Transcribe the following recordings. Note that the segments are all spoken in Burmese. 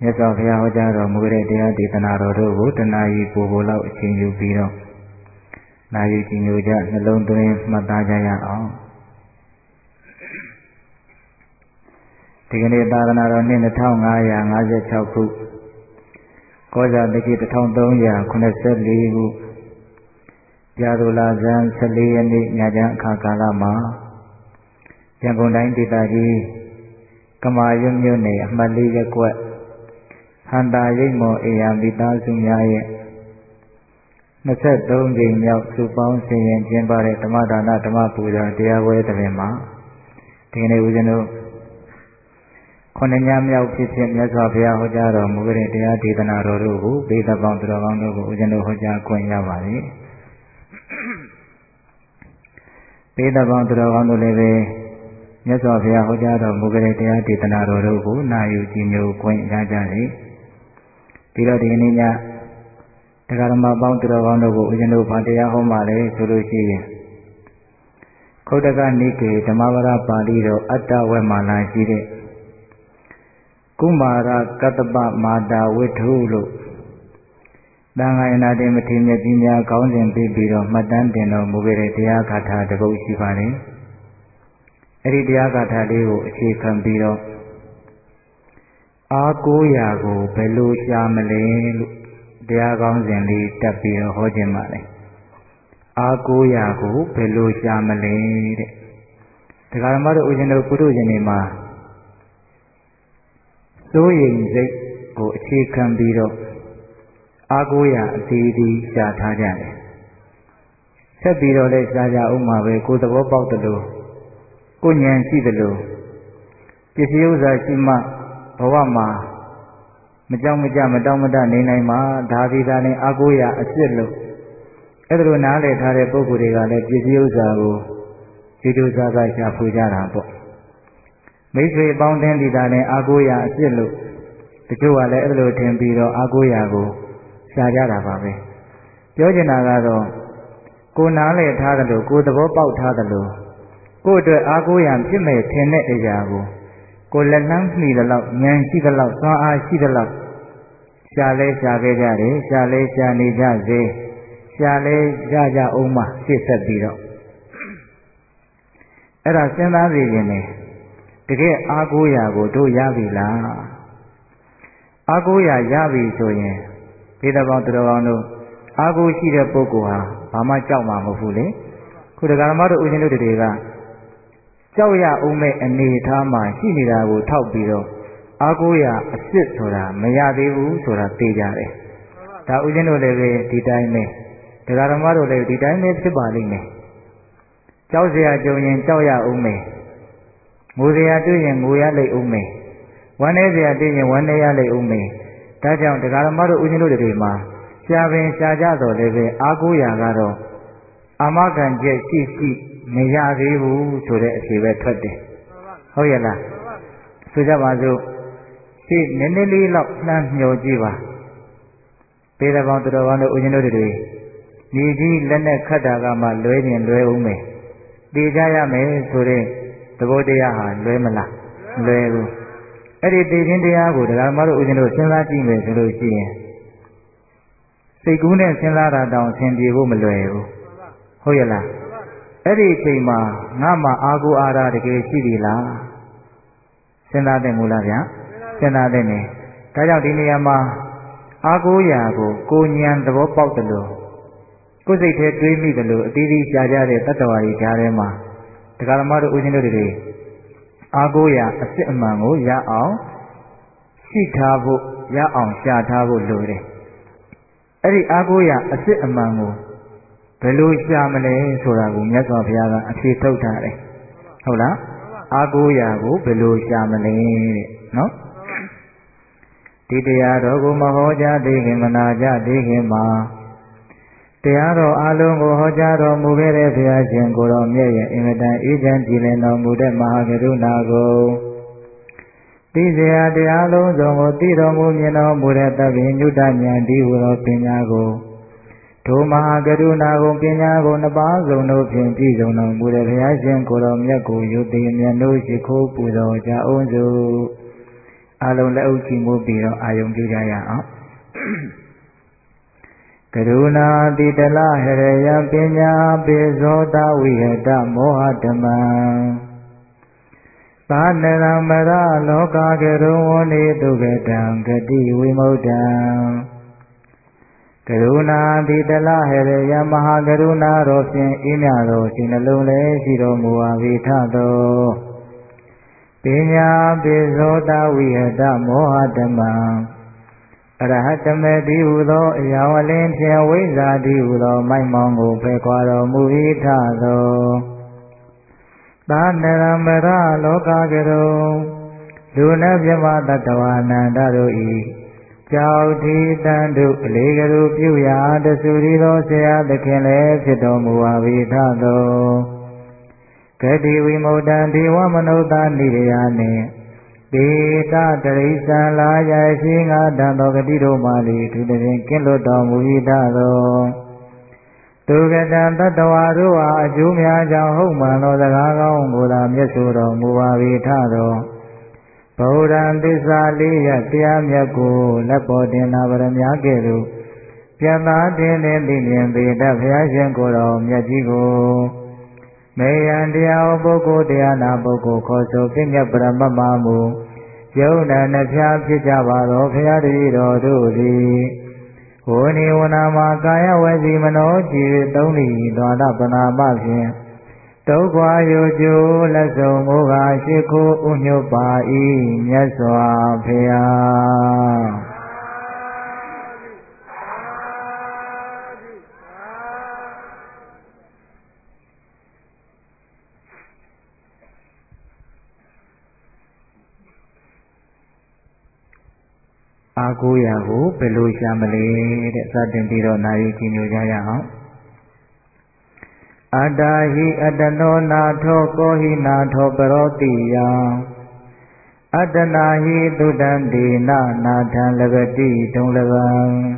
မြတ်စွာဘုရားဟောကြားတော်မူတဲ့တရားဒေသနာတော်တို့ကိုတဏှာကြီးပူပူလောက်အချိန်ယူပြီးတော့နာယူကြည်ညိုကြနှလုံးသွင်းမှတ်သားကြရအောင်ဒီကနေ့သာသနာတော်နှစ်2556ခုကောဇာတက္ကိ1384ခုပြာဒုလာဇန်14ရက်နေ့ညချမ်းအခါကာလမှာရန်ကုန်တိုင်းဒေသကြီးကမာရွတ်မြို့နယ်အမှတ်၄ရပ်ကွက်ဟန္တာရိပ်မော်အေယာမိသားစုများရဲ့23ကြိမ်မြောက်စုပေါင်းဆင်ရင်ကျင်းပတဲ့ဓမ္မဒါနဓမ္မပူဇာတရားပွဲတွင်မှာဒီကနေ့ဦးဇင်းတို့ခုနှစ်ညမြောက်ဖြစ်မြတ်စွာဘုရားဟောကြားတော်မူတဲ့တရားဒေသနာတော်တို့ကိုပိဋကပေါင်းသူတော်ကောင်းတို့ကိုဦးဇင်းတို့ဟောကြားခွင့်ရပါသည်ပိဋကပေါင်းသူတော်ကောင်းတို့လည်းပဲမြတ်စွာဘုရားဟောကြားတော်မူတဲ့တရားဒေသနာတော်တို့ကိုနာယူကြည်ညိုခွင့်ရကြတယ်ပြီးတော့ဒီကနေ့ညတရားဓမ္မပေါင်းသူတော်ကောင်းတို့ကိုဦးဇင်းတို့ဘာတရားဟောမှာလဲဆိုလို့ရှိရင်ခုတ်တကနိကေဓမ္မဝရပါဠိတော်အတ္တဝေမာလာရှိတဲ့ကုမာရကတ္တပမာတာဝိထုလို့သံဃာယနာတိမထေရကြီးများခေါင်းစဉ်ပေးပြီးတော့မှတ်တမ်းတင်တော်မူခဲ့တဲ့တရားဂါထာတစ်ပုဒ်ရှိပါတယ်အဲ့ဒီတရားဂါထာလေးကိုအခြေခံပြီးတော့အာကိုးရာကိုဘယ်လိုရှာမလဲလို့တရားကောင်းစဉ်လေးတက်ပြီးတော့ဟောခြင်းပါလေအာကိုးရာကိုဘယ်လိုရှာမလဲတဲ့တရားဓမ္မတို့ဦးဇင်းတို့ပုထုဇဉ်တွေမှာစိုးရိမ်စိတ်ကိုအခြေခံပြီးတော့အာကိုးရာအသေးသေးရှာထားကြတယ်ဆက်ပြီးတော့လည်းရှားကြအောင်မှာပဲကိုယ်သဘောပေါက်တယ်လို့ကိုဉာဏ်ရှိတယ်လို့ပစ္စည်းဥစ္စာရှိမှဘဝမှာမကြောက်မကြမတောင့်မတနေနိုင်မှာဒါဒီသာနဲ့အာကိုးရာအစ်စ်လို့အဲ့ဒါလိုနားလည်ထားတဲ့ပုဂ္ဂိုလ်တွေကလည်းပစ္စည်းဥစ္စာကိုဒီလိုစားစားရှာဖွေကြတာပေါ့မိတ်ဆွေပေါင်းတင်ဒီသာနဲ့အာကိုးရာအစ်စ်လို့တချို့ကလည်းအဲ့လိုထင်ပြီးတော့အာကိုးရာကိုရှာကြတာပါပဲပြောချင်တာကတော့ကိုနားလည်ထားတယ်လို့ကိုသဘောပေါက်ထားတယ်လို့ကိုယ့်အတွက်အာကိုးရာဖြစ်မဲ့ထင်တဲ့အရာကိုလက်နှမ်းမှီတယ်လို့ဉာဏ်ရှိတယ်လို့သွားအားရှိတယ်လို့ရှာလဲရှာခဲ့ကြတယ်ရှာလဲရှာနေကြစေရှာလဲကြအောင်မှရှေ့ဆက်ပြီးတော့အဲ့ဒါစဉ်းစားစီရင်တယ်တကယ်အာကိုးရာကိုတို့ရပြီလားအာကိုးရာရပြီဆိုရင်ဒေသပေါင်းသူတော်ကောင်းတို့အာကိုးရှိတဲ့ပုဂ္ဂိုလ်ဟာဘာမှကြောက်မှာမဟုတ်ဘူးလေခုတရားဓမ္မတို့ဦးဇင်းတို့တွေကကြောက်ရအောင်မဲ့အနေထားမှာရှိနေတာကိုထောက်ပြီးတော့အာကိုးရာအစ်စ်ဆိုတာမရသေးဘူးဆိုတာသိကြတယ်ဒါဦးဇင်းတို့လည်းပဲဒီတိုင်းပဲတရားဓမ္မတို့လည်းဒီတိုင်းပဲဖြစ်ပါလိမ့်မယ်ကြောက်เสียကြုံရင်ကြောက်ရအောင်မယ်ငိုเสียတွေ့ရင်ငိုရလိမ့်အောင်မယ်ဝမ်းနည်းเสียတွေ့ရင်ဝမ်းနည်းရလိမ့်အောင်မယ်ဒါကြောင့်တရားဓမ္မတို့ဦးဇင်းတို့တွေမှာရှားပင်ရှားကြတော့လည်းပဲအာကိုးရာကတော့အာမခံချက်ရှိမရသေးဘူးဆိုတဲ့အဖြေပဲထွက်တယ်ဟုတ်ရဲ့လားဆိုကြပါစို့ရှေ့နည်းနည်းလေးလောက်လှမ်းမျှော်ကြည့်ပါပေတပေါင်းတော်ကောင်းတို့ဦးဇင်းတို့တွေညီကြီးလက်နဲ့ခတ်တာကမှလွဲရင်လွဲအောင်မယ်တည်ကြရမယ်ဆိုတဲ့သဘောတရားဟာလွဲမလားမလွဲဘူးအဲ့ဒီတည်ခြင်းတရားကိုတရားဓမ္မတို့ဦးဇင်းတို့စဉ်းစားကြည့်မယ်ဆိုလို့ရှိရင်စိတ်ကူးနဲ့စဉ်းစားတာတောင်အဆင်ပြေဖို့မလွယ်ဘူးဟုတ်ရဲ့လားအဲ့ဒီအချိန်မှာငါမှအာကိုအားရတကယ်ရှိပြီလားစဉ်းစားသင့်မို့လားဗျာစဉ်းစားသင့်တယ်ဒါကြောင့်ဒီနေရာမှာအာကိုးရာကိုဉာဏ်သဘောပေါက်တယ်လို့ကိုယ်စိတ်ထဲတွေးမိတယ်လို့အသီးသီးရှားကြတဲ့တတ္တဝါတွေကြားထဲမှာတရားဓမ္မတို့ဦးဇင်းတို့တွေအာကိုးရာအစစ်အမှန်ကိုရအောင်ရှိထားဖို့ရအောင်ရှားထားဖို့လိုတယ်အဲ့ဒီအာကိုးရာအစစ်အမှန်ကိုဘယ်လိုရှာမလဲဆိုတာကိုမြတ်စွာဘုရားကအဖြေထုတ်ထားတယ်ဟုတ်လားအာကိုးရာကိုဘယ်လိုရှာမလဲတဲ့နော်ဒီတရားတော်ကိုမဟောကြားသေးခင်မနာကြသေးခင်မှာတရားတော်အလုံးကိုဟောကြားတော်မူခဲ့တဲ့ဘုရားရှင်ကိုတော်မြတ်ရဲ့အင်မတန်အေးချမ်းကြည်လင်တော်မူတဲ့မဟာကရုဏာကိုသိစရာတရားလုံးစုံကိုသိတော်မူမြင်တော်မူတဲ့သဗ္ဗညုတဉာဏ်ဒီဟူသောပညာကိုထိုမဟာကရုဏာကိုပညာကိုနှစ်ပါးစုံတို့ဖြင့်ပြည့်စုံတော်မူတဲ့ဘုရားရှင်ကိုတော်မြတ်ကိုယုတ်တိမြတ်တို့ရှိခိုးပူဇော်ကြအောင်စုအလုံးလက်အုပ်ချီးမွမ်းပြီးတော့အာယုံပြုကြရအောင်ကရုဏာတိတလဟရယပညာပေဇောတဝိဟတမောဟဓမ္မံသာနရမရလောကကရုဝနေတုကတံဂတိဝိမု ddံကရုဏာတိတလဟရယမဟာကရုဏာတော်ဖြင့်ဤမြတော်စိနှလုံးလည်းရှိတော်မူပါ၏ထသောပညာပိဇောတဝိဟတမောဟဓမ္မံအရဟတမေတိဟုသောအရာဝလင်းဖြင့်ဝိဇ္ဇာတိဟုသောမိုက်မောင်းကိုဖယ်ခွာတော်မူ၏ထသောသာနရမရလောကကရုလူနတ်မြမတတ္တဝါနန္ဒတို့၏ကြောက်တိတန်တို့အလေးကလူပြုရာတဆူရီသောဆရာသခင်လည်းဖြစ်တော်မူပါ၏ထသောဂတိဝိမု ddံဒေဝမနုဿာနိရယနှင့်ဒေတတရိစ္ဆာလာယရှိငါတန်သောဂတိတို့မှလည်းသူတည်းကင်းလွတ်တော်မူ၏ထသောသူကတံတတ္တဝါတို့အားအကျိုးများကြောင့်ဟုတ်မှန်သောစကားကောင်းကိုသာမျက်ဆိုတော်မူပါ၏ထသောဗုဒ္ဓံသစ္စာလေးရတရားမြတ်ကိုလက်ပေါ်တင်နာဗရမ ्या ကဲ့သို့ပြတ်သားတင်သိမြင်ပေတတ်ဘုရားရှင်ကိုယ်တော်မြတ်ကြီးကိုမေယံတရားပုဂ္ဂိုလ်တရားနာပုဂ္ဂိုလ်ခေါ်ဆိုပြည့်မြတ်ပရမတ်မှာမူယုံနာနှဖျားဖြစ်ကြပါသောဘုရားတပည့်တော်တို့သည်ဝိနိဝနာမှာကာယဝစီမနောကြည်သုံးလီသွားတာပနာမဖြင့်ဒုက္ခယောကျိုးလက်ဆုံမိုးကရှိခိုးဥညွတ်ပါ၏မြတ်စွာဘုရားအာကိုရာကိုဘယ်လိုရှာမလဲတဲ့စတင်ပြီးတော့နာရီကြည်ညိုကြရအောင်အတ္တဟိအတ္တနောနာထောကောဟိနာထောပရောတိယံအတ္တနာဟိသုတံဒေနနာထံလဘတိဒုံလဘံ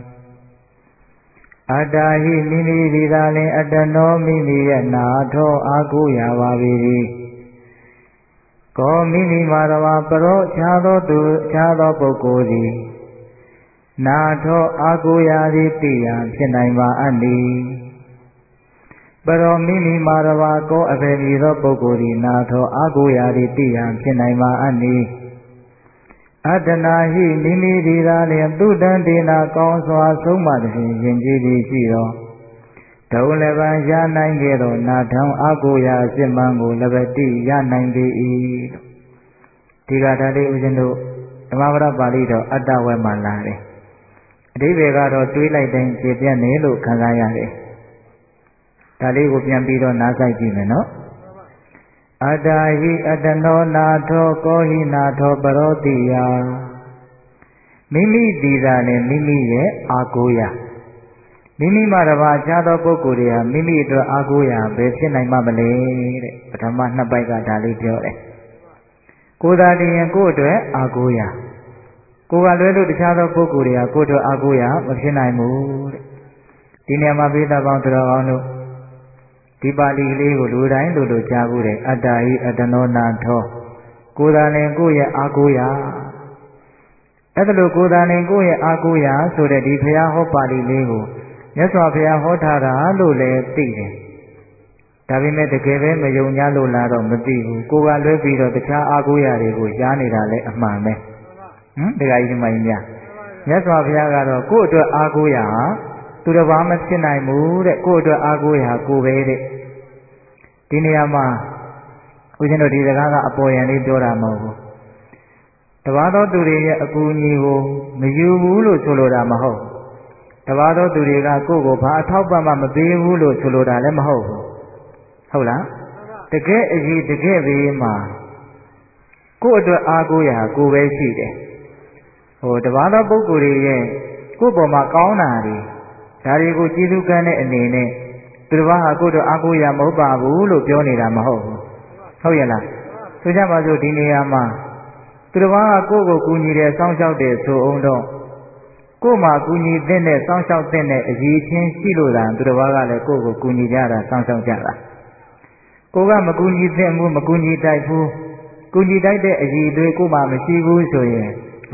အတ္တဟိမိမိဒီသာလင်အတ္တနောမိမိရဲ့နာထောအာကိုရာပါပြီကောမိမိမှာတဝါပရောခြားသောသူခြားသောပုဂ္ဂိုလ်သည်နာထောအာကိုရာသည်တိယံဖြစ်နိုင်ပါအနိပရောမိမိမာရဝါကောအဘေဒီသောပုဂ္ဂိုလ်သည်နာထောအာကိုရာသည်တိယံဖြစ်နိုင်ပါအနိအတ္တနာဟိမိမိဒီသာလျင်သူတံဒေနာကောင်းစွာဆုံးမသည်ဖြင့်ယဉ်ကျေးသည်ရှိသောဒုံလဘံရနိုင်ခဲ့သောနာထံအာကိုရာအစစ်မှန်ကိုလဘတိရနိုင်ပေ၏ဒီကဒါလေးဦးဇင်းတို့ဓမ္မပဒပါဠိတော်အတ္တဝဲမှာလာတယ်အဓိပ္ပာယ်ကတော့တွေးလိုက်တိုင်းကျေပြတ်နေလို့ခံစားရတယ်ဒါလေးကိုပြန်ပြီးတော့နားဆိုင်ကြည့်မယ်နော်အတ္တဟိအတ္တနောနာထောကောဟိနာထောပရောတိယမိမိတည်တာနဲ့မိမိရဲ့အာကိုရာမိမိမှာတပါးခြားသောပုဂ္ဂိုလ်တွေဟာမိမိအတွက်အာကိုရာဘယ်ဖြစ်နိုင်မှမလဲတဲ့ပထမနှစ်ပိုက်ကဒါလေးပြောတယ်ကိုယ်သာတည်ရင်ကိုယ့်အတွက်အာကိုရာကိုယ်ကလွဲလို့တခြားသောပုဂ္ဂိုလ်တွေကကိုယ့်အတွက်အာကိုရာမဖြစ်နိုင်ဘူးတဲ့ဒီနေရာမှာပိဋကပေါင်းသူတော်ကောင်းတို့ဒီပါဠိကလေးကိုလူတိုင်းလူကြားဘူးတယ်အတ္တဟိအတ္တနောနာထောကိုယ်သာလင်ကိုယ့်ရဲ့အာကိုရာအဲ့ဒါလို့ကိုယ်သာလင်ကိုယ့်ရဲ့အာကိုရာဆိုတဲ့ဒီဘုရားဟောပါဠိလေးကိုမြတ်စွာဘုရားဟောထားတာလို့လည်းသိတယ်ဒါပေမဲ့တကယ်ပဲမယုံကြလို့လားတော့မသိဘူးကိုယ်ကလွဲပြီးတော့တခြားအာကိုရာတွေကိုရှားနေတာလည်းအမှန်ပဲတရားကြီးမှန်ကြီးများမြတ်စွာဘုရားကတော့ကိုယ့်အတွက်အာကိုရာဟာသူတစ်ပါးမဖြစ်နိုင်ဘူးတဲ့ကိုယ့်အတွက်အာကိုရာကိုပဲတဲ့ဒီနေရာမှာဦးဇင်းတို့ဒီစကားကအပေါ်ယံလေးပြောတာမဟုတ်ဘူးတပါးသောသူတွေရဲ့အကူအညီကိုမယူဘူးလို့ဆိုလိုတာမဟုတ်တပါးသောသူတွေကကိုယ့်ကိုဘာအထောက်ပံ့မှမပေးဘူးလို့ဆိုလိုတာလည်းမဟုတ်ဘူးဟုတ်လားတကယ်အကြီးတကယ်ဘေးမှာကိုယ့်အတွက်အားကိုးရာကိုယ်ပဲရှိတယ်တပါးသောပုဂ္ဂိုလ်တွေရဲ့ကိုယ့်ပေါ်မှာကောင်းတာတွေဒါတွေကိုကျေးဇူးကမ်းတဲ့အနေနဲ့သူတစ်ပါးဟာကိုယ့်အတွက်အားကိုးရာမဟုတ်ပါဘူးလို့ပြောနေတာမဟုတ်ဘူးဟုတ်ရဲ့လားဆိုကြပါစို့ဒီနေရာမှာသူတစ်ပါးကကိုယ့်ကိုကူညီတယ်စောင့်ရှောက်တယ်ဆိုအောင်တော့ကိုယ့်မှာကူညီတဲ့နဲ့စောင့်ရှောက်တဲ့အရေးချင်းရှိလို့သာသူတစ်ပါးကလည်းကိုယ့်ကိုကူညီကြတာစောင့်ရှောက်ကြတာကိုကမကူညီသင့်ဘူးမကူညီတိုက်ဘူးကူညီတိုက်တဲ့အရေးအသွေးကိုမှမရှိဘူးဆိုရင်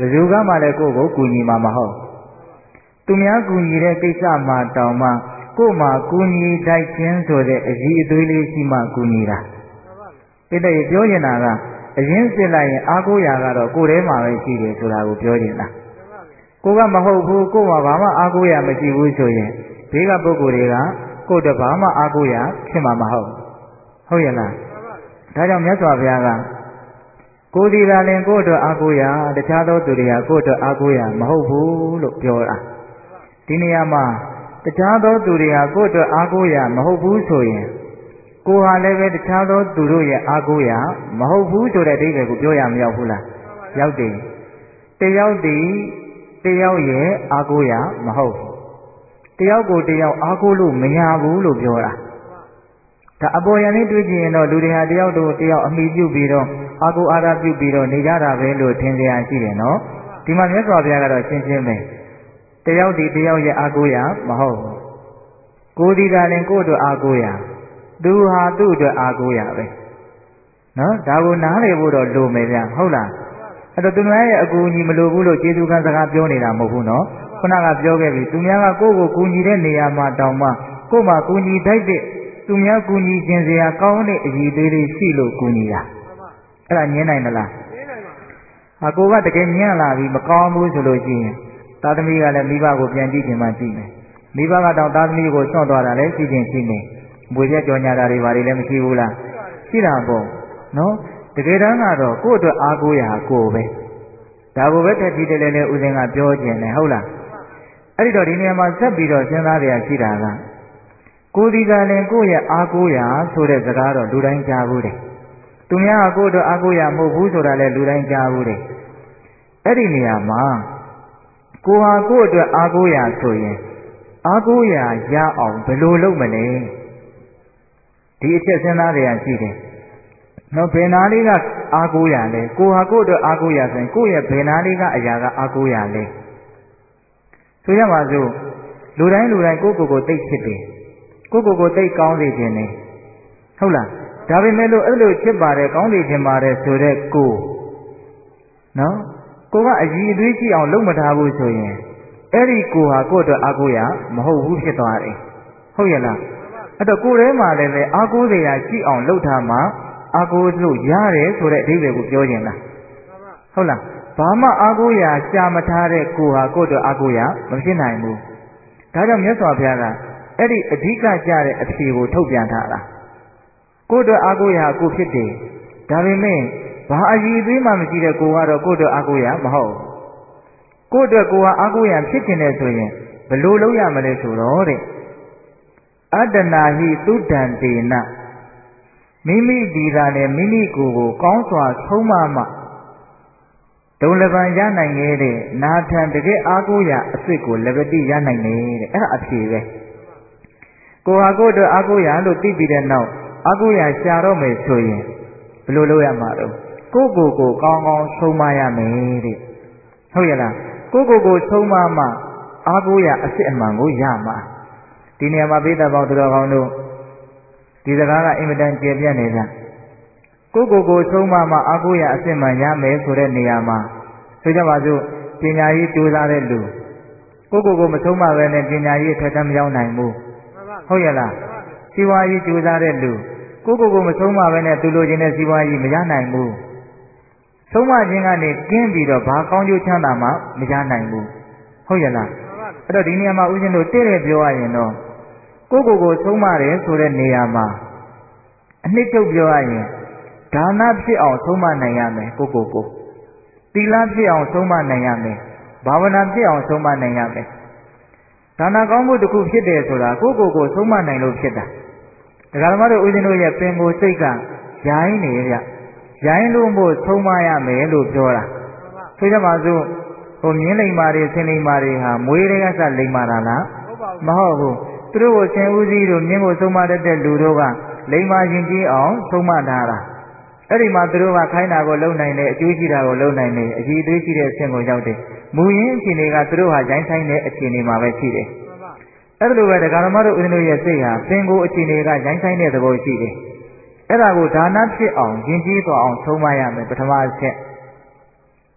ယ်သူကမှလည်းကိုယ့်ကိုကူညီမှာမဟုတ်သူများကူညီတဲ့ကိစ္စမှာတောင်မှကိုယ်မှာကူညီတိုက်ခြင်းဆိုတဲ့အရေးအသွေးလေးရှိမှကူညီတာပိဋကပြောရင်ကအရင်စစ်လိုက်ရင်အားကိုးရာကတော့ကိုယ်ထဲမှာပဲရှိတယ်ဆိုတာကိုပြောနေတာကိုကမဟုတ်ဘူးကိုယ်မှာဘာမှအားကိုးရာမရှိဘူးဆိုရင်ဘေးကပုဂ္ဂိုလ်တွေကကိုယ်တဘာမှအားကိုးရာဖြစ်မှာမဟုတ်ဟုတ်ရဲ့လားဒါကြောင့်မြတ်စွာဘုရားကကိုယ်ဒီသာလင်ကိုယ့်အတွက်အားကိုးရာတခြားသောသူတွေကကိုယ့်အတွက်အားကိုးရာမဟုတ်ဘူးလို့ပြောတာဒီနေရာမှာတခြားသောသူတွေကကိုယ့်အတွက်အားကိုးရာမဟုတ်ဘူးဆိုရင်ကိုယ်ဟာလည်းပဲတခြားသောသူတို့ရဲ့အားကိုးရာမဟုတ်ဘူးဆိုတဲ့အဓိပ္ပာယ်ကိုပြောရမရောက်ဘူးလားရောက်တယ်တယောက်တည်းတယောက်ရဲ့အားကိုးရာမဟုတ်ဘူးတယောက်ကိုတယောက်အားကိုးလို့မရဘူးလို့ပြောတာဒါအပေါ်ယံလေးတွေ့ကြည့်ရင်တော့လူတွေဟာတယောက်တို့တယောက်အမိပြုပြီးတော့အားကိုးအားထားပြုပြီးတော့နေကြတာပဲလို့ထင်ကြရရှိတယ်နော်ဒီမှာမြတ်စွာဘုရားကတော့ရှင်းရှင်းပဲတယောက်ဒီတယောက်ရဲ့အားကိုးရာမဟုတ်ဘူးကိုယ်ဒီသာလင်ကိုယ့်အတွက်အားကိုးရာသူဟာသူ့အတွက်အားကိုးရာပဲနော်ဒါကိုနားလည်ဖို့တော့လိုမယ်ဗျဟုတ်လားအဲ့တော့သူများရဲ့အကူအညီမလိုဘူးလို့ကျေးဇူးကံစကားပြောနေတာမဟုတ်ဘူးနော်ခုနကပြောခဲ့ပြီသူများကကိုယ့်ကိုကူညီတဲ့နေရာမှာတောင်မှကိုယ့်မှာကူညီတတ်တဲ့သူများကူညီခြင်းစရာကောင်းတဲ့အရေးသေးလေးရှိလို့ကူညီတာအဲ့ဒါညင်းနိုင်မလားညင်းနိုင်ပါအကိုကတကယ်ညံ့လာပြီမကောင်းဘူးဆိုလို့ရှိရင်သားသမီးကလည်းမိဘကိုပြန်ကြည့်ခြင်းမှကြည့်မယ်မိဘကတောင်သားသမီးကိုချွတ်သွားတာလည်းရှိခြင်းရှိနေမွေပြကြော်ညာတာတွေဘာတွေလည်းမရှိဘူးလားရှိတာပေါ့နော်တကယ်တမ်းကတော့ကိုယ့်အတွက်အားကိုးရာကိုယ်ပဲဒါကိုပဲတက်ကြည့်တယ်လေဦးဇင်းကပြောခြင်းနဲ့ဟုတ်လားအဲ့ဒီတော့ဒီနေရာမှာဆက်ပြီးတော့စဉ်းစားရရှိတာကကိုယ်ဒီကလည်းကိုယ့်ရဲ့အားကိုးရာဆိုတဲ့စကားတော့လူတိုင်းကြားဘူးတယ်သူများကကိုယ့်အတွက်အားကိုးရာမဟုတ်ဘူးဆိုတာလည်းလူတိုင်းကြားဘူးတယ်အဲ့ဒီနေရာမှာကိုယ်ဟာကိုယ့်အတွက်အားကိုးရာဆိုရင်အားကိုးရာရအောင်ဘယ်လိုလုပ်မလဲဒီအချက်စဉ်းစားရရှိတယ်နော်ဘယ်နာလေးကအားကိုးရာလဲကိုယ်ဟာကိုယ့်အတွက်အားကိုးရာဆိုရင်ကိုယ့်ရဲ့ဘယ်နာလေးကအရာကအားကိုးရာလဲဆိုရပါစို့လူတိုင်းကိုယ့်ကိုယ်သိချစ်တယ်ကိုယ့်ကိုယ်သိကောင်းစေခြင်းနဲ့ဟုတ်လားဒါပေမဲ့လို့အဲ့လိုချစ်ပါတယ်ကောင်းစေခြင်းပါတယ်ဆိုတဲ့ကိုနော်ကိုကအည်အသွေးကြည့်အောင်လုပ်မထားဘူးဆိုရင်အဲ့ဒီကိုဟာကိုယ့်အတွက်အားကိုးရာမဟုတ်ဘူးဖြစ်သွားတယ်ဟုတ်ရဲ့လားအဲ့တော့ကိုယ်ထဲမှာလည်းပဲအားကိုးစရာရှိအောင်လုပ်ထားမှအားကိုးလို့ရတယ်ဆိုတဲ့အဓိပ္ပာယ်ကိုပြောခြင်းလားဟုတ်လားဘာမှအားကိုးရာရှာမထားတဲ့ကိုဟာကိုယ့်အတွက်အားကိုးရာမဖြစ်နိုင်ဘူးဒါကြောင့်မြတ်စွာဘုရားကအဲ့ဒီအဓိကကျတဲ့အဖြေကိုထုတ်ပြန်ထားတာကိုယ့်အတွက်အားကိုးရာကိုဖြစ်တယ်ဒါပေမဲ့ဘာအည်အသွေးမှမရှိတဲ့ကိုကတော့ကိုယ့်အတွက်အားကိုးရာမဟုတ်ကိုယ့်အတွက်ကိုဟာအားကိုးရာဖြစ်ခြင်းနဲ့ဆိုရင်ဘယ်လိုလုပ်ရမလဲဆိုတော့တဲ့အတ္တနာဟိသုဒ္ဓံတေနမိမိဒီသာနဲ့မိမိကိုယ်ကိုကောင်းစွာဆုံးမမှဒုံလပံရနိုင်ခဲ့တဲ့နာထံတကယ်အားကိုးရာအစ်စ်ကိုလည်းပဲတိရနိုင်တယ်တဲ့အဲ့ဒါအဖြေပဲကိုဟာကိုယ့်အတွက်အားကိုးရာလို့သိပြီးတဲ့နောက်အားကိုးရာရှာတော့မယ်ဆိုရင်ဘယ်လိုလုပ်ရမှာတော့ကိုယ့်ကိုယ်ကိုကောင်းကောင်းဆုံးမရမယ်တဲ့ဟုတ်ရဲ့လားကိုယ့်ကိုယ်ကိုဆုံးမမှအားကိုးရာအစ်စ်အမှန်ကိုရမှာဒီနေရာမှာပိဋကပေါင်းသူတော်ကောင်းတို့ဒီစကားကအင်မတန်ကျေပြတ်နေကြကိုယ့်ကိုယ်ကိုဆုံးမမှအားကိုးရာအစ်စ်မှန်ရမယ်ဆိုတဲ့နေရာမှာဆိုကြပါစို့ပညာရေးကြိုးစားတဲ့လူကိုယ့်ကိုယ်ကိုမဆုံးမပဲနဲ့ပညာရေးထက်တမ်းမရောက်နိုင်ဘူးဟုတ်ရဲ့လားစီးပွားရေးကြိုးစားတဲ့လူကိုယ့်ကိုယ်ကိုမဆုံးမပဲနဲ့သူလိုချင်တဲ့စီးပွားရေးမရနိုင်ဘူးဆုံးမခြင်းကနေကင်းပြီးတော့ဘာကောင်းကျိုးချမ်းသာမှမရနိုင်ဘူးဟုတ်ရဲ့လားအဲ့တော့ဒီနေရာမှာဦးဇင်းတို့တဲ့ပြောရရင်တော့ကိုယ့်ကိုယ်ကိုဆုံးမတယ်ဆိုတဲ့နေရာမှာအနှစ်ချုပ်ပြောရရင်ဒါနဖြစ်အောင်ဆုံးမနိုင်ရမယ်ကိုယ့်ကိုယ်ကိုသီလဖြစ်အောင်ဆုံးမနိုင်ရမယ်ဘာဝနာဖြစ်အောင်ဆုံးမနိုင်ရမယ်ဒါနကောင်းမှုတစ်ခုဖြစ်တယ်ဆိုတာကိုယ့်ကိုယ်ကိုဆုံးမနိုင်လို့ဖြစ်တာဒကာဓမ္မတို့ဦးဇင်းတို့ရဲ့ပင်ကိုယ်စိတ်ကရိုင်းနေဗျရိုင်းလို့မို့ဆုံးမရမယ်လို့ပြောတာဆိုကြပါစို့ဟိုမြင်းလိမ္မာတွေဆင်းလိမ္မာတွေဟာမွေးတွေကစလိမ္မာတာလားမဟုတ်ဘူးသူတို့ကိုဆင်ဦးစီးတို့မြင်းကိုဆုံးမတတ်တဲ့လူတို့ကလိမ္မာရင်ကြီးအောင်ဆုံးမထားတာအဲ့ဒီမှာသူတို့ကခိုင်းတာကိုလုံနိုင်တယ်အကျိုးရှိတာကိုလုံနိုင်တယ်အကြည်အသွေးရှိတဲ့အဆင့်ကိုရောက်တယ်မူရင်းအခြေအနေကသူတို့ဟာရိုင်းဆိုင်တဲ့အခြေအနေမှာပဲရှိတယ်အဲ့လိုပဲဒကာဓမ္မတို့ဦးဇင်းတို့ရဲ့စိတ်ဟာပင်ကိုယ်အခြေအနေကရိုင်းဆိုင်တဲ့သဘောရှိတယ်အဲ့ဒါကိုဒါနဖြစ်အောင်ယဉ်ကျေးသွားအောင်ဆုံးမရမယ်ပထမအချက်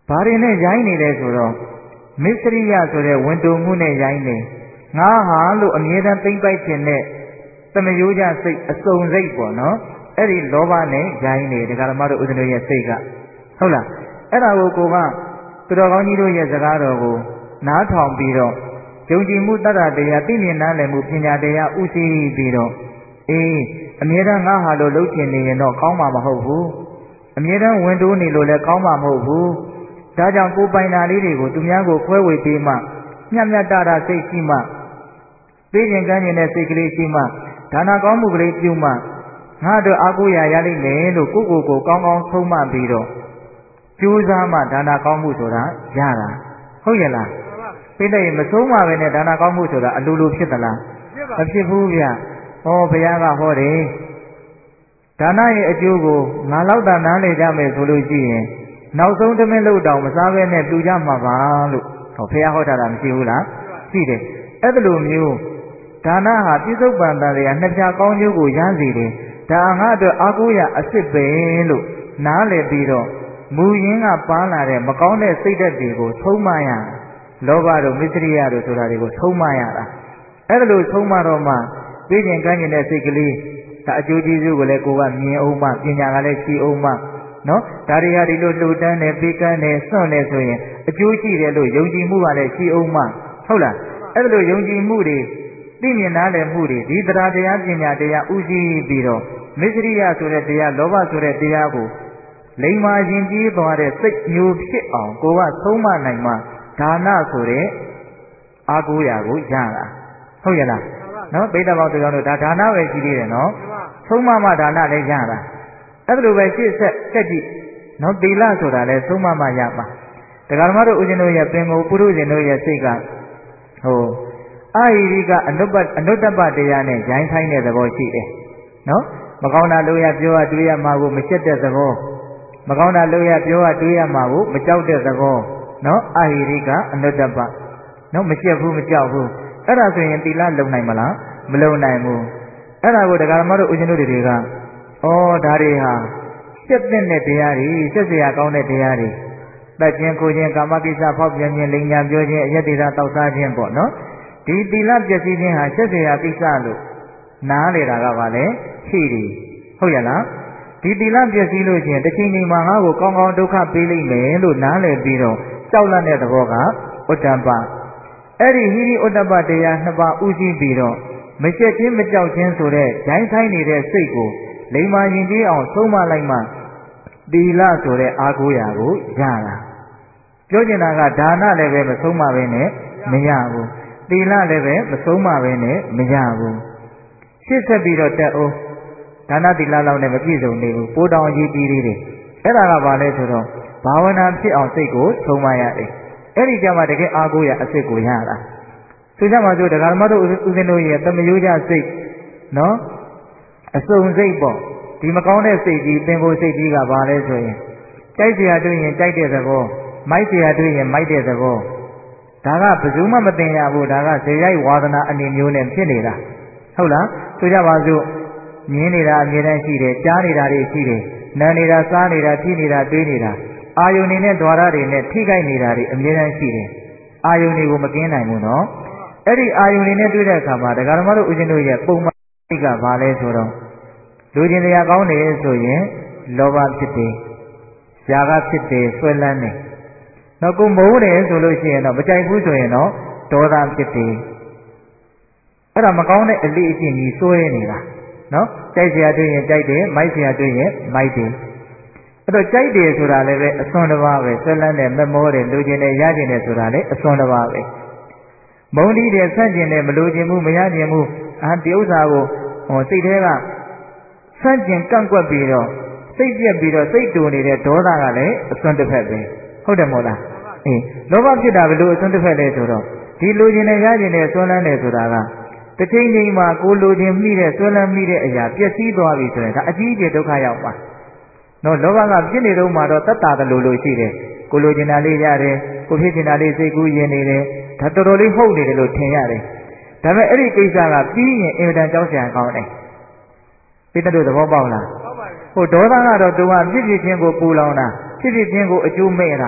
ဘာတွေနဲ့ရိုင်းနေလဲဆိုတော့မစ္စရိယဆိုတဲ့ဝန်တုံမှုနဲ့ရိုင်းနေငါဟာလို့အမြဲတမ်းသိမ့်ပိုက်ခြင်းနဲ့သမယိုးကြစိတ်အစုံစိတ်ပေါ့နော်အဲ့ဒီလောဘနဲ့ရိုင်းနေတရားဓမ္မတို့ဥဒ္ဒနရဲ့စိတ်ကဟုတ်လားအဲ့ဒါကိုကိုကသူတော်ကောင်းကြီးတို့ရဲ့စကားတော်ကိုနားထောင်ပြီးတော့ယုံကြည်မှုတတ္တတရားသိမြင်နားလည်မှုပညာတရားဥသိပြီးတော့အေးအမြဲတမ်းငါဟာလို့လှုပ်ချင်နေရင်တော့ကောင်းမှာမဟုတ်ဘူးအမြဲတမ်းဝင်တိုးနေလို့လည်းကောင်းမှာမဟုတ်ဘူးဒါကြောင့်ကိုပိုင်တာလေးတွေကိုသူများကိုခွဲဝေပေးမှမျှမျှတတစိတ်ရှိမှသိကျင်ကမ်းကျင်တဲ့စိတ်ကလေးရှိမှဒါနကောင်းမှုကလေးပြုမှငါတို့အားကိုးရရလိမ့်မယ်လို့ကိုယ့်ကိုယ်ကိုကောင်းကောင်းဆုံးမပြီးတော့ကြိုးစားမှဒါနကောင်းမှုဆိုတာရတာဟုတ်ရဲ့လားပြည့်တဲ့မဆုံးမပဲနဲ့ဒါနကောင်းမှုဆိုတာအလိုလိုဖြစ်သလားမဖြစ်ဘူးဗျဟောဘုရားကဟောတယ်ဒါနရဲ့အကျိုးကိုငါလောက်တာနားလေကြမယ်ဆိုလို့ရှိရင်နောက်ဆုံးတမင်းလို့တောင်မစားဘဲနဲ့တူကြမှာပါလို့ဟောဘုရားဟောထားတာမရှိဘူးလားရှိတယ်အဲ့ဒါလိုမျိုးဒါနဟာပြစ္ဆုတ်ပန်တန်တွေကနှစ်ဖြာကောင်းကျိုးကိုရစေတယ်ဒါငါအတွက်အားကိုးရအစ်စ်ပဲလို့နားလည်ပြီးတော့မူရင်းကပါလာတဲ့မကောင်းတဲ့စိတ်ဓာတ်တွေကိုဆုံးမရလောဘတို့မစ္စရိယတို့ဆိုတာတွေကိုဆုံးမရတာအဲ့ဒါလို့ဆုံးမတော့မှသိကျင်ကမ်းကျင်တဲ့စိတ်ကလေးဒါအကျိုးကျေးဇူးကိုလည်းကိုကမြင်အောင်မှပညာကလည်းရှိအောင်မှနော်ဒါတွေဟာဒီလိုလှူဒန်းတယ်ပေးကမ်းတယ်စွန့်တယ်ဆိုရင်အကျိုးရှိတယ်လို့ယုံကြည်မှုကလည်းရှိအောင်မှဟုတ်လားအဲ့ဒါလို့ယုံကြည်မှုတွေသိမြင်နားလည်မှုတွေဒီတရားတရားပညာတရားဥသိပြီးတော့မစ္စရိယဆိုတဲ့တရားလောဘဆိုတဲ့တရားကိုလိမ္မာရင်ကြီးသွားတဲ့စိတ်မျိုးဖြစ်အောင်ကိုကဆုံးမနိုင်မှဒါနဆိုတဲ့အာကိုးရာကိုရတာဟုတ်ရဲ့လားနော်ပိဋကပေါင်းသူတော်တို့ဒါဒါနပဲရှိသေးတယ်နော်ဆုံးမမှဒါနလည်းရတာအဲ့ဒါလိုပဲရှေ့ဆက်တက်ကြည့်နော်သီလဆိုတာလည်းဆုံးမမှရမှာတရားဓမ္မတို့ဦးဇင်းတို့ရဲ့ပင်ကိုပုရုဇဉ်တို့ရဲ့စိတ်ကဟိုအာဟိရိကအနုတ္တပတရားနဲ့ရိုင်းဆိုင်တဲ့သဘောရှိတယ်နော်မကောင်းတာလို့ရပြောရတွေးရမှာကိုမချက်တဲ့သဘောမကောင်းတာလို့ရပြောရတွေးရမှာကိုမကြောက်တဲ့သဘောနော်အာဟိရိကအနုတ္တပနော်မချက်ဘူးမကြောက်ဘူးအဲ့ဒါဆိုရင်သီလလုံနိုင်မလားမလုံနိုင်ဘူးအဲ့ဒါကိုတရားဓမ္မတို့ဦးဇင်းတို့တွေကဩဒါတွေဟာစက်တဲ့တရားတွေစက်เสียကောင်းတဲ့တရားတွေတတ်ခြင်းကိုခြင်းကာမကိစ္စဖောက်ပြန်ခြင်းလိမ်ညာပြောခြင်းအယက်တေတာတောက်စားခြင်းပေါ့နော်ဒီသီလပျက်စီးခြင်းဟာစက်เสียကိစ္စလို့နားလေတာကပါလေရှိတယ်ဟုတ်ရလားဒီသီလပျက်စီးလို့ချင်းတစ်ချိန်ချိန်မှာငါ့ကိုကောင်းကောင်းဒုက္ခပေးလိမ့်မယ်လို့နားလည်ပြီးတော့ကြောက်လန့်တဲ့သဘောကဥတ္တပအဲ့ဒီဟိရိဥတ္တပတရားနှစ်ပါးဥသိပြီးတော့မချက်ချင်းမကြောက်ချင်းဆိုတဲ့ဂျိုင်းဆိုင်နေတဲ့စိတ်ကိုလိမ္မာရင်ကြီးအောင်ဆုံးမလိုက်မှသီလဆိုတဲ့အာကိုးရာကိုရတာပြောချင်တာကဒါနလည်းပဲမဆုံးမပဲနဲ့မရဘူးသီလလည်းပဲမဆုံးမပဲနဲ့မရဘူးရှစ်ဆက်ပြီးတော့တက်အောင်ဒါနသီလလောက်နဲ့မပြည့်စုံနေဘူးပိုးတောင်အကြီးကြီးလေးတွေအဲ့ဒါကဘာလဲဆိုတော့ဘာဝနာဖြစ်အောင်စိတ်ကိုဆုံးမရတယ်အဲ့ဒီကြမှာတကယ်အာကိုးရာအစ်စ်ကိုရတာဆိုကြမှာဆိုတရားဓမ္မတို့ဦးဇင်းတို့ရဲ့သမယိုးကြစိတ်နော်အစုံစိတ်ပေါ့ဒီမကောင်းတဲ့စိတ်ကြီးပင်ကိုယ်စိတ်ကြီးကဘာလဲဆိုရင်ကြိုက်เสียတွေ့ရင်ကြိုက်တဲ့သဘောမိုက်เสียတွေ့ရင်မိုက်တဲ့သဘောဒါကဘယ်သူမှမသိရဘူးဒါကဇေယိုက်ဝါဒနာအနေမျိုးနဲ့ဖြစ်နေတာဟုတ်လားဆိုကြပါစို့မြင်နေတာအမြဲတမ်းရှိတယ်ကြားနေတာတွေရှိတယ်နားနေတာစားနေတာထိနေတာတွေးနေတာအာယုန်တွေနဲ့ဓဝါရတွေနဲ့ထိခိုက်နေတာတွေအမြဲတမ်းရှိတယ်အာယုန်တွေကိုမကင်းနိုင်ဘူးနော်အဲ့ဒီအာယုန်တွေနဲ့တွေ့တဲ့အခါမှာဒကာဓမ္မတို့ဦးဇင်းတို့ရဲ့ပုံမှန်စိတ်ကဘာလဲဆိုတော့လူကျင်တရားကောင်းတယ်ဆိုရင်လောဘဖြစ်တယ်၊ຢာကဖြစ်တယ်၊ဆွဲလန်းတယ်။နောက်ကိုမိုးတယ်ဆိုလို့ရှိရင်တော့မကြိုက်ဘူးဆိုရင်တော့ဒေါသဖြစ်တယ်။အဲ့ဒါမကောင်းတဲ့အလေးအကျင့်ကြီးစွဲနေတာနော်။ကြိုက်เสียတွေ့ရင်ကြိုက်တယ်၊မိုက်เสียတွေ့ရင်မိုက်တယ်။အဲ့တော့ကြိုက်တယ်ဆိုတာလည်းပဲအစွန်းတစ်ပါးပဲဆွဲလန်းတယ်၊မမောတယ်၊လူကျင်တယ်၊ရကျင်တယ်ဆိုတာလည်းအစွန်းတစ်ပါးပဲ။မုန်းတီးတယ်ဆန့်ကျင်တယ်မလိုချင်ဘူးမရချင်ဘူးဒီဥစ္စာကိုစိတ်ထဲကဆန့်ကျင်ကန့်ကွက်ပြီးတော့စိတ်ပြက်ပြီးတော့စိတ်တူနေတဲ့ဒေါသကလည်းအစွန်းတစ်ဖက်ပဲဟုတ်တယ်မို့လားအေးလောဘဖြစ်တာဘယ်လိုအစွန်းတစ်ဖက်လဲဆိုတော့ဒီလိုချင်တဲ့ရချင်တဲ့ဆွဲလန်းတယ်ဆိုတာကတစ်ချိန်ချိန်မှာကိုလိုချင်မိတဲ့ဆွဲလန်းမိတဲ့အရာပျက်စီးသွားပြီဆိုရင်ဒါအကြီးအကျယ်ဒုက္ခရောက်ပါနော်လောဘကဖြစ်နေတော့မှတော့တတ်တာတယ်လို့ရှိတယ်ကိုလိုချင်တာလေးရတယ်ကိုဖြစ်ချင်တာလေးစိတ်ကူးရင်နေတယ်ဒါတော်တော်လေးဟုတ်နေတယ်လို့ထင်ရတယ်ဒါပေမဲ့အဲ့ဒီကိစ္စကပြီးရင်အင်မတန်ကြောက်စရာကောင်းတယ်ပိတ္တတို့သဘောပေါက်လားဟိုဒေါသကတော့သူကဖြစ်ဖြစ်ချင်းကိုပူလောင်တာဖြစ်ဖြစ်ချင်းကိုအကျိုးမဲ့တာ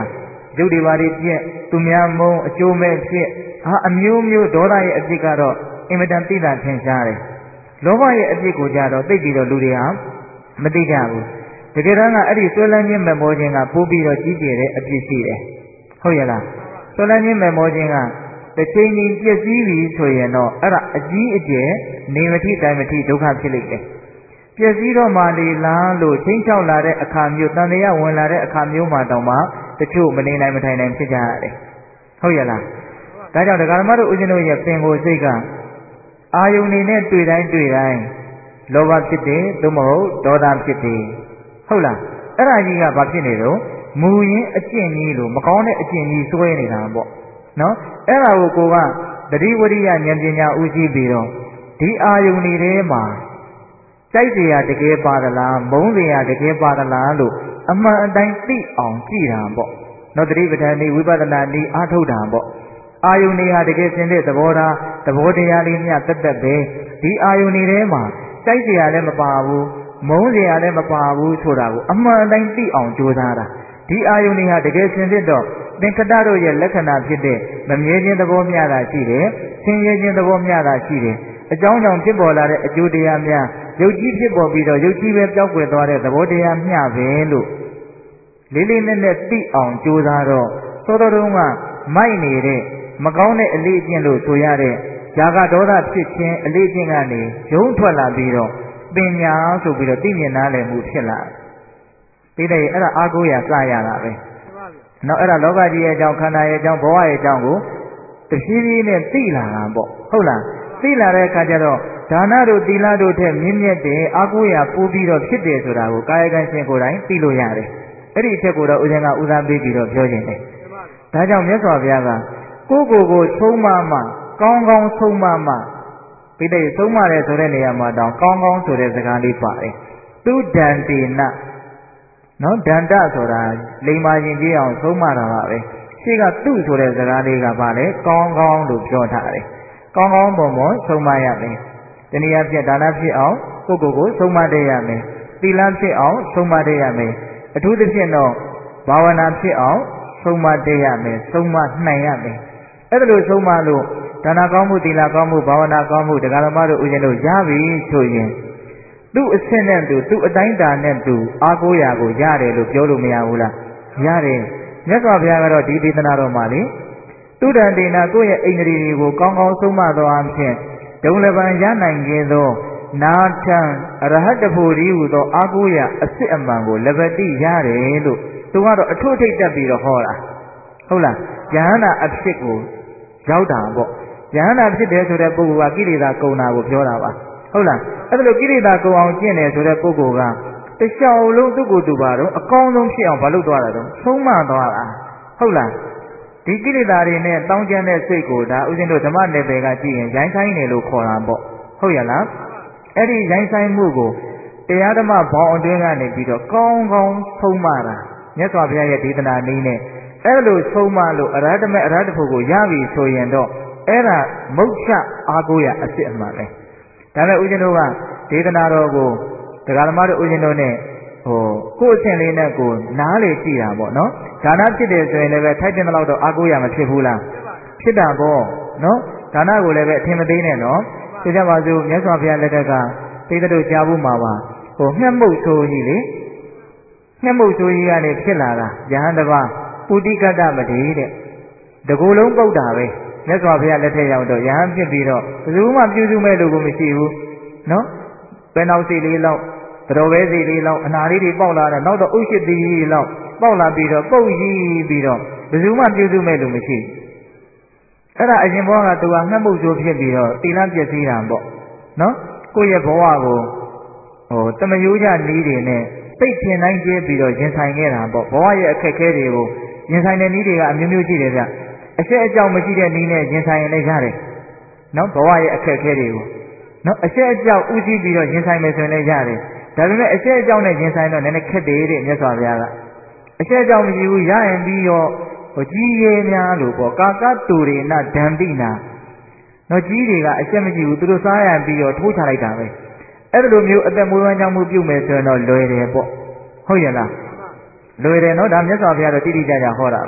ရုပ်တွေပါတွေပြည့်သူများမုံအကျိုးမဲ့ဖြစ်အမျိုးမျိုးဒေါသရဲ့အဖြစ်ကတော့အင်မတန်သိတာထင်ရှားတယ်လောဘရဲ့အဖြစ်ကိုကြတော့သိပြီးတော့လူတွေဟာမသိကြဘူးတကယ်တမ်းကအဲ့ဒီဆွဲလန်းခြင်းမမောခြင်းကပိုးပြီးတော့ကြီးကျယ်တဲ့အဖြစ်ရှိတယ်ဟုတ်ရဲ့လားဆွဲလန်းခြင်းမမောခြင်းကတစ်ချိန်ကြီးပြည့်စည်ပြီဆိုရင်တော့အဲ့ဒါအကြီးအကျယ်နေမထိတိုင်မထိဒုက္ခဖြစ်လိမ့်မယ်ပြည့်စည်တော့မှလေလားလို့ချင်းချောက်လာတဲ့အခါမျိုးတန်တရားဝင်လာတဲ့အခါမျိုးမှာတောင်မှတချို့မနေနိုင်မထိုင်နိုင်ဖြစ်ကြရတယ်ဟုတ်ရဲ့လားဒါကြောင့်ဒကာဓမ္မတို့ဦးဇင်းတို့ရဲ့ပင်ကိုယ်စိတ်ကအာယုန်နေနဲ့တွေ့တိုင်းလောဘဖြစ်တယ်သို့မဟုတ်ဒေါသဖြစ်တယ်ဟုတ်လားအဲ့ဒါကြီးကဘာဖြစ်နေတော့မူရင်းအကျင့်ကြီးလို့မကောင်းတဲ့အကျင့်ကြီးစွဲနေတာပေါ့နော်အဲ့ဒါကိုကတတိဝရိယဉာဏ်ပညာဥရှိပြီးတော့ဒီအာယုန်နေထဲမှာကြိုက်เสียတကယ်ပါသလားမုန်းเสียတကယ်ပါသလားလို့အမှန်အတိုင်းသိအောင်ကြည့်တာပေါ့နော်တတိပဋ္ဌာန်ဤဝိပဿနာဤအားထုတ်တာပေါ့အာယုန်နေဟာတကယ်စင်တဲ့သဘောတရားလေးမျှတက်တက်ပဲဒီအာယုန်နေထဲမှာကြိုက်เสียလည်းမပါဘူးမုန်းเสียလည်းမပါဘူးဆိုတာကိုအမှန်အတိုင်းသိအောင်ကြိုးစားတာဒီအာယုန်တွေဟာတကယ်စင်စစ်တော့သင်္ခတတို့ရဲ့လက္ခဏာဖြစ်တဲ့မမြဲခြင်းသဘောမျှတာရှိတယ်ဆင်းရဲခြင်းသဘောမျှတာရှိတယ်အကြောင်းကြောင့်ဖြစ်ပေါ်လာတဲ့အကျိုးတရားများရုပ်ကြီးဖြစ်ပေါ်ပြီးတော့ရုပ်ကြီးပဲပျောက်ကွယ်သွားတဲ့သဘောတရားမျှပဲလို့လေးလေးနက်နက်သိအောင်ကြိုးစားတော့သောတော်တုံးကမိုက်နေတဲ့မကောင်းတဲ့အလေးအကျင့်လို့ဆိုရတဲ့ຢာကဒေါသဖြစ်ခြင်းအလေးအကျင့်ကနေရုံးထွက်လာပြီးတော့ပညာဆိုပြီးတော့သိမြင်နားလည်မှုဖြစ်လာပြီးတဲ့အဲ့ဒါအာကိုရာစရတာပဲနောက်အဲ့ဒါလောကကြီးရဲ့အကြောင်းခန္ဓာရဲ့အကြောင်းဘဝရဲ့အကြောင်းကိုတဖြည်းဖြည်းနဲ့သိလာတာပေါ့ဟုတ်လားသိလာတဲ့အခါကျတော့ဒါနတို့သီလတို့ထက်မြင့်မြတ်တဲ့အာကိုရာပိုးပြီးတော့ဖြစ်တယ်ဆိုတာကိုကာယကံရှင်ကိုယ်တိုင်သိလို့ရတယ်အဲ့ဒီအချက်ကိုတော့ဦးဇင်းကဦးစားပေးပြီးတော့ပြောခြင်းတယ်ဒါကြောင့်မြတ်စွာဘုရားကကိုဆုံးမမှကောင်းကောင်းဆုံးမမှပိဋကဆုံးမတယ်ဆိုတဲ့နေရာမှာတောင်ကောင်းကောင်းဆိုတဲ့စကားလေးပါတယ်သူဒန္တေနနော်ဒန္တဆိုတာလိမ္မာရင်ကြည့်အောင်ဆုံးမတာပါပဲရှိကသူ့ဆိုတဲ့စကားလေးကပါလေကောင်းကောင်းလို့ပြောထားတယ်ကောင်းကောင်းပုံပေါ်ဆုံးမရမယ်တနည်းအားဖြင့်ဒါနဖြစ်အောင်ကိုယ်ဆုံးမတတ်ရမယ်သီလဖြစ်အောင်ဆုံးမတတ်ရမယ်အထူးသဖြင့်တော့ဘာဝနာဖြစ်အောင်ဆုံးမတတ်ရမယ်ဆုံးမနိုင်ရမယ်အဲ့ဒါလို့ဆုံးမလို့ဒါနကောင်းမှုသီလကောင်းမှုဘာဝနာကောင်းမှုတရားဓမ္မတို့ဦးဇင်းတို့ရပြီဆိုရင်သူ့အဆင့်နဲ့သူ့အတိုင်းတာနဲ့သူအာကိုရာကိုရတယ်လို့ပြောလို့မရဘူးလားရတယ်မြတ်စွာဘုရားကတော့ဒီဒေသနာတော်မှာလေသူတန်တေနာကိုယ့်ရဲ့အိန္ဒြေတွေကိုကောင်းကောင်းဆုံးမသောအဖြစ်ဒုံလပံရနိုင်ခြင်းသောနာထံအရဟတဖို့ဒီဟုသောအာကိုရာအစစ်အမှန်ကိုလဘတိရတယ်လို့သူကတော့အထွတ်ထိပ်တက်ပြီးတော့ဟောတာဟုတ်လားယဟန္တာအဖြစ်ကိုရောက်တာပေါ့ယဟန္တာဖြစ်တယ်ဆိုတဲ့ပုဂ္ဂိုလ်ကကိလေသာကုန်တာကိုပြောတာပါဟုတ်လားအဲ့ဒါလို့ကိလေသာကုန်အောင်ကျင့်တယ်ဆိုတဲ့ပုဂ္ဂိုလ်ကတခြားလုံးသူ့ကိုယ်သူပါတော့အကောင်းဆုံးဖြစ်အောင်မလုပ်သွားတာတော့ဆုံးမသွားတာဟုတ်လားဒီကိလေသာတွေနဲ့တောင်းကျမ်းတဲ့စိတ်ကိုဒါဥစဉ်တို့ဓမ္မနယ်ပယ်ကကြည့်ရင်ရိုင်းဆိုင်တယ်လို့ခေါ်တာပေါ့ဟုတ်ရလားအဲ့ဒီရိုင်းဆိုင်မှုကိုတရားဓမ္မဘောင်အတွင်းကနေပြီးတော့ကောင်းကောင်းဆုံးမတာမြတ်စွာဘုရားရဲ့ဒေသနာနည်းနဲ့အဲ့လိုဆုံးမလို့အရဟတမေအရဟတဖို့ကိုရပြီဆိုရင်တော့အဲ့ဒါမုတ်ချအားကိုးရအစ်စ်အမှန်ပဲဒါနဲ့ဦးဇင်းတို့ကဒေသနာတော်ကိုတရားဓမ္မတို့ဦးဇင်းတို့နဲ့ကိုယ့်အဆင့်လေးနဲ့ကိုနားလေကြည့်တာပေါ့နော်ဒါနဖြစ်တယ်ဆိုရင်လည်းထိုက်တဲ့လောက်တော့အားကိုးရမဖြစ်ဘူးလားဖြစ်တာပေါ့နော်ဒါနကိုလည်းပဲအထင်မသေးနဲ့နော်သိကြပါစို့မြတ်စွာဘုရားလက်ထက်ကသိတဲ့တို့ကြားဖို့မှာပါမျက်မှောက်ဆိုကြီးလေမျက်မှောက်ဆိုကြီးကနေဖြစ်လာတာယဟန်တပါပုတိကတ္တမတိတဲ့တကူလုံးပုတ်တာပဲမြတ်စွာဘုရားလက်ထက်ရောက်တော့ယဟန်ဖြစ်ပြီးတော့ဘယ်သူမှပြုစုမဲ့လူကိုမရှိဘူးနော်ဘယ်နောက်စီလေးလောက်တော်ပဲစီလေးလောက်အနာလေးတွေပေါက်လာတော့နောက်တော့ဥရှိတိလောက်ပေါက်လာပြီးတော့ပုတ်ကြီးပြီးတော့ဘယ်သူမှပြုစုမဲ့လူမရှိအဲ့ဒါအရင်ဘဝကသူကငှက်မှုဆိုဖြစ်ပြီးတော့တိလပျက်စီးတာပေါ့နော်ကိုယ့်ရဲ့ဘဝကိုတမယိုးကြနည်းတွေနဲ့သိထင်တိုင်းကျဲပြီးတော့ရင်ဆိုင်ခဲ့တာပေါ့ဘဝရဲ့အခက်အခဲတွေကိုရင်ဆိုင်တဲ့နည်းတွေကအမျိုးမျိုးရှိတယ်ဗျအရှက်အကြောင်းမရှိတဲ့နည်းနဲ့ရင်ဆိုင်ရင်လည်းရတယ်နော်ဘဝရဲ့အခက်အခဲတွေကိုနော်အရှက်အကြောင်းဥသိပြီးတော့ရင်ဆိုင်မယ်ဆိုရင်လည်းရတယ်ဒါပေမဲ့အရှက်အကြောင်းနဲ့ရင်ဆိုင်တော့နည်းနည်းခက်တယ်တဲ့မြတ်စွာဘုရားကအရှက်အကြောင်းမရှိဘူးရရင်ပြီးတော့ကြီးရဲများလို့ပေါ့ကာကတူရိနဒံပိနာနော်ကြီးတွေကအရှက်မရှိဘူးသူတို့စားရပြီးတော့ထိုးချလိုက်တာပဲအဲ့လိုမျိုးအသက်မွေးဝမ်းကြောင်းမှုပြုမယ်ဆိုရင်တော့လွယ်တယ်ပေါ့ဟုတ်ရဲ့လားလွယ်တယ်နော်ဒါမြတ်စွာဘုရားတော့တိတိကျကျဟောတာပဲ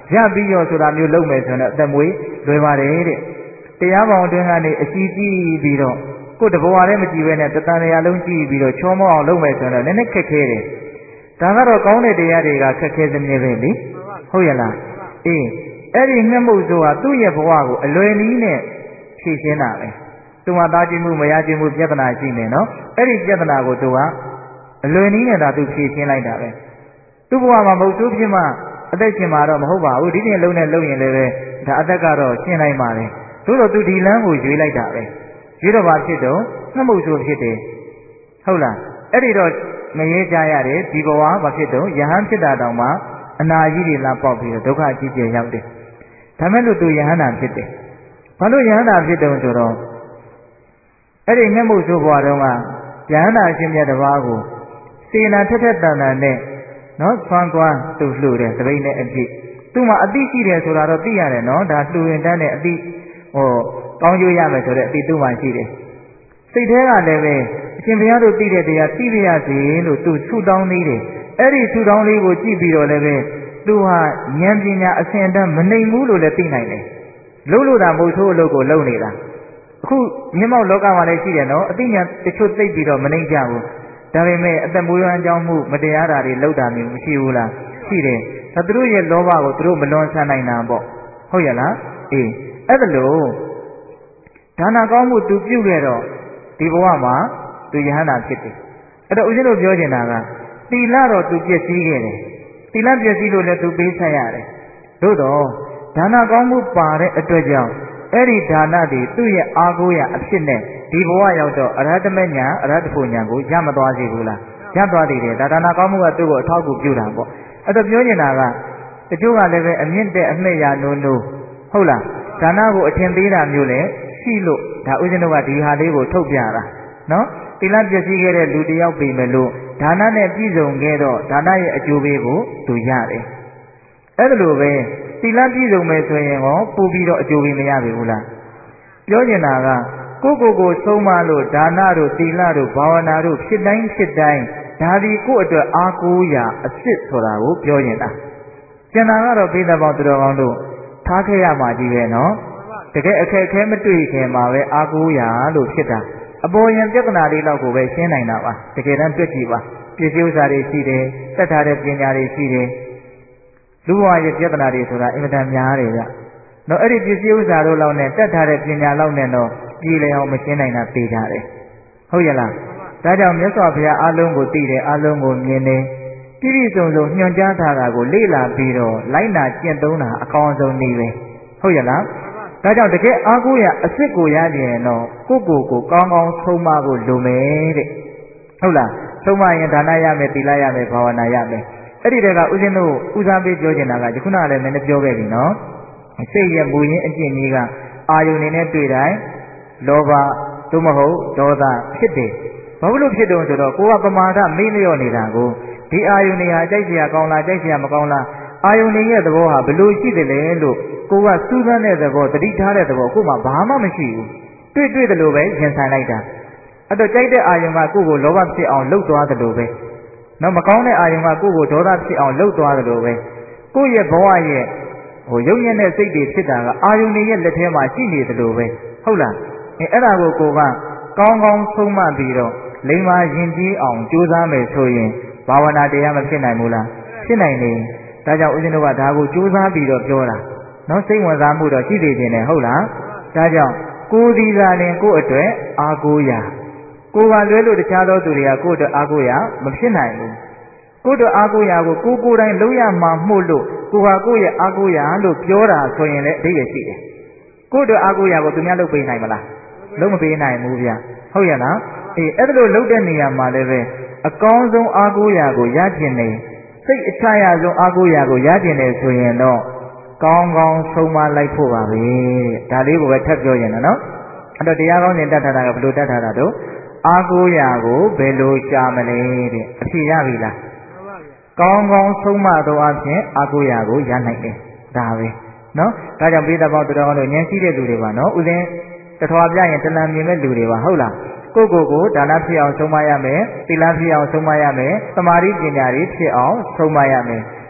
ရပြီးရောဆိုတာမျိုးလုပ်မယ်ဆိုတော့အသက်မွေးလွယ်ပါတယ်တဲ့တရားပေါင်းအတွင်းကနေအရှိကြည့်ပြီးတော့ကိုယ်တဘဝတည်းမကြည့်ဘဲနဲ့တန်တရားလုံးကြည့်ပြီးတော့ချောမောအောင်လုပ်မယ်ဆိုတော့နည်းနည်းခက်ခဲတယ်ဒါကတော့ကောင်းတဲ့တရားတွေကခက်ခဲစမြဲပဲလေဟုတ်ရလားအေးအဲ့ဒီငှက်မှုဆိုတာသူ့ရဲ့ဘဝကိုအလွယ်နည်းနဲ့ဖြေရှင်းတာပဲသူကသားခြင်းမှုမရခြင်းမှုပြဿနာရှိနေနော်အဲ့ဒီပြဿနာကိုသူကအလွယ်နည်းနဲ့သာသူဖြေရှင်းလိုက်တာပဲသူ့ဘဝမှာမဟုတ်သူဖြစ်မှအသက်ရှင်မှာတော့မဟုတ်ပါဘူးဒီနေ့လုံးနဲ့လုံးရင်လည်းပဲဒါအသက်ကတော့ရှင်းနိုင်ပါလေသို့တော့သူဒီလမ်းကိုရွေးလိုက်တာပဲရွေးတော့ဘာဖြစ်တော့ငှက်မှုဆိုဖြစ်တယ်ဟုတ်လားအဲ့ဒီတော့ငရဲကြရတယ်ဒီဘဝဘာဖြစ်တော့ယဟန်ဖြစ်တာတောင်မှအနာကြီးတွေလာပေါက်ပြီးတော့ဒုက္ခအကြီးကျယ်ရောက်တယ်ဒါမဲ့လို့သူယဟန်နာဖြစ်တယ်ဘာလို့ယဟန်နာဖြစ်တုံးဆိုတော့အဲ့ဒီငှက်မှုဆိုဘဝတုန်းကယဟန်နာအရှင်မြတ်တစ်ပါးကိုစေနာထက်ထက်တန်တန်နဲ့နော်ဆွမ်းသွားသူလှူတယ်တပိတ်နဲ့အပြည့်သူ့မှာအသိရှိတယ်ဆိုတာတော့သိရတယ်နော်ဒါလှူရင်တန်းနဲ့အသိကောင်းကျိုးရမယ်ဆိုတဲ့အသိသူ့မှာရှိတယ်စိတ်ထဲကလည်းပဲအရှင်ဘုရားတို့သိတဲ့တရားသိပြရစီလို့သူဆုတောင်းနေတယ်အဲ့ဒီဆုတောင်းလေးကိုကြည့်ပြီးတော့လည်းပဲသူဟာဉာဏ်ပညာအစဉ်အတန်းမနှိမ်ဘူးလို့လည်းသိနိုင်တယ်လို့တာမဟုတ်ထိုးအလုပ်ကိုလုပ်နေတာအခုမြင့်မောက်လောကမှာလည်းရှိတယ်နော်အသိဉာဏ်တချို့သိပြီးတော့မနှိမ်ကြဘူးဒါပေမဲ့အသက်မွေးဝမ်းကြောင်းမှုမတရားတာတွေလုပ်တာမျိုးမရှိဘူးလားရှိတယ်ဒါသူတို့ရဲ့လောဘကိုသူတို့မလွန်ဆန်နိုင်တာပေါ့ဟုတ်ရလားအေးအဲ့ဒါလို့ဒါနကောင်းမှုသူပြုခဲ့တော့ဒီဘဝမှာသူယဟန္တာဖြစ်တယ်အဲ့တော့ဦးဇင်းတို့ပြောချင်တာကသီလတော့သူပြည့်စည်ခဲ့တယ်သီလပြည့်စည်လို့လည်းသူပေးဆက်ရတယ်သို့တော့ဒါနကောင်းမှုပါတဲ့အတွက်ကြောင့်အဲ့ဒီဒါနတွေသူ့ရဲ့အာကိုးရအဖြစ်နဲ့ဒီဘဝရောက်တော့အရဟတမညာအရဟတဖို့ညာကိုရမသွားစေဘူးလားရသွားသေးတယ်ဒါနကောင်းမှုကသူ့ကိုအထောက်အကူပြုတာပေါ့အဲ့တော့ပြောနေတာကတချို့ကလည်းပဲအမြင့်တဲ့အမှဲ့ရနိုးနိုးဟုတ်လားဒါနကိုအထင်သေးတာမျိုးလည်းရှိလို့ဒါဥစဉ်တို့ကဒီဟာလေးကိုထုတ်ပြတာနော်သီလပြည့်စည်ခဲ့တဲ့လူတယောက်ပြီမဲ့လို့ဒါနနဲ့ပြည့်စုံခဲ့တော့ဒါနရဲ့အကျိုးပေးကိုသူရတယ်အဲ့ဒါလိုပဲသီလပြည့်စုံမယ်ဆိုရင်ရောပို့ပြီးတော့အကျိုးပေးမရပြီဘူးလားပြောချင်တာကကိုဆုံးမလို့ဒါနတို့သီလတို့ဘာဝနာတို့ဖြစ်တိုင်းဒါဒီကိုယ့်အတွက်အားကိုးရာအဖြစ်ဆိုတာကိုပြောနေတာကျန်တာကတော့ပိဿပေါင်းသူတော်ကောင်းတို့ထားခဲ့ရမှာကြီးပဲနော်တကယ်အခက်အခဲမတွေ့ခင်မှာပဲအားကိုးရာလို့ဖြစ်တာအပေါ်ယံပြဿနာလေးတော့ကိုပဲရှင်းနိုင်တာပါတကယ်တမ်းတွေ့ကြည့်ပါပစ္စည်းဥစ္စာတွေရှိတယ်တတ်ထားတဲ့ပညာတွေရှိတယ်လူဘဝရဲ့ပြဿနာတွေဆိုတာအင်မတန်များတယ်ဗျနော်အဲ့ဒီပစ္စည်းဥစ္စာတို့လောက်နဲ့တတ်ထားတဲ့ပညာလောက်နဲ့တော့ပြည်လည်အောင်မရှင်းနိုင်တာသိကြတယ်ဟုတ်ရဲ့လားဒါကြောင့်မြတ်စွာဘုရားအလုံးကိုသိတယ်အလုံးကိုမြင်တယ်ပြည့်စုံညွှန်ကြားထားတာကိုလေ့လာပြီးတော့လိုက်နာကျင့်သုံးတာအကောင်းဆုံးနည်းပဲဟုတ်ရဲ့လားဒါကြောင့်တကယ်အားကိုးရအစ်စ်ကိုရကြရင်တော့ကိုကောင်းကောင်းဆုံးမဖို့လိုမယ်တဲ့ဟုတ်လားဆုံးမရင်ဒါနရမယ်သီလရမယ်ဘာဝနာရမယ်အဲ့ဒီတည်းကဦးဇင်းတို့ဦးစားပေးပြောချင်တာကဒီခုနကလည်းနည်းနည်းပြောခဲ့ပြီနော်စိတ်ရဲ့မူရင်းအကျင့်ကြီးကအာယုန်နေနဲ့တွေ့တိုင်းလောဘသို့မဟုတ်ဒေါသဖြစ်တယ်ဘာလို့ဖြစ်တုံးဆိုတော့ကိုကပမာဒမေ့လျော့နေတာကိုဒီအာယုန်နေဟာကြိုက်เสียကောင်းလားကြိုက်เสียမကောင်းလားအာယုန်နေရဲ့သဘောဟာဘလို့ရှိတယ်လဲလို့ကိုကစူးစမ်းတဲ့သဘောတတိထားတဲ့သဘောကိုမှဘာမှမရှိဘူးတွေ့တယ်လို့ပဲရင်ဆိုင်လိုက်တာအဲ့တော့ကြိုက်တဲ့အာယုန်ကကိုကိုလောဘဖြစ်အောင်လှုပ်သွားတယ်လို့ပဲနော်မကောင်းတဲ့အာယုန်ကကိုကိုဒေါသဖြစ်အောင်လှုပ်သွားတယ်လို့ပဲကိုရဲ့ဘဝရဲ့ရုပ်ရည်နဲ့စိတ်တွေဖြစ်တာကအာယုန်တွေရဲ့လက်ထဲမှာရှိနေတယ်လို့ပဲဟုတ်လားအဲ့ဒါကိုကိုကကောင်းကောင်းဆုံးမပြီးတော့လိမ္မာရင်ကြီးအောင်ကြိုးစားမယ်ဆိုရင်ဘာဝနာတရားမဖြစ်နိုင်ဘူးလားဖြစ်နိုင်တယ်ဒါကြောင့်ဦးဇင်းတို့ကဒါကိုကြိုးစားပြီးတော့ပြောတာနော်စိတ်ဝင်စားမှုတော့ရှိသေးတယ်ဟုတ်လားဒါကြောင့်ကိုယ်ဒီသာလင်ကိုယ့်အတွက်အားကိုးရာကိုယ်ကလွဲလို့တခြားသောသူတွေကကိုယ့်အတွက်အားကိုးရာမဖြစ်နိုင်ဘူးကိုယ့်အတွက်အားကိုးရာကိုကိုယ်တိုင်လုံးရမှာမှုလို့ကိုယ်ဟာကိုယ့်ရဲ့အားကိုးရာလို့ပြောတာဆိုရင်လည်းအဓိပ္ပာယ်ရှိတယ်ကိုယ့်အတွက်အားကိုးရာကိုသူများလုပ်ပေးနိုင်မလားလုံးမပေးနိုင်ဘူးဗျဟုတ်ရဲ့လားအေးအဲ့ဒါလိုလုပ်တဲ့နေရာမှာလည်းပဲအကောင်းဆုံးအားကိုးရာကိုရကျင်နေစိတ်အချရဆုံးအားကိုးရာကိုရကျင်နေဆိုရင်တော့ကောင်းကောင်းဆုံးမလိုက်ဖို့ပါပဲဒါလေးကိုပဲထပ်ပြောရင်နော်အဲ့တော့တရားကောင်းစဉ်တတ်ထားတာကဘယ်လိုတတ်ထားတာတော့အားကိုးရာကိုဘယ်လိုရှာမလဲတဲ့အဖြေရပြီလားကောင်းကောင်းဆုံးမသောအဖြစ်အားကိုးရာကိုရနိုင်တယ်ဒါပဲနော်ဒါကြောင့်ပိဿပေါင်းတော်တော်တို့ဉာဏ်ရှိတဲ့လူတွေပါနော်ဥစဉ်တထွာပြရင်တလံမြင်မဲ့လူတွေပါဟုတ်လားကိုဒါနဖြစ်အောင်ဆုံးမရမယ်သီလဖြစ်အောင်ဆုံးမရမယ်သမာဓိပညာတွေဖြစ်အောင်ဆုံးမရမယ်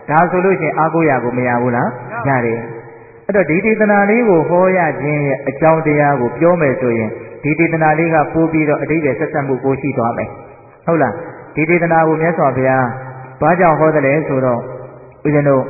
ဒါဆိုလို့ရှိရင်အာကိုရကိုမရဘူးလားရတယ်အဲ့တော့ဒီဒေသနာလေးကိုဟောရခြင်းရဲ့အကြောင်းတရားကိုပြောမယ်ဆိုရင်ဒီဒေသနာလေးကပို့ပြီးတော့အတိတ်ရဲ့ဆက်ဆက်မှုကိုရှိသွားမယ်ဟုတ်လားဒီဒေသနာကိုမြတ်စွာဘုရားဘာကြောင့်ဟောတယ်လဲဆိုတော့ဦးဇင်းတို့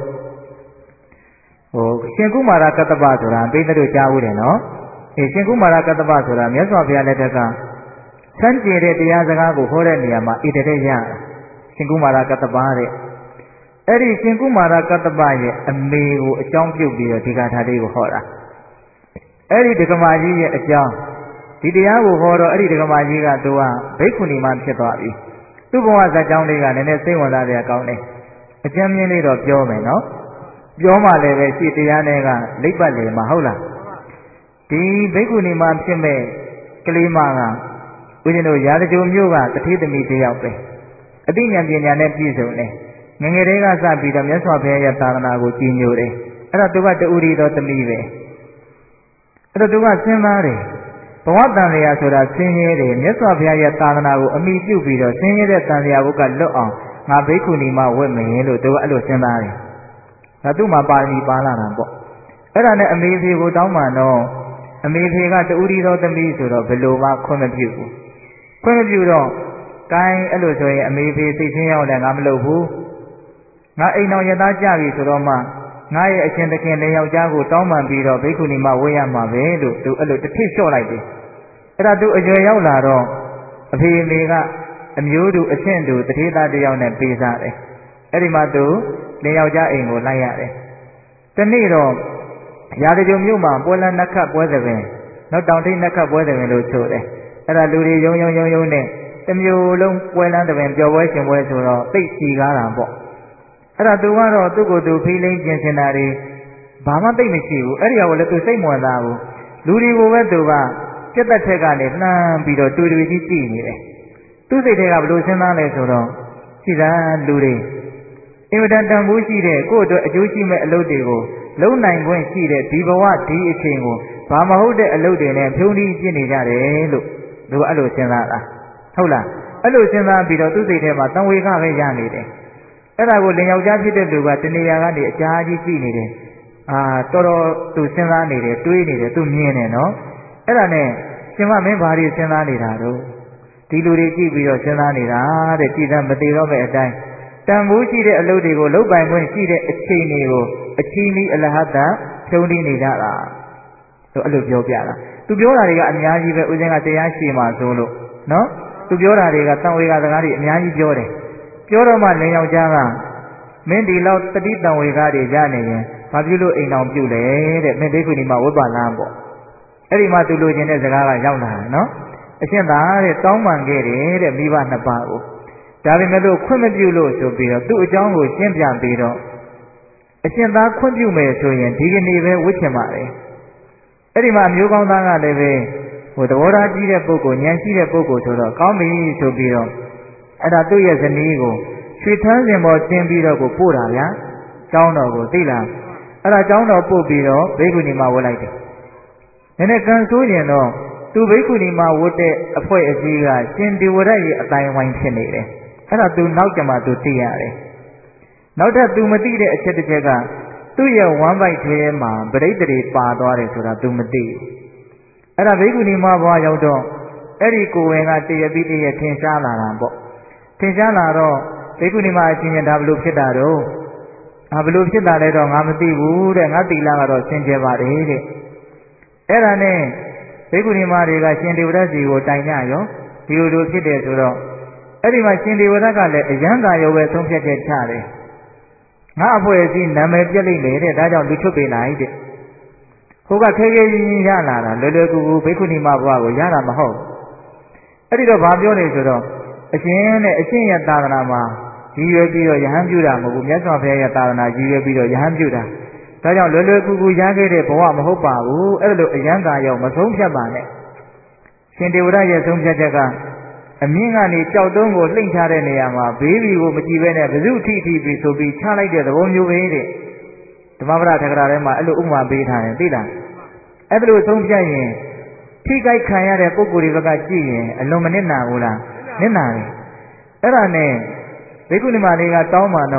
ရှင်ကုမာရကတ္တပဆိုတာပိဋကတို့ကြားဦးတယ်နော်ရှင်ကုမာရကတ္တပဆိုတာမြတ်စွာဘုရားလက်ထက်ကဆန်းကျင်တဲ့တရားစကားကိုဟောတဲ့နေရာမှာဣတတဲ့ရရှင်ကုမာရကတ္တပတဲ့အဲ့ဒီရှင်ကုမာရကတ္တပရဲ့အမေကိုအကြောင်းပြုပြီးတော့ဒီဂါထာလေးကိုဟောတာအဲ့ဒီဒကမာကြီးရဲ့အကြောင်းဒီတရားကိုဟောတော့အဲ့ဒီဒကမာကြီးကသူကဘိက္ခုနီမဖြစ်သွားပြီသူ့ဘဝဇာတ်ကြောင်းလေးကလည်းနည်းနည်းစိတ်ဝင်စားစရာကောင်းတယ်အကျဉ်းမြင့်လေးတော့ပြောမယ်နော်ပြောမှလည်းပဲရှိတရားနဲ့ကလိပ်ပတ်လေမှာဟုတ်လားဒီဘိက္ခုနီမဖြစ်မဲ့ကလေးမကဦးဇင်းတို့ရာဇဂိုမျိုးကတထေသမီးတယောက်ပဲအသိဉာဏ်ပညာနဲ့ပြည့်စုံတယ်ငငယ်လေးကစပြီးတော့မြတ်စွာဘုရားရဲ့သာသနာကိုကြီးညိုတယ်အဲ့တော့သူကတူရီတော်သမီးပဲအဲ့တော့သူကစဉ်းစားတယ်ဘဝတန်လျာဆိုတာဆင်းရဲတယ်မြတ်စွာဘုရားရဲ့သာသနာကိုအမိပြုပြီးတော့ဆင်းရဲတဲ့တန်လျာဘုကလွတ်အောင်ငါဘိက္ခုနီမဝတ်မယ်လို့သူကအဲ့လိုစဉ်းစားတယ်ဒါသူ့မှာပါရမီပါလာတာပေါ့အဲ့ဒါနဲ့အမေဖေကိုတောင်းပန်တော့အမေဖေကတူရီတော်သမီးဆိုတော့ဘယ်လိုမှခွင့်မပြုဘူးခွင့်မပြုတော့ကိုင်းအဲ့လိုဆိုရင်အမေဖေစိတ်ချင်းရောက်တယ်ငါမလုပ်ဘူးငါအိမ်တော်ရသားကြပြီဆိုတော့မှငါရဲ့အရှင်သခင်တဲ့ယောက်ျားကိုတောင်းပန်ပြီးတော့ဘိက္ခုနီမဝေးရမှာပဲလို့သူအဲ့လိုတစ်ထစ်လျှော့လိုက်တယ်အဲ့ဒါသူအရွယ်ရောက်လာတော့အဖေအမေကအမျိုးတူအချင်းတူတထေးသားတစ်ယောက်နဲ့ပေးစားတယ်အဲ့ဒီမှာသူတဲ့ယောက်ျားအိမ်ကိုလိုက်ရတယ်တနေ့တော့ရာဇဂိုမြို့မှာပွဲလန်းနက်ခတ်ပွဲသဘင်နောက်တောင်ထိပ်နက်ခတ်ပွဲသဘင်လို့ဆိုတယ်အဲ့ဒါလူတွေယုံနဲ့တမျိုးလုံးပွဲလန်းသဘင်ပျော်ပွဲရှင်ပွဲဆိုတော့သိစီကားတာပေါ့အဲ့ဒါသူကတော့သူ့ကိုယ်သူဖိလိမ့်ကျင်စင်တာတွေဘာမှသိမရှိဘူးအဲ့ဒီဟာကိုလည်းသူစိတ်မဝင်စားဘူးလူတွေကိုပဲသူကပြတ်သက်ထက်ကနေလှမ်းပြီးတော့တွေ့ကြီးကြည့်နေတယ်သူ့စိတ်ထဲကဘလို့စဉ်းစားလဲဆိုတော့ကြည်သာလူတွေအင်မတန်တန်ဖိုးရှိတဲ့ကိုယ့်အတွက်အကျိုးရှိမဲ့အလုပ်တွေကိုလုံးနိုင်ခွင့်ရှိတဲ့ဒီဘဝဒီအချိန်ကိုဘာမဟုတ်တဲ့အလုပ်တွေနဲ့ဖြုံးပြီးပြစ်နေကြတယ်လို့သူကအဲ့လိုစဉ်းစားတာဟုတ်လားအဲ့လိုစဉ်းစားပြီးတော့သူ့စိတ်ထဲမှာတန်ဝေကပဲရနေတယ်အဲ့ဒါကိုလင်ယောက်ျားဖြစ်တဲ့လူကတနေရာကနေအကြာကြီးကြည့်နေတယ်တော်တော်သူစဉ်းစားနေတယ်တွေးနေတယ်သူမြင်တယ်နော်အဲ့ဒါနဲ့ရှင်မမင်းဘာတွေစဉ်းစားနေတာတော့ဒီလူတွေကြည့်ပြီးတော့စဉ်းစားနေတာတဲ့ကြည်သာမသေးတော့မဲ့အတိုင်းတန်ဖိုးရှိတဲ့အလုပ်တွေကိုလုပ်ပိုင်ခွင့်ရှိတဲ့အချိန်တွေကိုအချီးမီအလဟတ်တာဖြုံးနေကြတာသူအဲ့လိုပြောပြတာသူပြောတာတွေကအများကြီးပဲဦးဇင်းကတရားရှိမှဆိုလို့နော်သူပြောတာတွေကတန်ဝေကစကားတွေအများကြီးပြောတယ်ပြောတော့မှလင်ယောက်ျားကမင်းဒီလောက်တတိတန်ဝေကားတွေရနေရင်ဘာပြုလို့အိမ်အောင်ပြုလဲတဲ့မင်းဘိက္ခုနီမဝိပါလန်းပေါ့အဲ့ဒီမှာသူလိုချင်တဲ့စကားကရောက်လာတယ်နော်အရှင်သာတဲ့တောင်းပန်ခဲ့တယ်တဲ့မိဘနှစ်ပါးကိုဒါပေမဲ့လို့ခွင့်မပြုလို့ဆိုပြီးတော့သူ့အကြောင်းကိုရှင်းပြပြီးတော့အရှင်သာခွင့်ပြုမယ်ဆိုရင်ဒီကနေ့ပဲဝတ်ချင်ပါတယ်အဲ့ဒီမှာမျိုးကောင်းသားကလည်းပဲသဘောထားကြီးတဲ့ပုဂ္ဂိုလ်ဉာဏ်ရှိတဲ့ပုဂ္ဂိုလ်ဆိုတော့ကောင်းပြီဆိုပြီးတော့အဲ့ဒါသူ့ရဲ့ဇနီးကိုရွှေထန်းစင်ပေါ်တင်ပြီးတော့ကိုပို့တာဗျာကျောင်းတော်ကိုသိလားအဲ့ဒါကျောင်းတော်ပို့ပြီးတော့ဘိက္ခုနီမဝတ်လိုက်တယ်နည်းနည်းကန်ဆိုးရင်တော့သူဘိက္ခုနီမဝတ်တဲ့အဖွဲ့အစည်းကရှင်ဒီဝရရဲ့အတိုင်းဝိုင်းဖြစ်နေတယ်အဲ့ဒါသူနောက်ကြမှာသူသိရတယ်နောက်ထပ်သူမသိတဲ့အချက်တစ်ချက်ကသူ့ရဲ့ဝမ်းပိုက်ထဲမှာပရိသေတွေပါသွားတယ်ဆိုတာသူမသိဘူးအဲ့ဒါဘိက္ခုနီမဘွားရောက်တော့အဲ့ဒီကိုဝင်ကတရပြီးတရထင်ရှားလာတာပေါ့ထင်ရှားလာတော့ဘိက္ခုနီမအချင်းချင်းဒါဘလို့ဖြစ်တာတော့ဘလို့ဖြစ်တာလဲတော့ငါမသိဘူးတဲ့ငါတိလာကတော့စင်ကြယ်ပါတယ်တဲ့အဲ့ဒါနဲ့ဘိက္ခုနီမတွေကရှင်ဒေဝရစီကိုတိုင်ကြရောဒီလိုဖြစ်တယ်ဆိုတော့အဲ့ဒီမှာရှင်ဒေဝရကလည်းအယံသာရောပဲသုံးဖြတ်ချက်ချတယ်ငါအဖွဲ့အစည်းနာမည်ပြက်လိမ့်မယ်တဲ့ဒါကြောင့်လူချုပ်ပေးလိုက်တဲ့ဟိုကခဲခဲကြီးကြီးရလာတာလွယ်လွယ်ကူကူဘိက္ခုနီမဘွားကိုရတာမဟုတ်အဲ့ဒီတော့ဘာပြောလဲဆိုတော့အရှင်ရဲ့သာသနာမှာရည်ရွယ်ပြီးတော့ယဟန်ပြုတာမဟုတ်ဘူးမြတ်စွာဘုရားရဲ့သာသနာရည်ရွယ်ပြီးတော့ယဟန်ပြုတာဒါကြောင့်လွယ်လွယ်ကူကူရခဲ့တဲ့ဘဝမဟုတ်ပါဘူးအဲ့လိုအယံသာရောက်မဆုံးဖြတ်ပါနဲ့ရှင်ဒေဝရရဲ့ဆုံးဖြတ်ချက်ကအမြင့်ကနေကြောက်တုံးကိုလှိမ့်ထားတဲ့နေရာမှာဘေးဘီကိုမကြည့်ဘဲနဲ့ဘဇုထိပြီးဆိုပြီးချလိုက်တဲ့သဘောမျိုးပဲတဲ့ဓမ္မပဒထက္ကရာထဲမှာအဲ့လိုဥပမာပေးထားတယ်သိလားအဲ့လိုဆုံးဖြတ်ရင်ထိကြိုက်ခံရတဲ့ပုဂ္ဂိုလ်တွေဘက်ကကြည့်ရင်အလွန်မနစ်နာဘူးလားနစ်နာတယ်အဲ့ဒါနဲ့ဘိက္ခုနီမလေးကတောင်းပန်တော့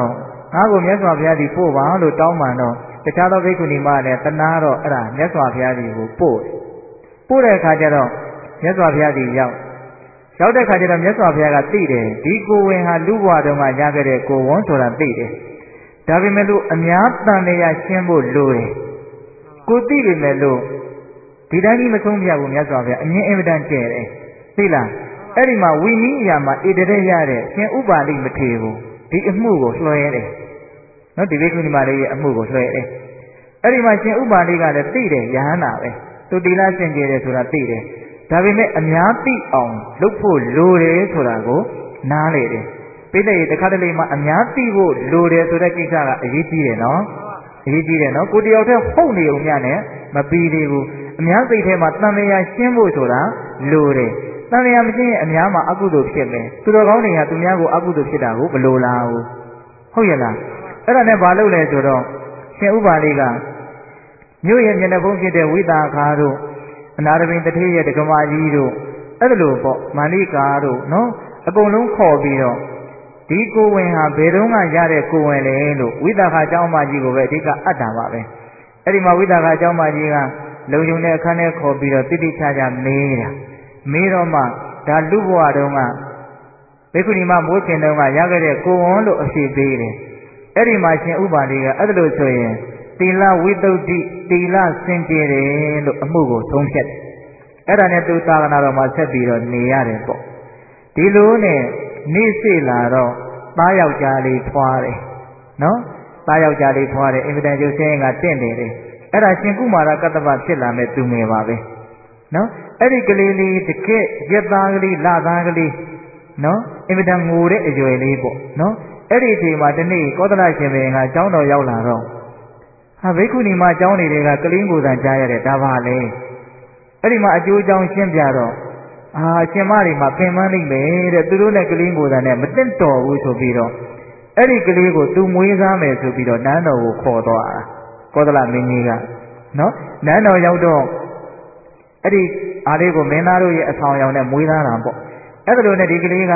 ငါ့ကိုမြတ်စွာဘုရားဒီပို့ပါလို့တောင်းပန်တော့တခြားသောဘိက္ခုနီမလည်းတနာတော့အဲ့ဒါမြတ်စွာဘုရားဒီကိုပို့တဲ့အခါကျတော့မြတ်စွာဘုရားဒီရောက်တဲ့အခါကျတော့မြတ်စွာဘုရားကသိတယ်ဒီကိုဝင်ဟာလူဘဝတုန်းကရခဲ့တဲ့ကိုဝန်းဆိုတာသိတယ်ဒါပေမဲ့လို့အများတန်လျာရှင်းဖို့လိုတယ်ကိုသိပေမဲ့လို့ဒီတိုင်းကြီးမဆုံးပြဘူးမြတ်စွာဘုရားအမြင်အင်မတန်ကျဲတယ်သိလားအဲ့ဒီမှာဝိနည်းအရာမှာဣတရေရတဲ့ရှင်ဥပါလိမထေဘူးဒီအမှုကိုလွှဲတယ်နော်ဒီဘိက္ခုနီမလေးရဲ့အမှုကိုလွှဲတယ်အဲ့ဒီမှာရှင်ဥပါလိကလည်းသိတယ်ယဟန္တာပဲသူတိလစင်ကြယ်တယ်ဆိုတာသိတယ်ဒါပေမဲ့အများသိအောင်လုပ်ဖို့လိုတယ်ဆိုတာကိုနားလေတယ်ပိဋကရေတခါတလေမှာအများသိဖို့လိုတယ်ဆိုတဲ့ကိစ္စကအရေးကြီးတယ်နော်အရေးကြီးတယ်နော်ကိုတယောက်တည်းဟုတ်နေုံများနဲ့မပြီးသေးဘူးအများစိတ်ထဲမှာတန်မြာရှင်းဖို့ဆိုတာလိုတယ်တန်မြာမရှင်းရင်အများမှာအကုသိုလ်ဖြစ်မယ်သူတော်ကောင်းတွေကသူများကိုအကုသိုလ်ဖြစ်တာကိုမလိုလားဘူးဟုတ်ရဲ့လားအဲ့ဒါနဲ့ဘာလုပ်လဲဆိုတော့ရှင်ဥပါလိကမြို့ရဲ့မျက်နှာဖုံးဖြစ်တဲ့ဝိသခါတို့အနာရပင်တထေးရဲ့ဒကမာကြီးတို့အဲ့ဒါလို့ပေါ့မာလိကာတို့နော်အကုန်လုံးခေါ်ပြီးတော့ဒီကိုဝင်ဟာဘယ်တော့မှရတဲ့ကိုဝင်လေလို့ဝိသခါကျောင်းမကြီးကိုပဲအဓိကအပ်တာပါပဲအဲ့ဒီမှာဝိသခါကျောင်းမကြီးကလုံုံတဲ့အခန်းထဲခေါ်ပြီးတော့တိတိကျကျမေးတာမေးတော့မှဒါလူဘဝတုန်းကဘိက္ခုနီမမိုးခင်တုန်းကရခဲ့တဲ့ကိုဝန်လို့အဖြေပေးတယ်အဲ့ဒီမှာရှင်ဥပါလိကအဲ့ဒါလို့ဆိုရင်သီလဝိသုဒ္ဓိသီလစင်ကြယ်တယ်လို့အမှုကိုဆုံးဖြတ်တယ်အဲ့ဒါနဲ့သူသာသနာတော်မှာဆက်ပြီးတော့နေရတယ်ပေါ့ဒီလိုနဲ့နေ့စေ့လာတော့သားယောက်ျားလေးဖွာတယ်နော်သားယောက်ျားလေးဖွာတယ်အင်မတန်ရုပ်ဆင်းကတင့်တယ်လေအဲ့ဒါရှင်ကုမာရကတ္တပဖြစ်လာမဲ့သူငယ်ပါပဲနော်အဲ့ဒီကလေးလေးတကယ်ရက်သားကလေးလသားကလေးနော်အင်မတန်ငိုတဲ့အရွယ်လေးပေါ့နော်အဲ့ဒီအချိန်မှာတနေ့ကောသလရှင်ဘုရင်ကကျောင်းတော်ရောက်လာတော့ဟာဘိက္ခုနီမကျောင်းတွေကကလင်းကိုယ်တိုင်ကြားရတဲ့ဒါပါလေအဲ့ဒီမှာအကျိုးအကြောင်းရှင်းပြတော့ရှင်မတွေမှာပင်ပန်းလိမ့်မယ်တဲ့သူတို့နဲ့ကလင်းကိုယ်တိုင်နဲ့မတင့်တော်ဘူးဆိုပြီးတော့အဲ့ဒီကလေးကိုသူမွေးစားမယ်ဆိုပြီးတော့နန်းတော်ကိုခေါ်သွားတာကောသလမင်းကြီးကနော်နန်းတော်ရောက်တော့အဲ့ဒီအားလေးကိုမင်းသားတို့ရဲ့အဆောင်အယောင်နဲ့မွေးသားတာပေါ့အဲ့ဒါလိုနဲ့ဒီကလေးက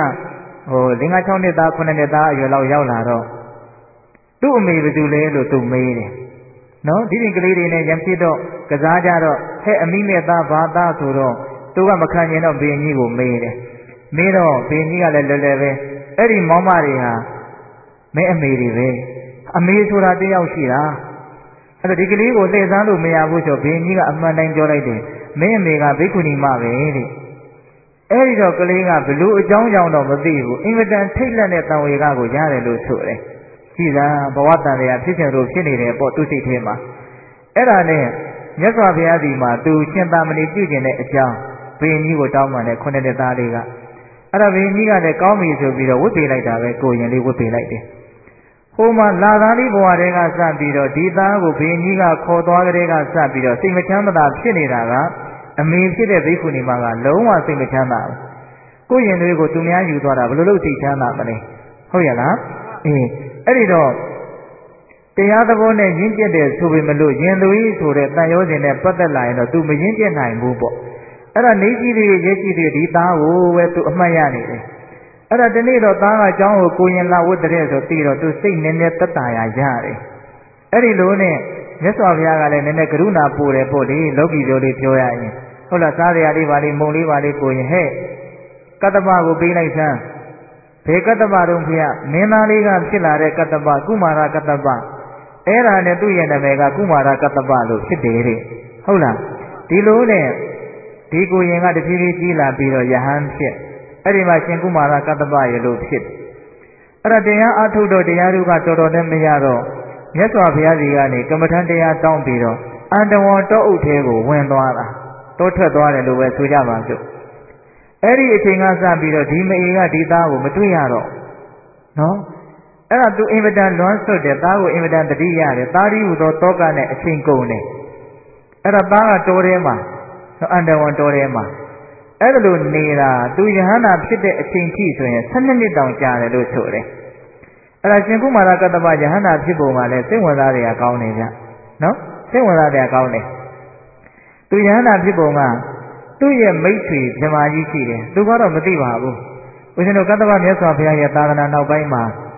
5-6နှစ်သား9နှစ်သားအရွယ်လောက်ရောက်လာတော့သူ့အမေဘယ်သူလဲလို့သူမေးတယ်နော်ဒီကလေးတွေနဲ့ရံဖြစ်တော့ကစားကြတော့ဟဲ့အမိနဲ့သားဘာသားဆိုတော့သူကမခံကျင်တော့ဘုရင်ကြီးကိုမေးတယ်မေးတော့ဘုရင်ကြီးကလည်းလွယ်လွယ်ပဲအဲ့ဒီမောင်မတွေဟာမင်းအမေတွေပဲအမေဆိုတာတယောက်ရှိတာအဲ့တော့ဒီကလေးကိုလှည့်စားလို့မရဘူးဆိုဘုရင်ကြီးကအမှန်တိုင်းပြောလိုက်တယ်မင်းအမေကဘိက္ခုနီမပဲတဲ့အဲ့ဒီတော့ကလေးကဘလို့အကြောင်းကြောင့်တော့မသိဘူးအင်မတန်ထိတ်လန့်တဲ့တန်ဝေကကိုရတယ်လို့ဆိုတယ်ကြည်သာဘဝတန်တရားဖြစ်ချင်လို့ဖြစ်နေတယ်ပေါ့သူစိတ်ထဲမှာအဲ့ဒါနဲ့မြတ်စွာဘုရားဒီမှာသူရှင်သာမဏေပြုကျင်တဲ့အကြောင်းဘုရင်ကြီးကိုတောင်းပန်တဲ့9နှစ်သားလေးကအဲ့ဒါဘုရင်ကြီးကလည်းကောင်းပြီဆိုပြီးတော့ဝတ်ပေးလိုက်တာပဲကိုရင်လေးဝတ်ပေးလိုက်တယ်ဟိုမှာလာသားလေးဘဝတည်းကစပြီးတော့ဒီသားကိုဘုရင်ကြီးကခေါ်သွားကြတဲ့ကစပြီးတော့စိတ်မချမ်းသာဖြစ်နေတာကအမေဖြစ်တဲ့ဘိက္ခုနီမကလုံးဝစိတ်မချမ်းသာဘူးကိုရင်လေးကိုသူများယူသွားတာဘယ်လိုလုပ်စိတ်ချမ်းသာမလဲဟုတ်ရလားအဲ့ဒီတော့တရားသဘောနဲ့ရင်းကျက်တယ်ဆိုပေမလို့ရင်လူကြီးဆိုတဲ့တန်ရောစဉ်နဲ့ပတ်သက်လာရင်တော့ तू မရင်းကျက်နိုင်ဘူးပေါ့အဲ့ဒါနေကြီးတွေရဲကြီးတွေဒီသားကိုပဲ तू အမှတ်ရနေတယ်အဲ့ဒါဒီနေ့တော့သားကအเจ้าကိုကိုရင်လာဝတ်တဲ့ဆိုပြီးတော့ तू စိတ်နည်းနည်းတက်တာရတယ်အဲ့ဒီလိုနဲ့မြတ်စွာဘုရားကလည်းနည်းနည်းကရုဏာပို့တယ်ပေါ့လေလောကီပြောလေးပြောရရင်ဟုတ်လားစားရလေးပါလေးမုံလေးပါလေးကိုရင်ဟဲ့ကတ္တပကိုပေးလိုက်စမ်းဘယ်ကတ္တပတုံးဖေမင်းသားလေးကဖြစ်လာတဲ့ကတ္တပကုမာရကတ္တပအဲ့ဒါနဲ့သူ့ရဲ့နာမည်ကကုမာရကတ္တပလို့ဖြစ်တယ်တဲ့ဟုတ်လားဒီလိုနဲ့ဒီကိုရင်ကတဖြည်းဖြည်းကြီးလာပြီးတော့ယဟန်ဖြစ်အဲ့ဒီမှာရှင်ကုမာရကတ္တပရေလို့ဖြစ်အဲ့ဒါတရားအထုတ်တော့တရားတို့ကတော်တော်နဲ့မရတော့မြတ်စွာဘုရားကြီးကနေကမ္မထံတရားတောင်းပြီးတော့အန္တဝံတောအုပ်ထဲကိုဝင်သွားတာတောထွက်သွားတယ်လို့ပဲဆိုကြပါစို့အဲ့ဒီအချိန်ကစပြီးတော့ဒီမအေကဒီသားကိုမတွေ့ရတော့နော်အဲ့ဒါသူအင်မတန်လွမ်းဆွတ်တယ်သားကိုအင်မတန်တတိရတယ်သားဒီဟူသောတောကနဲ့အချိန်ကုန်တယ်အဲ့ဒါသားကတောထဲမှာအန္တဝံတောထဲမှာအဲ့ဒါလိုနေတာသူယဟန္တာဖြစ်တဲ့အချိန်ထိဆိုရင်12နှစ်တောင်ကြာတယ်လို့ဆိုတယ်အဲ့ဒါရှင်ကုမာရကတ္တပယဟန္တာဖြစ်ပုံကလည်းစိတ်ဝင်စားတွေကကောင်းတယ်ဗျနော်စိတ်ဝင်စားတွေကကောင်းတယ်သူယဟန္တာဖြစ်ပုံကသူ့ရဲ့မိတ်ဆွေဗြဟ္မာကြီးရှိတယ်သူကတော့မသိပါဘူးဦးဇင်းတို့ကတ္တပမြတ်စွာဘုရားရဲ့သာသနာနောက်ပိုင်းမှာယ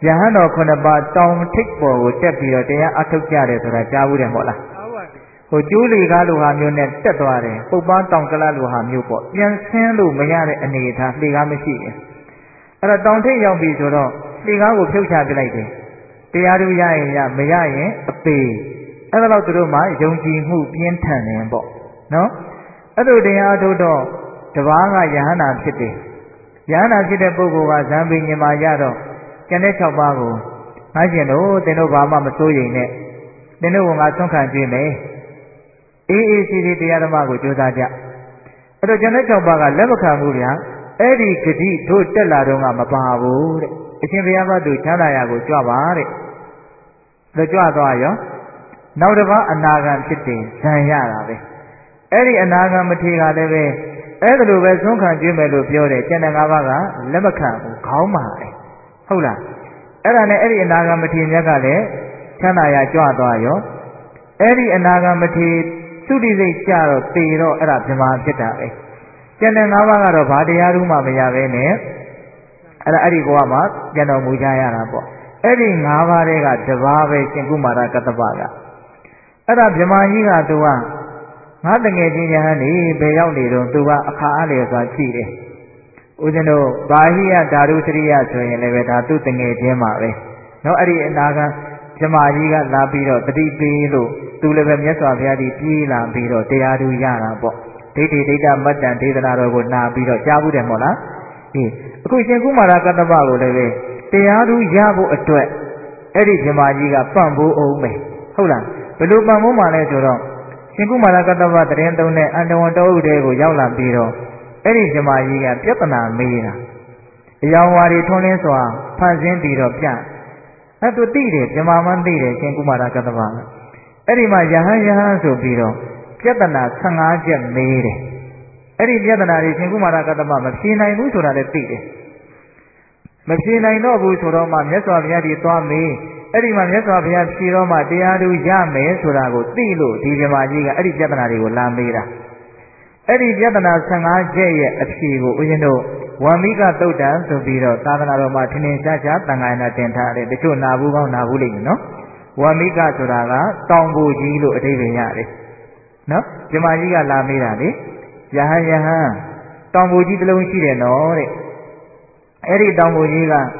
Yahano Konaba Tom Tickbo would step your day out of Jade to the Jawu and Mola. Who Julie Galuham you net Tetuare, Uban Tonkalaluham you put, Yan Sandu Mayare and Nita, Liga machine. And I don't think you'll be so long, Liga will feel tabulated. The Aduya, Mayaye, a pay. And about the Roma, Yonji, who Pian Tan and Bo. No? Other day out of door, the Vanga Yahana City. Yana City Bogo, Zambi Yamayado, Janet Chabago. I know, they know Bama Masoye. They know what some country may. AACD the Adamago Jodaja. At the Janet Chabaga, Lemoka Muria, Eddie Kadi to Teladonga Mapavu. It's in the Yamadu Chanayago Java. The Javayo. Now the Anagan City, Sanyara. Eddie Anaga Matiga Leve. Every way some country may look your Janagaga, Lemaka, Kauma. Hola. Erana Eddie Anaga Matinagale, Chanaya Joadoyo. Eddie Anaga Mati. Sudi Charo, Tiro, Arabjama, Chitae. Jananga, Badiaruma, Mayavene, Ariguama, Jano Mujayana. Eddie Navarega, Javave, Singumara, Katabaga. Arabjama, Yiga, Dua. Nothing is in your honey, Bayoni, Dua, Akali, or Chile. Udino, Bahia, Darutria, Leveta, Tuting a Jemare. No Adi Naga, Jamayiga, Labiro, the deep below. To live in Yasavia, Pila, Biro, Teadu Yana, Data, Matan, Tedanaro would not be the Jabu de Mola. A question Kumara Katabago, Teadu Yabu a twet. Eddie Jamajiga, Pambu, Ome. Hold on. Belupa Muma Letoro. Singumara Katava, the Rentone, and the one to Dego, Yaula Biro. Eddie Jamajiga, Piatana, Mira. Yawari Toneswa, Panzin Biro, Pian. That would be it, Jamaman did it, Singumara Katava. Erima Yahan so Biro, Piatana, Sangaja made it. Eri Piatana is in Gumara Katama, Machina Musura de Pide. Machina no Busuroma, Yesavia Tomi, Erima Yesavia Shiroma, Diadu Yame, Surago, Tilo, Dijamajiga, Eri Piatana, Lambira. Eri Piatana Sangaja, a Chigo, you know, Wamika Totan, so Biro, Tavana Martinez, Tangana Tenta, the two Nabuga, Nabuli, no? Wamika Suraga, Tombu Jilo, David. No? Jamajiga Lamira, Yahan, Tombu Jilo, no. Eri Tombu Jiga,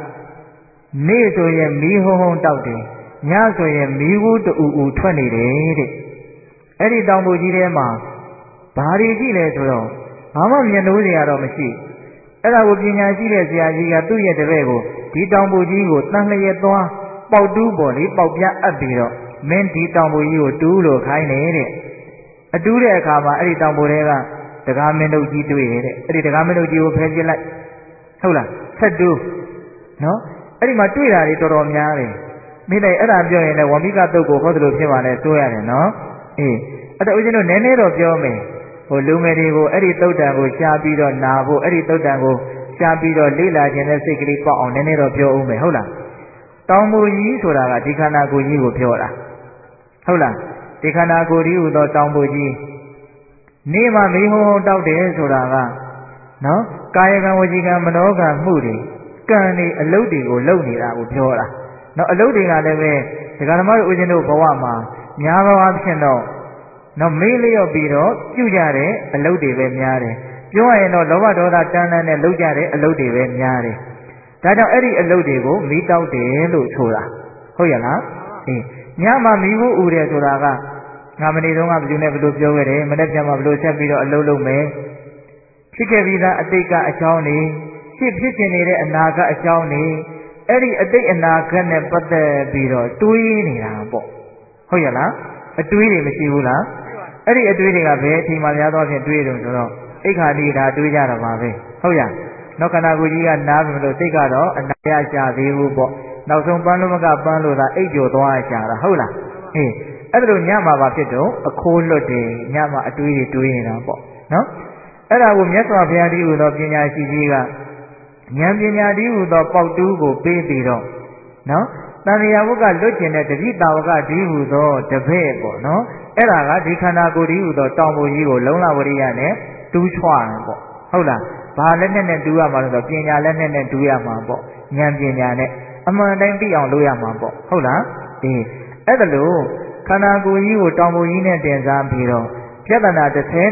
Neso ye Miho Tauti, Yaso ye Mihu to 20 days. Eri Tombu Jilema, Bari Jile Suro, Amam Yanuzi Aromashi. Ella would be Yajiga, Yajiga, 2 years ago, the Tombu Jigo, Nangayatoa. Paudu body, Paupia Abiro, Menti Tambu, Dulo, Kaine. A Dure Kama, Eri Tamburega, the garment of G to it, the garment of Gio Pegila. Hola, said do. No? Eri Matuira, Ritoromyari. Made a Arabio in a Wamika Togo, Hodo Simane, Suyan, no? Eh, at the original Nene of Jome, or Lumerigo, Eri Totango, Shabido, Navo, Eri Totango, Shabido, Lila, Genetically on Nene of Jome, Hola. Tambuji, Suraga, Tikana Guji, Pura. Hola, Tikana Guri, the Tambuji. Nema Miho, Daude, Suraga. No? Kayaga Wajiga, Manoga, Moody. Kani, a loading or loading out with Pura. No, a loading out of it. The Ganamar Ujino Pawama, Nyava Abseno. No, Mili or Biro, Jujare, a loading with Miare. Joa no Lovado, Tana and Lujare, a loading with Miare. That Eddie a lodego, meet out the Lutura. Hoyala? Yama Mivu Uria Turaga. How many don't have you never look over there? Madame of Lucevito, a lolo me. Chikavida, a deka, a chowny. Ship hitchinere, a naga, a chowny. Eddie a day and naga, but the biro, twinning rambo. Hoyala? A twinning Mishula. Eddie a twinning a bed, Himalaya and twinning. Eka need a twinning of Mave. Hoya. No Kanaguja Navim Sigaro and Nayasha the Ubo. Now some Panumaga Panuda, Ajo Doashara, Hola. Eh, Edro Yama Vapito, a cold day, Yama a twin rambo. No? And I will get off Yadi with Opina Shiga. Yamyadi with the Pautugo, baby. No? Naniamuka looking at the Vitaga Divudo, the Vebo, no? Eraga, the Kanaguri with the Tombo Yigo, Lona Voriane, 2 Swan. Hola. Parliament and do a mother, Pina and do a mambo, Yampiane, အမှန်တိုင်းသိအောင်လုပ်ရမှာပေါ့ဟုတ်လားအေးအဲ့ဒါလို့ခန္ဓာကိုယ်ကြီးကိုတောင်ပုံကြီးနဲ့တင်စားပြီးတော့ပြဿနာ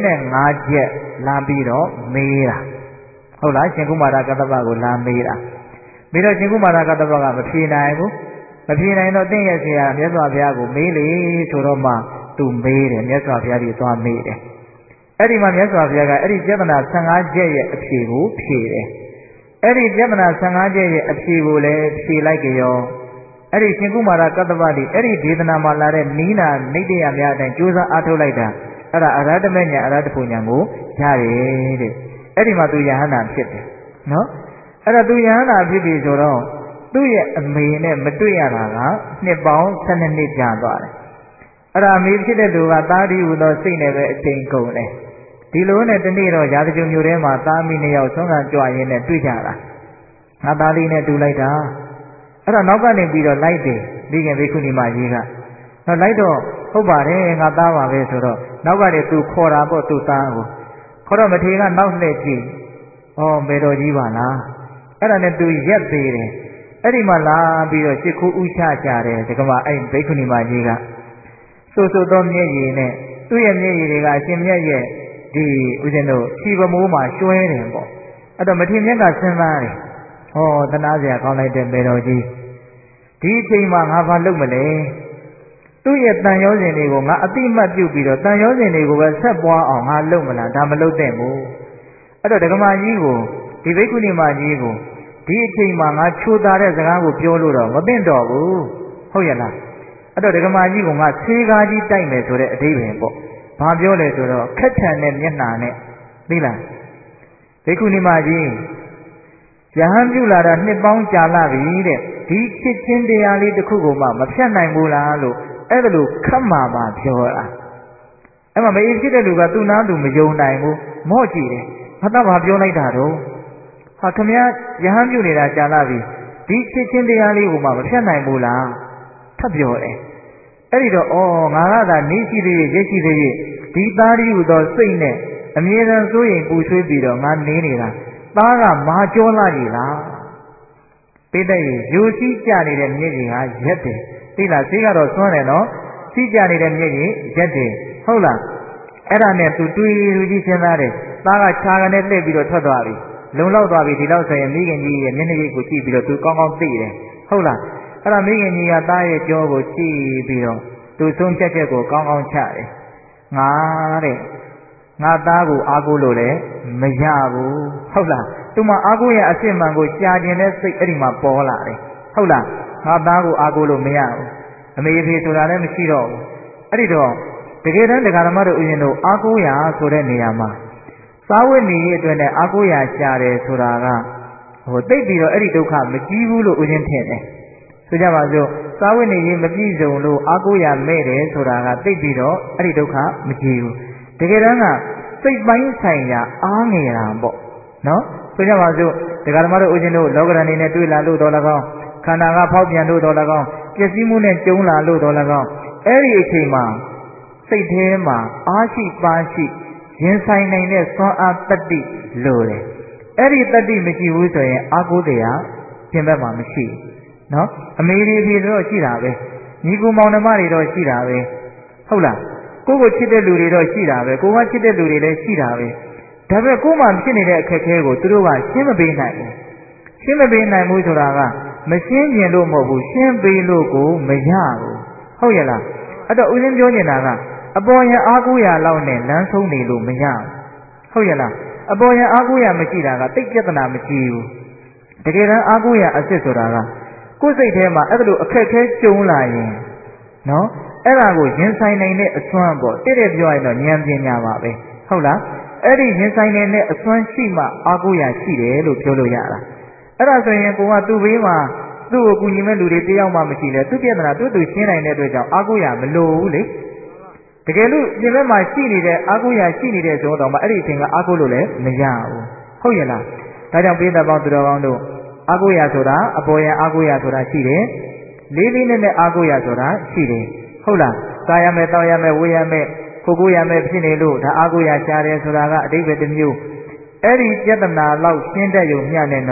35ချက်လာပြီးတော့မေးတာဟုတ်လားရှင်ကုမာရကတ္တပကိုလာမေးတာပြီးတော့ရှင်ကုမာရကတ္တပကမဖြေနိုင်ဘူးမဖြေနိုင်တော့တင့်ရဲ့ဆရာမြတ်စွာဘုရားကိုမေးလေဆိုတော့မှသူမေးတယ်မြတ်စွာဘုရားကြီးသွားမေးတယ်အဲ့ဒီမှာမြတ်စွာဘုရားကအဲ့ဒီပြဿနာ15ချက်ရဲ့အဖြေကိုဖြေတယ်အဲ့ဒီပြဿနာ15ချက်ရဲ့အဖြေကိုလည်းဖြေလိုက်ကြရောအဲ့ဒီရှင်ကုမာရကတ္တပတိအဲ့ဒီဒေသနာမှာလာတဲ့နိနာနိတ္တယများအတိုင်းကြိုးစားအားထုတ်လိုက်တာအဲ့ဒါအရဟတမေညာအရဟတဖို့ညာကိုရတယ်တဲ့အဲ့ဒီမှာသူယဟန္တာဖြစ်တယ်နော်အဲ့ဒါသူယဟန္တာဖြစ်ပြီဆိုတော့သူ့ရဲ့အမေနဲ့မတွေ့ရတာကနှစ်ပေါင်း12နှစ်ကြာသွားတယ်အဲ့ဒါအမေဖြစ်တဲ့လူကသားဒီဟူသောစိတ်နဲ့ပဲအချိန်ကုန်တယ်ဒီလိုနဲ့တနေ့တော့ရာဇဂုံမျိုးထဲမှာသားမိ2ယောက်ဆုံးခံကြွရင်းနဲ့တွေ့ကြတာငါသားလေးနဲ့တူလိုက်တာအဲ့တော့နောက်ကနေပြီးတော့လိုက်တယ်ဒီကဘေခုနီမကြီးကနောက်လိုက်တော့ဟုတ်ပါတယ်ငါသားပါပဲဆိုတော့နောက်ကနေသူခေါ်တာပေါ့သူသားကိုခေါ်တော့မထေကနောက်လှည့်ကြည့်ဩမေတော်ကြီးပါလားအဲ့ဒါနဲ့သူရက်သေးတယ်အဲ့ဒီမှာလာပြီးတော့ရှ िख ိုးဥချကြတယ်ဒီကမအဲ့ဘိက္ခုနီမကြီးကစိုးစိုးသောမျက်ရည်နဲ့သူ့ရဲ့မျက်ရည်တွေကအရှင်မြတ်ရဲ့ဒီဦးဇင်းတို့ခြေပမိုးမှာကျွဲတယ်ပေါ့အဲ့တော့မထေမြတ်ကစဉ်းစားတယ်ဟောသနာစရာကောင်းလိုက်တဲ့မေတော်ကြီးဒီအချိန်မှာငါဘာလုပ်မလဲသူ့ရဲ့တန်ရောစဉ်တွေကိုငါအတိမတ်ပြုပြီးတော့တန်ရောစဉ်တွေကိုပဲဆက်ပွားအောင်ငါလုပ်မလားဒါမလုပ်တဲ့ဘူးအဲ့တော့ဒကမာကြီးကိုဒီဘိက္ခုနီမကြီးကိုဒီအချိန်မှာငါချိုးသားတဲ့စကားကိုပြောလို့တော့မသင့်တော်ဘူးဟုတ်ရဲ့လားအဲ့တော့ဒကမာကြီးကငါဆေးကားကြီးတိုက်မယ်ဆိုတဲ့အဓိပ္ပာယ်ပေါ့ဘာပြောလဲဆိုတော့ခက်ထန်တဲ့မျက်နှာနဲ့သိလားဘိက္ခုနီမကြီးယဟန်ပြုလာတာနှစ်ပေါင်းကြာလာပြီတဲ့ဒီချစ်ချင်းတရားလေးတစ်ခုကိုမှမဖြတ်နိုင်ဘူးလားလို့အဲ့ဒါလို့ခတ်မှာပါပြောတာအဲ့မှာမအေးဖြစ်တဲ့လူကသူ့နားသူမယုံနိုင်ဘူးမော့ကြည့်တယ်ဘာသာဘာပြောလိုက်တာတော့ဟာခမရယဟန်ပြုနေတာကြာလာပြီဒီချစ်ချင်းတရားလေးကိုမှမဖြတ်နိုင်ဘူးလားထပ်ပြောတယ်အဲ့ဒီတော့ဩငါကသာနေရှိသေးရဲ့ရက်ရှိသေးရဲ့ဒီသားလေးဟူသောစိတ်နဲ့အမြဲတမ်းစိုးရင်ပူဆွေးပြီးတော့ငါနေနေတာသားကမာကြောလာကြီးလားပိတဲ့ယူစည်းကြနေတဲ့မျက်ရည်ဟာရက်တယ်သိလားဈေးကတော့စွန့်တယ်နော်စီးကြနေတဲ့မျက်ရည်ရက်တယ်ဟုတ်လားအဲ့ဒါနဲ့သူတွေးလူကြီးစဉ်းစားတယ်သားကခြာကနေလှည့်ပြီးတော့ထွက်သွားပြီလုံလောက်သွားပြီဒီလောက်ဆိုရင်မိခင်ကြီးရဲ့မျက်နှာကြီးကိုကြည့်ပြီးတော့သူကောင်းကောင်းသိတယ်ဟုတ်လားအဲ့ဒါမိခင်ကြီးကသားရဲ့ကြောကိုကြည့်ပြီးတော့သူဆုံးဖြတ်ချက်ကိုကောင်းကောင်းချတယ်ငါတဲ့ငါသားကိုအားကိုးလို့လည်းမရဘူးဟုတ်လားသူမအားကိုးရအစစ်မှန်ကိုရှားကျင်တဲ့စိတ်အဲ့ဒီမှာပေါ်လာတယ်ဟုတ်လားငါသားကိုအားကိုးလို့မရဘူးအမေအဖေဆိုတာလည်းမရှိတော့ဘူးအဲ့ဒီတော့တကယ်တမ်းဒကာဓမ္မတို့ဥယျာဉ်တို့အားကိုးရဆိုတဲ့နေရာမှာစားဝတ်နေရေးအတွက်နဲ့အားကိုးရရှားတယ်ဆိုတာကတိတ်ပြီးတော့အဲ့ဒီဒုက္ခမကြီးဘူးလို့ဥယျာဉ်ထင်တယ်ဆိုကြပါစို့စားဝတ်နေရေးမပြည့်စုံလို့အားကိုးရမဲ့တယ်ဆိုတာကတိတ်ပြီးတော့အဲ့ဒီဒုက္ခမကြီးဘူးတကယ်တမ်းကစိတ်ပိုင်းဆိုင်ရာအားငယ်တာပေါ့နော်ဆိုကြပါစို့ဒကာဓမ္မတို့ဥစဉ်တို့လောကရန်နေနဲ့တွေ့လာလို့တော်၎င်းခန္ဓာကဖောက်ပြန်လို့တော်၎င်းပျက်စီးမှုနဲ့ကျုံလာလို့တော်၎င်းအဲ့ဒီအချိန်မှာစိတ်ထဲမှာအားရှိပါရှိရင်ဆိုင်နိုင်တဲ့စွမ်းအားတတ္တိလိုတယ်အဲ့ဒီတတ္တိမရှိဘူးဆိုရင်အားကိုးတရားပြင်ဘက်မှာမရှိဘူးနော်အမေဒီအဖေတော့ရှိတာပဲညီကူမောင်နှမတွေတော့ရှိတာပဲဟုတ်လားကိုကိုချစ်တဲ့လူတွေတော့ရှိတာပဲကိုကချစ်တဲ့လူတွေလည်းရှိတာပဲဒါပေမဲ့ကိုမှဖြစ်နေတဲ့အခက်အခဲကိုသူတို့ကရှင်းမပေးနိုင်ဘူးရှင်းမပေးနိုင်ဘူးဆိုတာကမရှင်းကျင်လို့မဟုတ်ဘူးရှင်းပေးလို့ကိုမရဘူးဟုတ်ရဲ့လားအဲ့တော့ဦးဇင်းပြောနေတာကအပေါ်ယံအားကိုးရလောက်နဲ့လမ်းဆုံးနေလို့မရဘူးဟုတ်ရဲ့လားအပေါ်ယံအားကိုးရမရှိတာကတိတ်ပြဿနာမရှိဘူးတကယ်တမ်းအားကိုးရအစ်စ်ဆိုတာကကိုယ်စိတ်ထဲမှာအဲ့လိုအခက်အခဲကြုံလာရင်နော်အဲ့ဒါကိုရင်ဆိုင်နိုင်တဲ့အစွမ်းပေါ့တိတဲ့ပြောရင်တော့ဉာဏ်ပညာပါပဲဟုတ်လားအဲ့ဒီရင်ဆိုင်နိုင်တဲ့အစွမ်းရှိမှအားကိုးရရှိတယ်လို့ပြောလို့ရတာအဲ့ဒါဆိုရင်ကိုကသူ့ဘေးမှာသူ့ကိုကူညီမဲ့လူတွေတယောက်မှမရှိလဲသူ့ပြဿနာသူ့သူရှင်းနိုင်တဲ့အတွက်ကြောင့်အားကိုးရမလိုဘူးလေတကယ်လို့ပြင်ဘက်မှာရှိနေတဲ့အားကိုးရရှိနေတဲ့ဇုံတော်မှာအဲ့ဒီအချိန်ကအားကိုးလို့လည်းမရဘူးဟုတ်ရဲ့လားဒါကြောင့်ပိဋကပေါင်းသူတော်ကောင်းတို့အားကိုးရဆိုတာအပေါ်ယံအားကိုးရဆိုတာရှိတယ်လေးလေးနဲ့အားကိုးရဆိုတာရှိတယ်ဟုတ်လားစားရမယ်တောင်းရမယ်ဝေးရမယ်ခိုးကိုးရမယ်ဖြစ်နေလို့ဒါအားကိုးရရှားတယ်ဆိုတာကအတိတ်ပဲတစ်မျိုးအဲ့ဒီပြဿနာလောက်ရှင်းတတ်ရုံမျှနဲ့တော့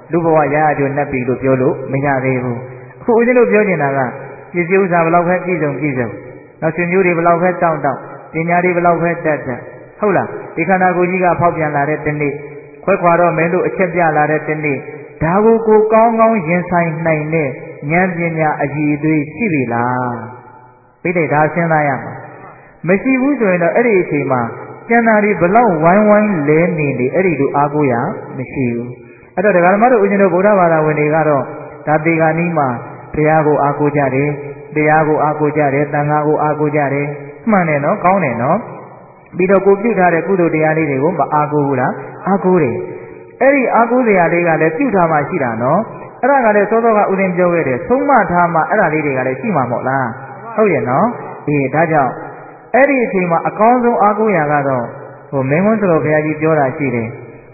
လူဘဝရရကြိုနှက်ပြီလို့ပြောလို့မရသေးဘူးအခုဦးဇင်းတို့ပြောနေတာကပစ္စည်းဥစ္စာဘလောက်ပဲပြည့်စုံနောက်ဆွေမျိုးတွေဘလောက်ပဲတောင်းပညာတွေဘလောက်ပဲတက်ဟုတ်လားဒီခန္ဓာကိုယ်ကြီးကဖောက်ပြန်လာတဲ့တနေ့ခွဲခွာတော့မယ်လို့အချက်ပြလာတဲ့တနေ့ဒါကိုကောင်းကောင်းရင်ဆိုင်နိုင်တဲ့ဉာဏ်ပညာအကြည်အသွေးရှိပြီလားပြိတ္တိဒါစဉ်းစားရမှာမရှိဘူးဆိုရင်တော့အဲ့ဒီအချိန်မှာကျန်တာတွေဘလောက်ဝိုင်းလဲနေအဲ့ဒီလိုအားကိုးရမရှိဘူးအဲ့တော့ဒကာဓမ္မတို့ဦးဇင်းတို့ဗုဒ္ဓဘာသာဝင်တွေကတော့ဒါတေဂာနီးမှာဘုရားကိုအားကိုးကြတယ်တရားကိုအားကိုးကြတယ်သံဃာကိုအားကိုးကြတယ်မှန်တယ်နော်ကောင်းတယ်နော်ပြီးတော့ကိုပြုထားတဲ့ကုသိုလ်တရားလေးတွေကိုမအားကိုးဘူးလားအားကိုးတယ်အဲ့ဒီအားကိုးစရာလေးကလည်းပြုထားမှရှိတာနော်အဲ့ဒါကလည်းသောသောကဥစဉ်ပြောခဲ့တယ်သုံးမထားမှအဲ့ဒါလေးတွေကလည်းရှိမှာမဟုတ်လားဟုတ်ရဲ့နော်အေးဒါကြောင့်အဲ့ဒီအချိန်မှာအကောင်းဆုံးအားကိုးရာကတော့မင်းဝန်းတော်ဘုရားကြီးပြောတာရှိတယ်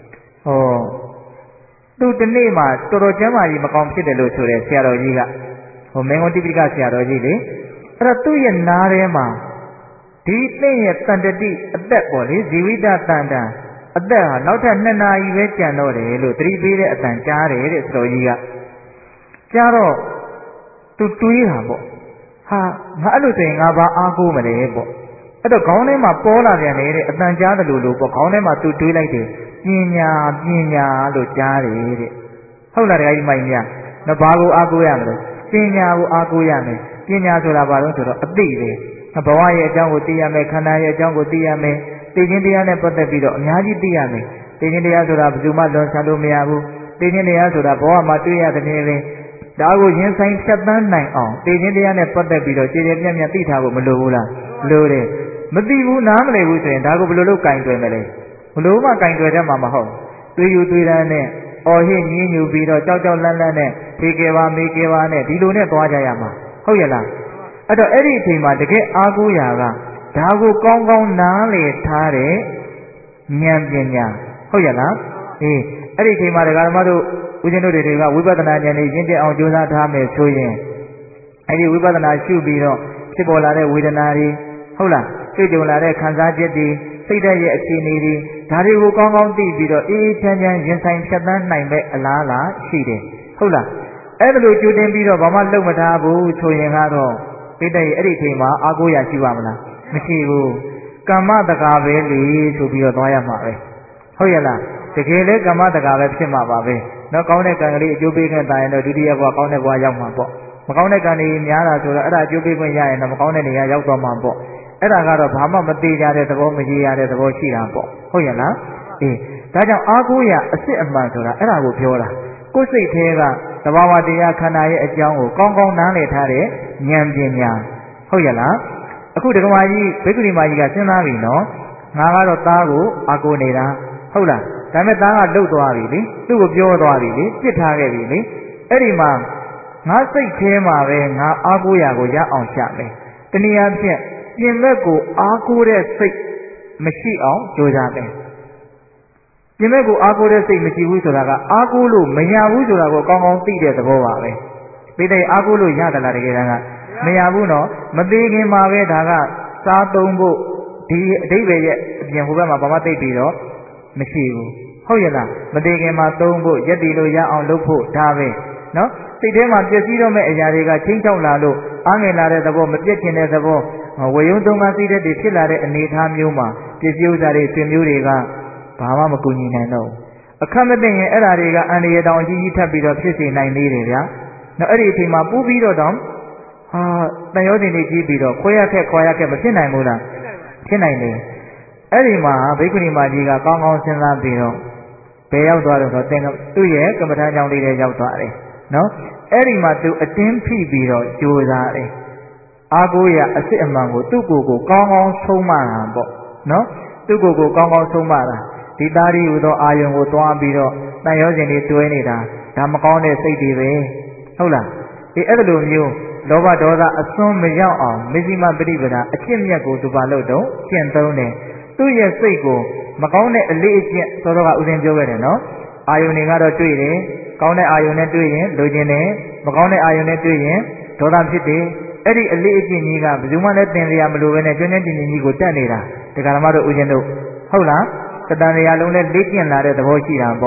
သူတနေ့မှာတော်တော်ကျမ်းမာကြီးမကောင်းဖြစ်တယ်လို့ဆိုတယ်ဆရာတော်ကြီးကမင်းဝန်းတိပိဋကဆရာတော်ကြီးလေအဲ့တော့သူ့ရဲ့နားထဲမှာဒီသင်ရဲ့တန်တတိအသက်ပေါ့လေဇီဝိတတန်တန်အသက်ဟာနောက်ထပ်2 နာရီပဲကြံတော့တယ်လို့သတိပေးတဲ့အတန်ကြားတယ်တဲ့ဆရာတော်ကြီးကကြားတော့သူတွေးတာပေါ့ဟာငါအဲ့လိုဆိုရင်ငါဘာအားကိုးမလဲပေါ့အဲ့တော့ခေါင်းထဲမှာပေါ်လာပြန်တယ်တဲ့အတန်ကြားတယ်လို့ပေါ့ခေါင်းထဲမှာသူတွေးလိုက်တယ်ပညာလို့ကြားတယ်တဲ့ဟုတ်လားတရားကြီးမိုင်းများနော်ဘာကိုအားကိုးရမလဲပညာကိုအားကိုးရမယ်ပညာဆိုတာဘာလို့ဆိုတော့အသိပဲဘဝရဲ့အကြောင်းကိုသိရမယ်ခန္ဓာရဲ့အကြောင်းကိုသိရမယ်သိခြင်းတရားနဲ့ပတ်သက်ပြီးတော့အများကြီးသိရမယ်သိခြင်းတရားဆိုတာဘယ်သူမှလွန်ဆန်လို့မရဘူးသိခြင်းတရားဆိုတာဘဝမှာတွေ့ရတဲ့နေ့ပဲဒါကိုရင်ဆိုင်ဖြတ်သန်းနိုင်အောင်သိခြင်းတရားနဲ့ပတ်သက်ပြီးတော့ကြည်ကြည်ပြန့်ပြန့်သိထားဖို့မလိုဘူးလားလိုတယ်မသိဘူးနားမလည်ဘူးဆိုရင်ဒါကိုဘယ်လိုလုပ်ကင်တွယ်မလဲဘလို့မှကင်တွယ်တတ်မှာမဟုတ်သွေးယူသွေးတန်းနဲ့အော်ဟစ်ညင်းညူပြီးတော့ကြောက်လန့်နဲ့ဖေးကဲပါမေးကဲပါနဲ့ဒီလိုနဲ့သွားကြရမှာဟုတ်ရဲ့လားအဲ့တော့အဲ့ဒီအချိန်မှာတကယ်အားကိုးရာကဒါကိုကောင်းကောင်းနားလည်ထားတဲ့ဉာဏ်ပညာဟုတ်ရဲ့လားအေးအဲ့ဒီအချိန်မှာဒကာဓမ္မတို့ဦးဇင်းတို့တွေကဝိပဿနာဉာဏ်နဲ့ရင့်ကျက်အောင်ကြိုးစားထားမယ်ဆိုရင်အဲ့ဒီဝိပဿနာရှုပြီးတော့ဖြစ်ပေါ်လာတဲ့ဝေဒနာတွေဟုတ်လားတွေ့ကြုံလာတဲ့ခံစားချက်တွေစိတ်ဓာတ်ရဲ့အခြေအနေတွေဒါတွေကိုကောင်းကောင်းသိပြီးတော့အေးချမ်းချမ်းရင်ဆိုင်ဖြတ်သန်းနိုင်မဲ့အလားလားရှိတယ်ဟုတ်လားအဲ့ဒါလိုကြိုတင်ပြီးတော့ဘာမှလုပ်မထားဘူးဆိုရင်ကတော့ပိဋကရဲ့အဲ့ဒီအချိန်မှာအားကိုးရရှိပါမလားမရှိဘူးကမ္မတကာပဲလေဆိုပြီးတော့သွားရမှာပဲဟုတ်ရဲ့လားတကယ်လဲကမ္မတကာပဲဖြစ်မှာပါပဲနော်ကောင်းတဲ့ကံကလေးအကျိုးပေးခွင့်တာရင်တော့ဒုတိယဘဝကောင်းတဲ့ဘဝရောက်မှာပေါ့မကောင်းတဲ့ကံတွေများတာဆိုတော့အဲ့ဒါအကျိုးပေးခွင့်ရရင်တော့မကောင်းတဲ့နေရာရောက်သွားမှာပေါ့အဲ့ဒါကတော့ဘာမှမသေးကြတဲ့သဘောမကြီးရတဲ့သဘောရှိတာပေါ့ဟုတ်ရဲ့လားအေးဒါကြောင့်အားကိုးရအစစ်အမှန်ဆိုတာအဲ့ဒါကိုပြောတာကိုယ်စိတ်ထဲကသဘာဝတရားခန္ဓာရဲ့အကြောင်းကိုကောင်းကောင်းနားလည်ထားတဲ့ဉာဏ်ပညာဟုတ်ရဲ့လားအခုဒကမာကြီးဘိက္ခုနီမကြီးကစဉ်းစားပြီနော်ငါကတော့သားကိုအားကိုးနေတာဟုတ်လားဒါပေမဲ့သားကလှုပ်သွားပြီလေသူ့ကိုပြောသွားပြီလေပြစ်ထားခဲ့ပြီလေအဲ့ဒီမှာငါစိတ်ထဲမှာပဲငါအားကိုးရာကိုရအောင်ရှာမယ်တနည်းအားဖြင့်ပြင်ဘက်ကိုအားကိုးတဲ့စိတ်မရှိအောင်ကြိုးစားမယ်ပြင်ဘက်ကိုအားကိုးတဲ့စိတ်မရှိဘူးဆိုတာကအားကိုးလို့မရဘူးဆိုတာကိုကောင်းကောင်းသိတဲ့သဘောပါပဲပိဋကအားကိုးလို့ရသလားတကယ်တမ်းကမရဘူးနော်မသေးခင်မှာပဲဒါကစားသုံးဖို့ဒီအဓိပ္ပာယ်ရဲ့အပြင်ဟိုဘက်မှာဘာမှသိပြီးတော့မရှိဘူးဟုတ်ရဲ့လားမသေးခင်မှာသုံးဖို့ရက်တည်လို့ရအောင်လုပ်ဖို့ဒါပဲနော်စိတ်ထဲမှာပျက်စီးတော့မဲ့အရာတွေကချင်းချောက်လာလို့အားငယ်လာတဲ့သဘောမပြတ်ချင်တဲ့သဘောဝေယုံသုံးပါးသိတဲ့တည်းဖြစ်လာတဲ့အနေအထားမျိုးမှာပစ္စည်းဥစ္စာတွေဆွေမျိုးတွေကဘာမှမကူညီနိုင်တော့အခက်မသိရင်အဲ့ဓာတွေကအန္တရာယ်တောင်အကြီးကြီးထပ်ပြီးတော့ဖြစ်စေနိုင်သေးတယ်ဗျာနော်အဲ့ဒီအချိန်မှာပူးပြီးတော့တောင်တန်ရောတင်တွေကြီးပြီးတော့ခွဲရခက်ခွာရခက်မဖြစ်နိုင်ဘူးလားဖြစ်နိုင်တယ်အဲ့ဒီမှာဘိက္ခုနီမကြီးကကောင်းကောင်းစဉ်းစားပြီးတော့ဘယ်ရောက်သွားတော့ဆိုသူ့ရဲ့ကမ္မထာကြောင့်လေးတွေရောက်သွားတယ်နော်အဲ့ဒီမှာသူအတင်းဖိပြီးတော့ကြိုးစားတယ်အားကိုးရအစစ်အမှန်ကိုသူ့ကိုယ်ကိုကောင်းကောင်းဆုံးမတာပေါ့နော်သူ့ကိုယ်ကိုကောင်းကောင်းဆုံးမတာဒီသားရီဟူသောအာယုံကိုတွားပြီးတော့တန်ရောစဉ်တွေတွဲနေတာဒါမကောင်းတဲ့စိတ်တွေပဲဟုတ်လားဒီအဲ့လိုမျိုးလောဘဒေါသအစွန်းမရောက်အောင်မဇ္ဈိမပฏิပဒါအကျင့်မြတ်ကိုသူပါလို့တော့ကျင့်သုံးတယ်သူ့ရဲ့စိတ်ကိုမကောင်းတဲ့အလေးအကျင့်သောတော့ကဥစဉ်ပြောခဲ့တယ်နော်အာယုန်တွေကတော့တွေ့တယ်ကောင်းတဲ့အာယုန်နဲ့တွေ့ရင်လိုချင်တယ်မကောင်းတဲ့အာယုန်နဲ့တွေ့ရင်ဒေါသဖြစ်တယ်အဲ့ဒီအလေးအကျင့်ကြီးကဘယ်သူမှလည်းသင်ရမလို့ပဲနဲ့ကျွမ်းကျွမ်းကျင်ကျင်ကြီးကိုတက်နေတာဒကာဓမ္မတို့ဥစဉ်တို့ဟုတ်လားတတန်ရာလုံးနဲ့လေ့ကျင့်လာတဲ့သဘောရှိတာပေါ့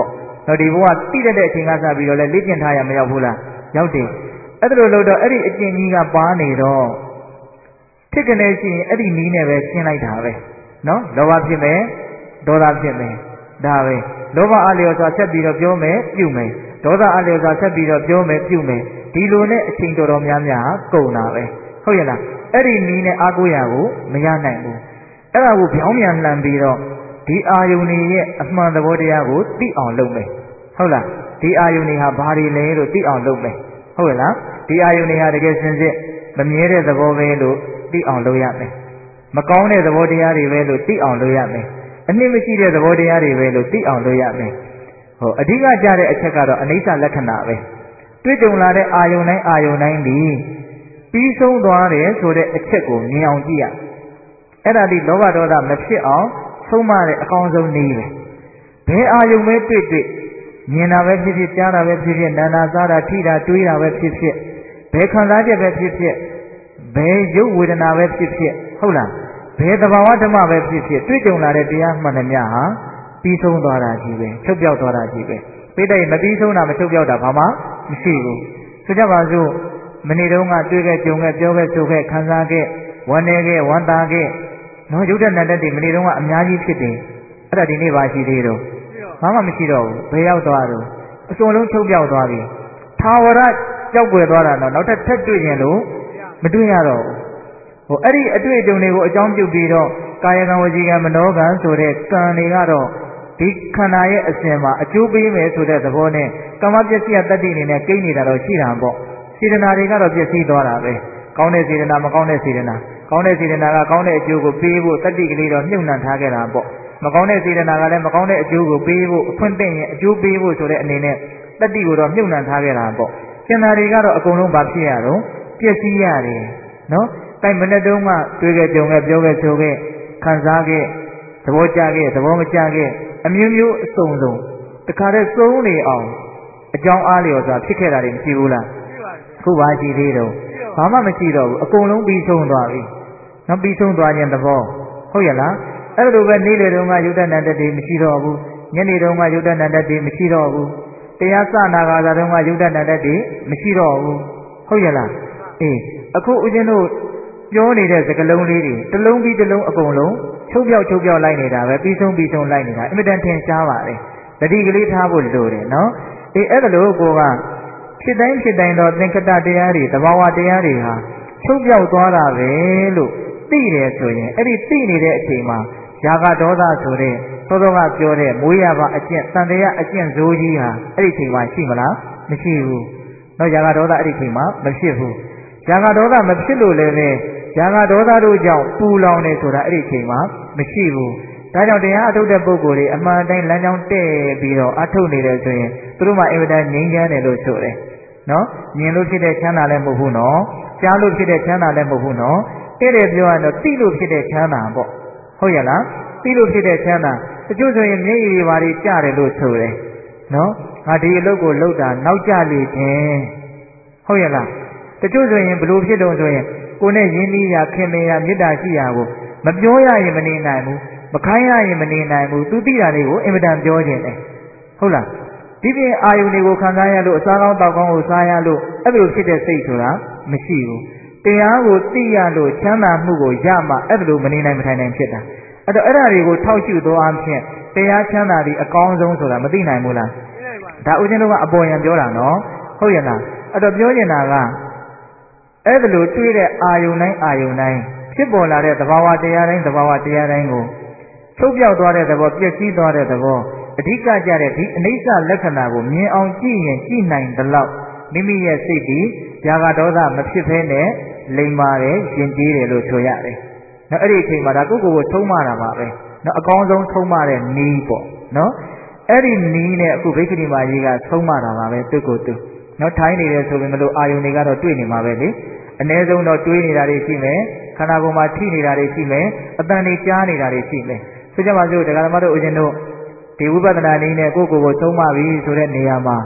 တော့ဒီဘဝတိတဲ့အချိန်ကစပြီးတော့လဲလေ့ကျင့်ထားရမရောက်ဘူးလားရောက်တယ်အဲ့ဒါလိုလို့တော့အဲ့ဒီအကျင့်ကြီးကပါနေတော့ဖြစ်ကနေရှိရင်အဲ့ဒီနီးနဲ့ပဲရှင်းလိုက်တာပဲနော်လောဘဖြစ်မယ်ဒေါသဖြစ်မယ်ဒါပဲလောဘအလျော်စွာဆက်ပြီးတော့ပြောမယ်ပြုမယ်ဒေါသအလျော်စွာဆက်ပြီးတော့ပြောမယ်ပြုမယ်ဒီလိုနဲ့အချိန်တော်များများကုန်တာပဲဟုတ်ရဲ့လားအဲ့ဒီနီးနဲ့အာကိုရာကိုမရနိုင်ဘူးအဲ့ဒါကိုပြောင်းပြန်လှန်ပြီးတော့ဒီအာယုန်ရဲ့အမှန်သဘောတရားကိုသိအောင်လုပ်မယ်ဟုတ်လားဒီအာယုန်ဟာဘာတွေလဲလို့သိအောင်လုပ်မယ်ဟုတ်ရဲ့လားဒီအာယုန်ဟာတကယ်စင်စစ်မမြဲတဲ့သဘောပဲလို့သိအောင်လုပ်ရမယ်မကောင်းတဲ့သဘောတရားတွေပဲလို့သိအောင်လုပ်ရမယ်အနှစ်မရှိတဲ့သဘောတရားတွေပဲလို့သိအောင်လုပ်ရမယ်ဟိုအဓိကကြတဲ့အချက်ကတော့အနိစ္စလက္ခဏာပဲတွေ့ကြုံလာတဲ့အာယုန်တိုင်းဒီပြီးဆုံးသွားတယ်ဆိုတဲ့အချက်ကိုမြင်အောင်ကြည့်ရအဲ့ဒါဒီလောဘဒေါသမဖြစ်အောင်ဆုံးမတဲ့အကောင်းဆုံးနည်းပဲဘယ်အာယုန်ပဲတွေ့မြင်တာပဲဖြစ်ဖြစ်ကြားတာပဲဖြစ်ဖြစ်နာနာစားတာထိတာတွေးတာပဲဖြစ်ဖြစ်ဘယ်ခံစားချက်ပဲဖြစ်ဖြစ်ဘယ်ရုပ်ဝေဒနာပဲဖြစ်ဖြစ်ဟုတ်လားဘယ်သဘာဝဓမ္မပဲဖြစ်ဖြစ်တွေ့ကြုံလာတဲ့တရားမှန်သမျှဟာပြီးဆုံးသွားတာကြီးပဲချုပ်ပြောက်သွားတာကြီးပဲပိဋကမပြီးဆုံးတာမချုပ်ပြောက်တာဘာမှမရှိဘူးဆိုကြပါစို့မနေ့တုန်းကတွေ့ခဲ့ကြုံခဲ့ပြောခဲ့ဆိုခဲ့ခံစားခဲ့ဝမ်းနေခဲ့ဝမ်းသာခဲ့နော်ရုပ်တဏ္ဍတ်တွေမနေ့တုန်းကအများကြီးဖြစ်တယ်အဲ့ဒါဒီနေ့ပါရှိသေးတော့ဘာမှမရှိတော့ဘူးဘယ်ရောက်သွားတော့အစုံလုံးချုပ်ပြောက်သွားပြီထာဝရကြောက်ွယ်သွားတာတော့နောက်ထပ်တွေ့ရင်လို့မတွေ့ရတော့ဘူးဟိုအဲ့ဒီအတွေ့အကြုံတွေကိုအကြောင်းပြုပြီးတော့ကာယကံဝစီကံမနောကံဆိုတဲ့ကံတွေကတော့ဒီခန္ဓာရဲ့အစဉ်မှာအကျိုးပေးမယ်ဆိုတဲ့သဘောနဲ့ကာမပစ္စယတတ္တိအနေနဲ့ကိန်းနေတာတော့ရှိတာပေါ့စေတနာတွေကတော့ပျက်စီးသွားတာပဲကောင်းတဲ့စေတနာမကောင်းတဲ့စေတနာကောင်းတဲ့စေတနာကကောင်းတဲ့အကျိုးကိုပေးဖို့တတ္တိကလေးတော့မြုပ်နှံထားခဲ့တာပေါ့မကောင်းတဲ့စေတနာကလည်းမကောင်းတဲ့အကျိုးကိုပေးဖို့အခွင့်သင့်ရင်အကျိုးပေးဖို့ဆိုတဲ့အနေနဲ့တတ္တိကိုတော့မြုပ်နှံထားခဲ့တာပေါ့ကျန်တာတွေကတော့အကုန်လုံးဘာဖြစ်ရတော့ပျက်စီးရတယ်နော်တိုင်မနဲ့တုန်းကတွေ့ခဲ့ကြုံခဲ့ပြောခဲ့ဆိုခဲ့ခံစားခဲ့သဘောကျခဲ့သဘောမကျခဲ့အမျိုးမျိုးအစုံစုံတခါတည်းစုံနေအောင်အကြောင်းအားလျော်စွာဖြစ်ခဲ့တာတွေမရှိဘူးလားခုပါရှိသေးတော့ဘာမှမရှိတော့ဘူးအကုန်လုံးပြီးဆုံးသွားပြီနော်ပြီးဆုံးသွားခြင်းသဘောဟုတ်ရဲ့လားအဲ့လိုပဲနေ့လေတုန်းကယုဒ္ဓနန္တတိမရှိတော့ဘူးညနေတုန်းကယုဒ္ဓနန္တတိမရှိတော့ဘူးတရားစနာဂါသာတုန်းကယုဒ္ဓနန္တတိမရှိတော့ဘူးဟုတ်ရဲ့လားအေးအခုဦးဇင်းတို့ပြောနေတဲ့စကားလုံးလေးတွေတစ်လုံးပြီးတစ်လုံးအကုန်လုံးချုပ်ပြောက်လိုက်နေတာပဲပြီးဆုံးလိုက်နေတာအင်မတန်ထင်ရှားပါတယ်တတိကလေးထားဖို့လိုတယ်နော်အေးအဲ့ဒါလို့ကိုကဖြစ်တိုင်းတော့သင်္ခတတရားတွေသဘာဝတရားတွေဟာချုပ်ပြောက်သွားတာပဲလို့သိတယ်ဆိုရင်အဲ့ဒီသိနေတဲ့အချိန်မှာယာကဒေါသဆိုတဲ့သောသောကပြောတဲ့မွေးရပါအကျင့်တန်တရားအကျင့်ဇိုးကြီးဟာအဲ့ဒီအချိန်မှာရှိမလားမရှိဘူးတော့ယာကဒေါသအဲ့ဒီအချိန်မှာမဖြစ်ဘူးယာကဒေါသမဖြစ်လို့လည်းပဲယာကဒေါသတို့ကြောင့်ပူလောင်နေဆိုတာအဲ့ဒီအချိန်မှာမရှိဘူးဒါကြောင့်တရားအထုတ်တဲ့ပုဂ္ဂိုလ်တွေအမှန်တိုင်းလမ်းကြောင်းတဲ့ပြီးတော့အထုတ်နေတယ်ဆိုရင်သူတို့မှအင်မတန်ငြိမ်းချမ်းတယ်လို့ဆိုတယ်နော်မြင်လို့ဖြစ်တဲ့ချမ်းသာလည်းမဟုတ်ဘူးနော်ကြားလို့ဖြစ်တဲ့ချမ်းသာလည်းမဟုတ်ဘူးနော်တဲ့ပြောရတော့သိလို့ဖြစ်တဲ့ချမ်းသာပေါ့ဟုတ်ရဲ့လားသိလို့ဖြစ်တဲ့ချမ်းသာတချို့ဆိုရင်မျက်ရည်တွေဘာတွေကျတယ်လို့ဆိုတယ်နော်ငါဒီအလုပ်ကိုလုပ်တာနောက်ကျလေခြင်းဟုတ်ရဲ့လားတချို့ဆိုရင်ဘလို့ဖြစ်တော့ဆိုရင်ကိုယ်နဲ့ရင်းနှီးရာခင်မင်ရာမေတ္တာရှိရာကိုမပြောရရင်မနေနိုင်ဘူးမခိုင်းရရင်မနေနိုင်ဘူးသူသိတာတွေကိုအင်မတန်ပြောခြင်းတယ်ဟုတ်လားဒီပြင်အာယုန်တွေကိုခံစားရလို့အစားကောင်းတောက်ကောင်းကိုစားရလို့အဲ့လိုဖြစ်တဲ့စိတ်ဆိုတာမရှိဘူးတရားကိုသိရလို့ချမ်းသာမှုကိုရမှအဲ့လိုမနေနိုင်မထိုင်နိုင်ဖြစ်တာအဲ့တော့အဲ့ဒါတွေကိုထောက်ရှုသောအဖြစ်တရားချမ်းသာပြီးအကောင်းဆုံးဆိုတာမသိနိုင်ဘူးလားဒါဦးဇင်းတို့ကအပေါ်ယံပြောတာနော်ဟုတ်ရဲ့လားအဲ့တော့ပြောနေတာကအဲ့ဒါလိုတွေ့တဲ့အာယုန်တိုင်းဖြစ်ပေါ်လာတဲ့သဘာဝတရားတိုင်းကိုချုပ်ပြောက်သွားတဲ့သဘောပျက်စီးသွားတဲ့သဘောအဓိကကြတဲ့ဒီအနိစ္စလက္ခဏာကိုမြင်အောင်ကြည့်ရင်ကြည့်နိုင်သလောက်မိမိရဲ့စိတ်ဒီယာကဒေါသမဖြစ်ဘဲနဲ့လိမ္မာတယ်ရှင်ကျေးတယ်လို့ဆိုရတယ်။နော်အဲ့ဒီအချိန်မှာဒါကိုဆုံးမတာပါပဲ။နော်အကောင်းဆုံးဆုံးမတဲ့နီးပေါ့နော်အဲ့ဒီနီးနဲ့အခုဘိက္ခဏီမကြီးကဆုံးမတာပါပဲသူ့ကိုယ်သူနော်ထိုင်းနေတယ်ဆိုပေမဲ့လို့အာယုန်တွေကတော့တွေ့နေမှာပဲလေအ ਨੇ ဆုံးတော့တွေးနေတာတွေရှိမယ်ခန္ဓာကိုယ်မှာထိနေတာတွေရှိမယ်အတန်တွေကြားနေတာတွေရှိမယ်ဆိုကြပါစို့တရားဓမ္မတို့ဦးဇင်းတို့ဒီဝိပဿနာနည်းနဲ့ကိုယ့်ကိုယ်ကိုဆုံးမပြီဆိုတဲ့နေရာမှာ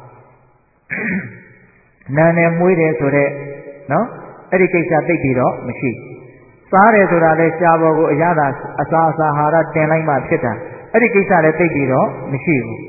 နာနဲ့မွေးတယ်ဆိုတဲ့နော်အဲ့ဒီကိစ္စသိပြီးတော့မရှိစားတယ်ဆိုတာလဲရှားပေါ်ကိုအရသာအစာအာဟာရတင်လိုက်မှဖြစ်တာအဲ့ဒီကိစ္စလည်းသိပြီးတော့မရှိဘူး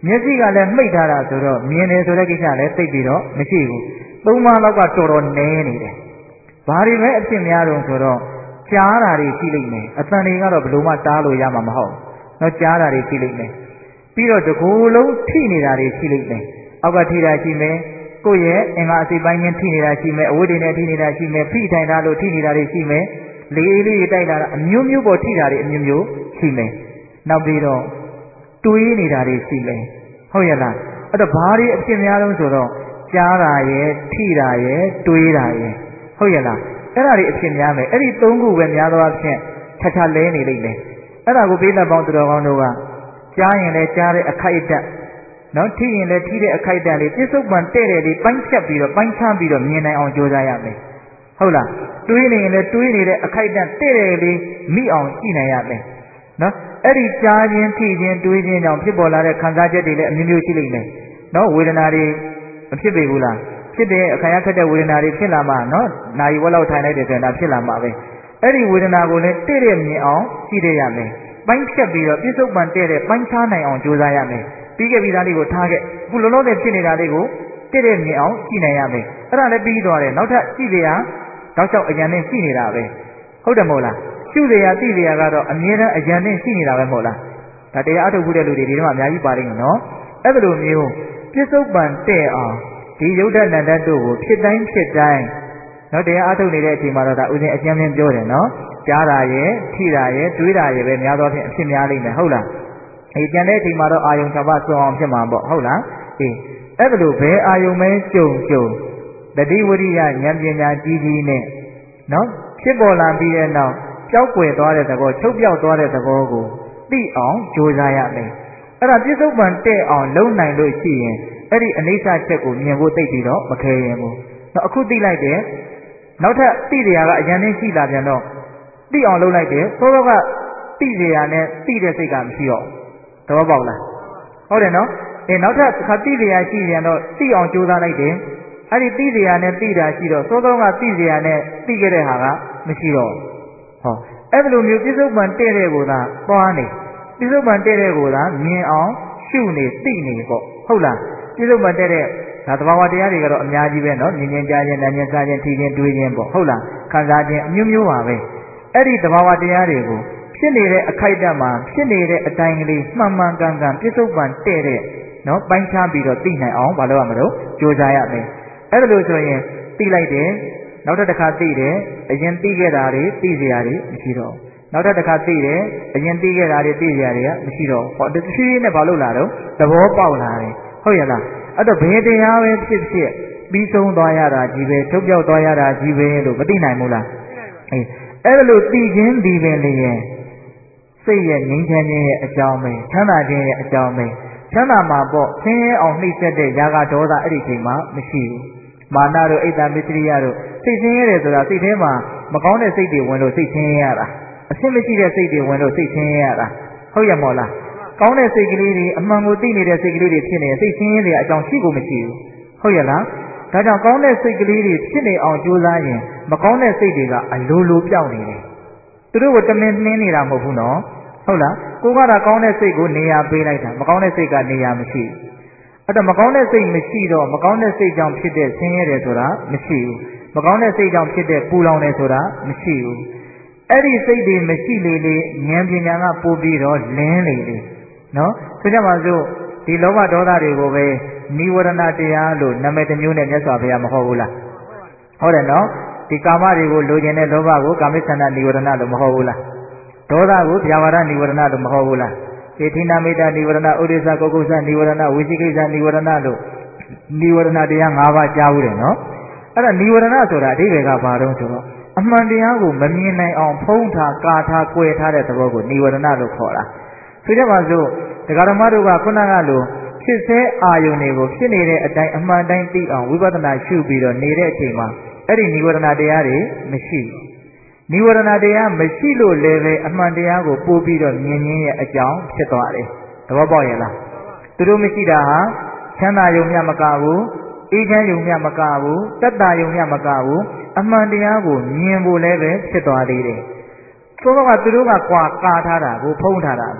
မျက်စိကလည်းမှိတ်ထားတာဆိုတော့မြင်တယ်ဆိုတဲ့ကိစ္စလည်းသိပြီးတော့မရှိဘူးသုံးပါးလောက်ကတော်တော်နည်းနေတယ်ဘာတွေပဲအဖြစ်များတော့ဆိုတော့ကြားတာတွေရှိလိမ့်မယ်အတန်တွေကတော့ဘယ်လိုမှတားလို့ရမှာမဟုတ်တော့ကြားတာတွေရှိလိမ့်မယ်ပြီးတော့ဒီကိုယ်လုံးထိနေတာတွေရှိလိမ့်မယ်အောက်ကထိတာရှိမယ်ကိုယ့်ရဲ့အင်္ဂါအစိပ်ပိုင်းချင်းထိနေတာရှိမယ်အဝတ်တွေနဲ့ထိနေတာရှိမယ်ဖိထိုင်ထားလို့ထိနေတာတွေရှိမယ်လေအေးလေးတိုက်လာတာအမျိုးမျိုးပေါ်ထိတာတွေအမျိုးမျိုးရှိမယ်နောက်ပြီးတော့တွေးနေတာတွေရှိမယ်ဟုတ်ရဲ့လားအဲ့တော့ဘာတွေအဖြစ်များလုံးဆိုတော့ကြားတာရဲ့ထိတာရဲ့တွေးတာရဲ့ဟုတ်ရဲ့လားအဲ့ဒါတွေအဖြစ်များမယ်အဲ့ဒီသုံးခုပဲများသောအားဖြင့်ခြားခြားလဲနေလိမ့်မယ်အဲ့ဒါကိုပိဋကပေါင်းသူတော်ကောင်းတို့ကကြားရင်လည်းကြားတဲ့အခိုက်အတန့်နော်ထိရင်လည်းထိတဲ့အခိုက်အတန့်လေးပြစ္ဆုတ်ပံတဲ့တဲ့လေးပိုင်းဖြတ်ပြီးတော့ပိုင်းခြားပြီးတော့မြင်နိုင်အောင်ကြိုးစားရမယ်ဟုတ်လားတွေးနေရင်လည်းတွေးနေတဲ့အခိုက်အတန့်တဲ့တဲ့လေးမိအောင်ကြည့်နိုင်ရမယ်နော်အဲ့ဒီကြားခြင်းထိခြင်းတွေးခြင်းကြောင့်ဖြစ်ပေါ်လာတဲ့ခံစားချက်တွေလည်းအမျိုးမျိုးရှိလိမ့်မယ်နော်ဝေဒနာတွေမဖြစ်ပေဘူးလားဖြစ်တဲ့အခါရခက်တဲ့ဝေဒနာတွေဖြစ်လာမှနော်နာယီဝက်လောက်ထိုင်လိုက်တယ်ဆိုရင်ဒါဖြစ်လာမှာပဲအဲ့ဒီဝေဒနာကိုလည်းတဲ့တဲ့မြင်အောင်ကြည့်ရရမယ်ပိုင်းဖြတ်ပြီးတော့ပြစ္ဆုတ်ပံတဲ့တဲ့ပိုင်းခြားနိုင်အောင်ကြိုးစားရမယ်ပြီးခဲ့ပြီးသားလေးကိုထားခဲ့အခုလုံးလုံးနဲ့ဖြစ်နေတာလေးကိုတဲ့တဲ့မြင်အောင်ကြည့်နိုင်ရမယ်အဲ့ဒါလည်းပြီးသွားတယ်နောက်ထပ်ကြည့်ရတောက်လျှောက်အကြံနဲ့ရှိနေတာပဲဟုတ်တယ်မဟုတ်လားရှုရသိရကတော့အမြဲတမ်းအကြံနဲ့ရှိနေတာပဲမဟုတ်လားဒါတရားအထုတ်မှုတဲ့လူတွေဒီတော့အများကြီးပါလိမ့်မယ်နော်အဲ့လိုမျိုးပြစ္ဆုတ်ပံတဲ့အောင်ဒီယုတ်တနန္တတို့ကိုဖြစ်တိုင်းနော်တရားအထုတ်နေတဲ့အချိန်မှာတော့ဒါဥစဉ်အကျဉ်းချင်းပြောတယ်နော်ကြားတာရဲ့ထိတာရဲ့တွေးတာရဲ့ပဲများသောဖြင့်အဖြစ်များလိမ့်မယ်ဟုတ်လားအေးကျန်တဲ့အချိန်မှာတော့အာယုံ၆ပါးစွန့်အောင်ဖြစ်မှာပေါ့ဟုတ်လားအေးအဲ့လိုဘယ်အာယုံမဲကြုံတတိဝရိယဉာဏ်ပညာကြီးကြီးနဲ့နော်ဖြစ်ပေါ်လာပြီးတဲ့နောက်ကြောက်ွယ်သွားတဲ့သဘောချုပ်ပြောက်သွားတဲ့သဘောကိုသိအောင်ကြိုးစားရမယ်အဲ့ဒါပြစ္ဆုတ်ပံတဲ့အောင်လုံးနိုင်လို့ရှိရင်အဲ့ဒီအနိစ္စချက်ကိုမြင်ဖို့သိပြီးတော့မခဲရင်ဘူးနော်အခုသိလိုက်တယ်နောက်ထပ်သိစရာကအရင်နဲ့ရှိလာပြန်တော့သိအောင်လုပ်လိုက်တယ်သောသောကသိစရာနဲ့သိတဲ့စိတ်ကမရှိတော့သဘောပေါက်လားဟုတ်တယ်နော်နောက်ထပ်ခါသိစရာရှိပြန်တော့သိအောင်ကြိုးစားလိုက်တယ်အဲ့ဒီသိစရာနဲ့သိတာရှိတော့သောသောကသိစရာနဲ့သိခဲ့တဲ့ဟာကမရှိတော့ဟောအဲ့လိုမျိုးပြစ္ဆုတ်ပံတဲ့တဲ့ကိုသာသွားနေပြစ္ဆုတ်ပံတဲ့တဲ့ကိုသာမြင်အောင်ရှုနေသိနေပေါ့ဟုတ်လားပြစ္ဆုတ်ပံတဲ့တဲ့ဒါသဘာဝတရားတွေကတော့အများကြီးပဲနော်မြင်ခြင်းကြားခြင်းနားခြင်းစားခြင်းထိခြင်းတွေးခြင်းပေါ့ဟုတ်လားခံစားခြင်းအမျိုးမျိုးပါပဲအဲ့ဒီသဘာဝတရားတွေကိုဖြစ်နေတဲ့အခိုက်အတန့်မှာဖြစ်နေတဲ့အတိုင်းကလေးမှန်မှန်ကန်ကန်ပြစ္ဆုတ်ပံတဲ့တဲ့နော်ပိုင်းခြားပြီးတော့သိနိုင်အောင်မလုပ်ရမလို့ကြိုးစားရမယ်အဲ့ဒါလို့ဆိုရင်သိလိုက်တယ်နောက်တစ်ခါသိတယ်အရင်သိခဲ့တာတွေသိစရာတွေမရှိတော့နောက်တစ်ခါသိတယ်အရင်သိခဲ့တာတွေသိစရာတွေကမရှိတော့ဟောတဖြည်းဖြည်းနဲ့ဘာလို့လာတော့သဘောပေါက်လာတယ်ဟုတ်ရဲ့လားအဲ့တော့ဘယ်တရားပဲဖြစ်ပြီးဆုံးသွားရတာကြီးပဲထုတ်ပြောက်သွားရတာကြီးပဲလို့မသိနိုင်ဘူးလားအဲ့ဒါလို့သိခြင်းဒီပင်လျင်စိတ်ရဲ့ငြိမ်းချမ်းခြင်းရဲ့အကြောင်းပဲချမ်းသာခြင်းရဲ့အကြောင်းပဲချမ်းသာမှာပေါ့ဆင်းရဲအောင်နှိမ့်ဆက်တဲ့ຢာကဒေါသအဲ့ဒီချိန်မှာမရှိဘူးမာနတို့အိတ်တမစ္စရိယတို့စိတ်ဆင်းရဲတယ်ဆိုတာစိတ်ထဲမှာမကောင်းတဲ့စိတ်တွေဝင်လို့စိတ်ဆင်းရဲရတာအဖြစ်မရှိတဲ့စိတ်တွေဝင်လို့စိတ်ဆင်းရဲရတာဟုတ်ရမော်လားကောင်းတဲ့စိတ်ကလေးတွေအမှန်ကိုသိနေတဲ့စိတ်ကလေးတွေဖြစ်နေစိတ်ဆင်းရဲတဲ့အကြောင်းရှိကိုမရှိဘူးဟုတ်ရလားဒါကြောင့်ကောင်းတဲ့စိတ်ကလေးတွေဖြစ်နေအောင်ကြိုးစားရင်မကောင်းတဲ့စိတ်တွေကအလိုလိုပြောင်းနေတယ်သူတို့ကတမင်နှင်းနေတာမဟုတ်ဘူးနော်ဟုတ်လားကိုကတော့ကောင်းတဲ့စိတ်ကိုနေရာပေးလိုက်တာမကောင်းတဲ့စိတ်ကနေရာမရှိဘူးအဲ့တော့မကောင်းတဲ့စိတ်မရှိတော့မကောင်းတဲ့စိတ်ကြောင့်ဖြစ်တဲ့ဆင်းရဲတယ်ဆိုတာမရှိဘူးမကောင်းတဲ့စိတ်ကြောင့်ဖြစ်တဲ့ပူလောင်တယ်ဆိုတာမရှိဘူးအဲ့ဒီစိတ်တွေမရှိလေလေဉာဏ်ပညာကပို့ပြီးတော့လင်းလေလေနော်ဆိုကြပါစို့ဒီလောဘဒေါသတွေကိုပဲနိဝရဏတရားလို့နာမည်တစ်မျိုးနဲ့မြတ်စွာဘုရားမဟုတ်ဘူးလားဟုတ်တယ်နော်ဒီကာမတွေကိုလိုချင်တဲ့လောဘကိုကာမိသန္တာနိဝရဏလို့မဟုတ်ဘူးလားဒေါသကိုဗျာပါဒနိဝရဏလို့မဟုတ်ဘူးလားဣတိနာမေတ္တာနိဝရဏဥဒိစ္စကုက္ကုသနိဝရဏဝိသိကိစ္စနိဝရဏလို့နိဝရဏတရား၅ပါးကြားဘူးတယ်နော်အဲ့ဒါနိဝရဏဆိုတာအဓိပ္ပာယ်ကဘာတော့ဆိုတော့အမှန်တရားကိုမမြင်နိုင်အောင်ဖုံးထားကာထားကွယ်ထားတဲ့သဘောကိုနိဝရဏလို့ခေါ်တာဆိုကြပါစို့တရားဓမ္မတို့ကခုနကလိုဖြစ်စေအာယုန်တွေကိုဖြစ်နေတဲ့အတိုင်းအမှန်တိုင်းသိအောင်ဝိပဿနာရှုပြီးတော့နေတဲ့အချိန်မှာအဲ့ဒီနိဝရဏတရားတွေမရှိနိဝရဏတရားမရှိလို့လည်းပဲအမှန်တရားကိုပို့ပြီးတော့မြင်ရင်းရဲ့အကြောင်းဖြစ်သွားတယ်သဘောပေါက်ရဲ့လားသူတို့မရှိတာဟာချမ်းသာယုံမြမကဘူးအေးချမ်းယုံမြမကဘူးတတ္တယုံမြမကဘူးအမှန်တရားကိုမြင်ဖို့လည်းပဲဖြစ်သွားသေးတယ်ဆိုတော့ကသူတို့ကကာထားတာကိုဖုံးထားတာကို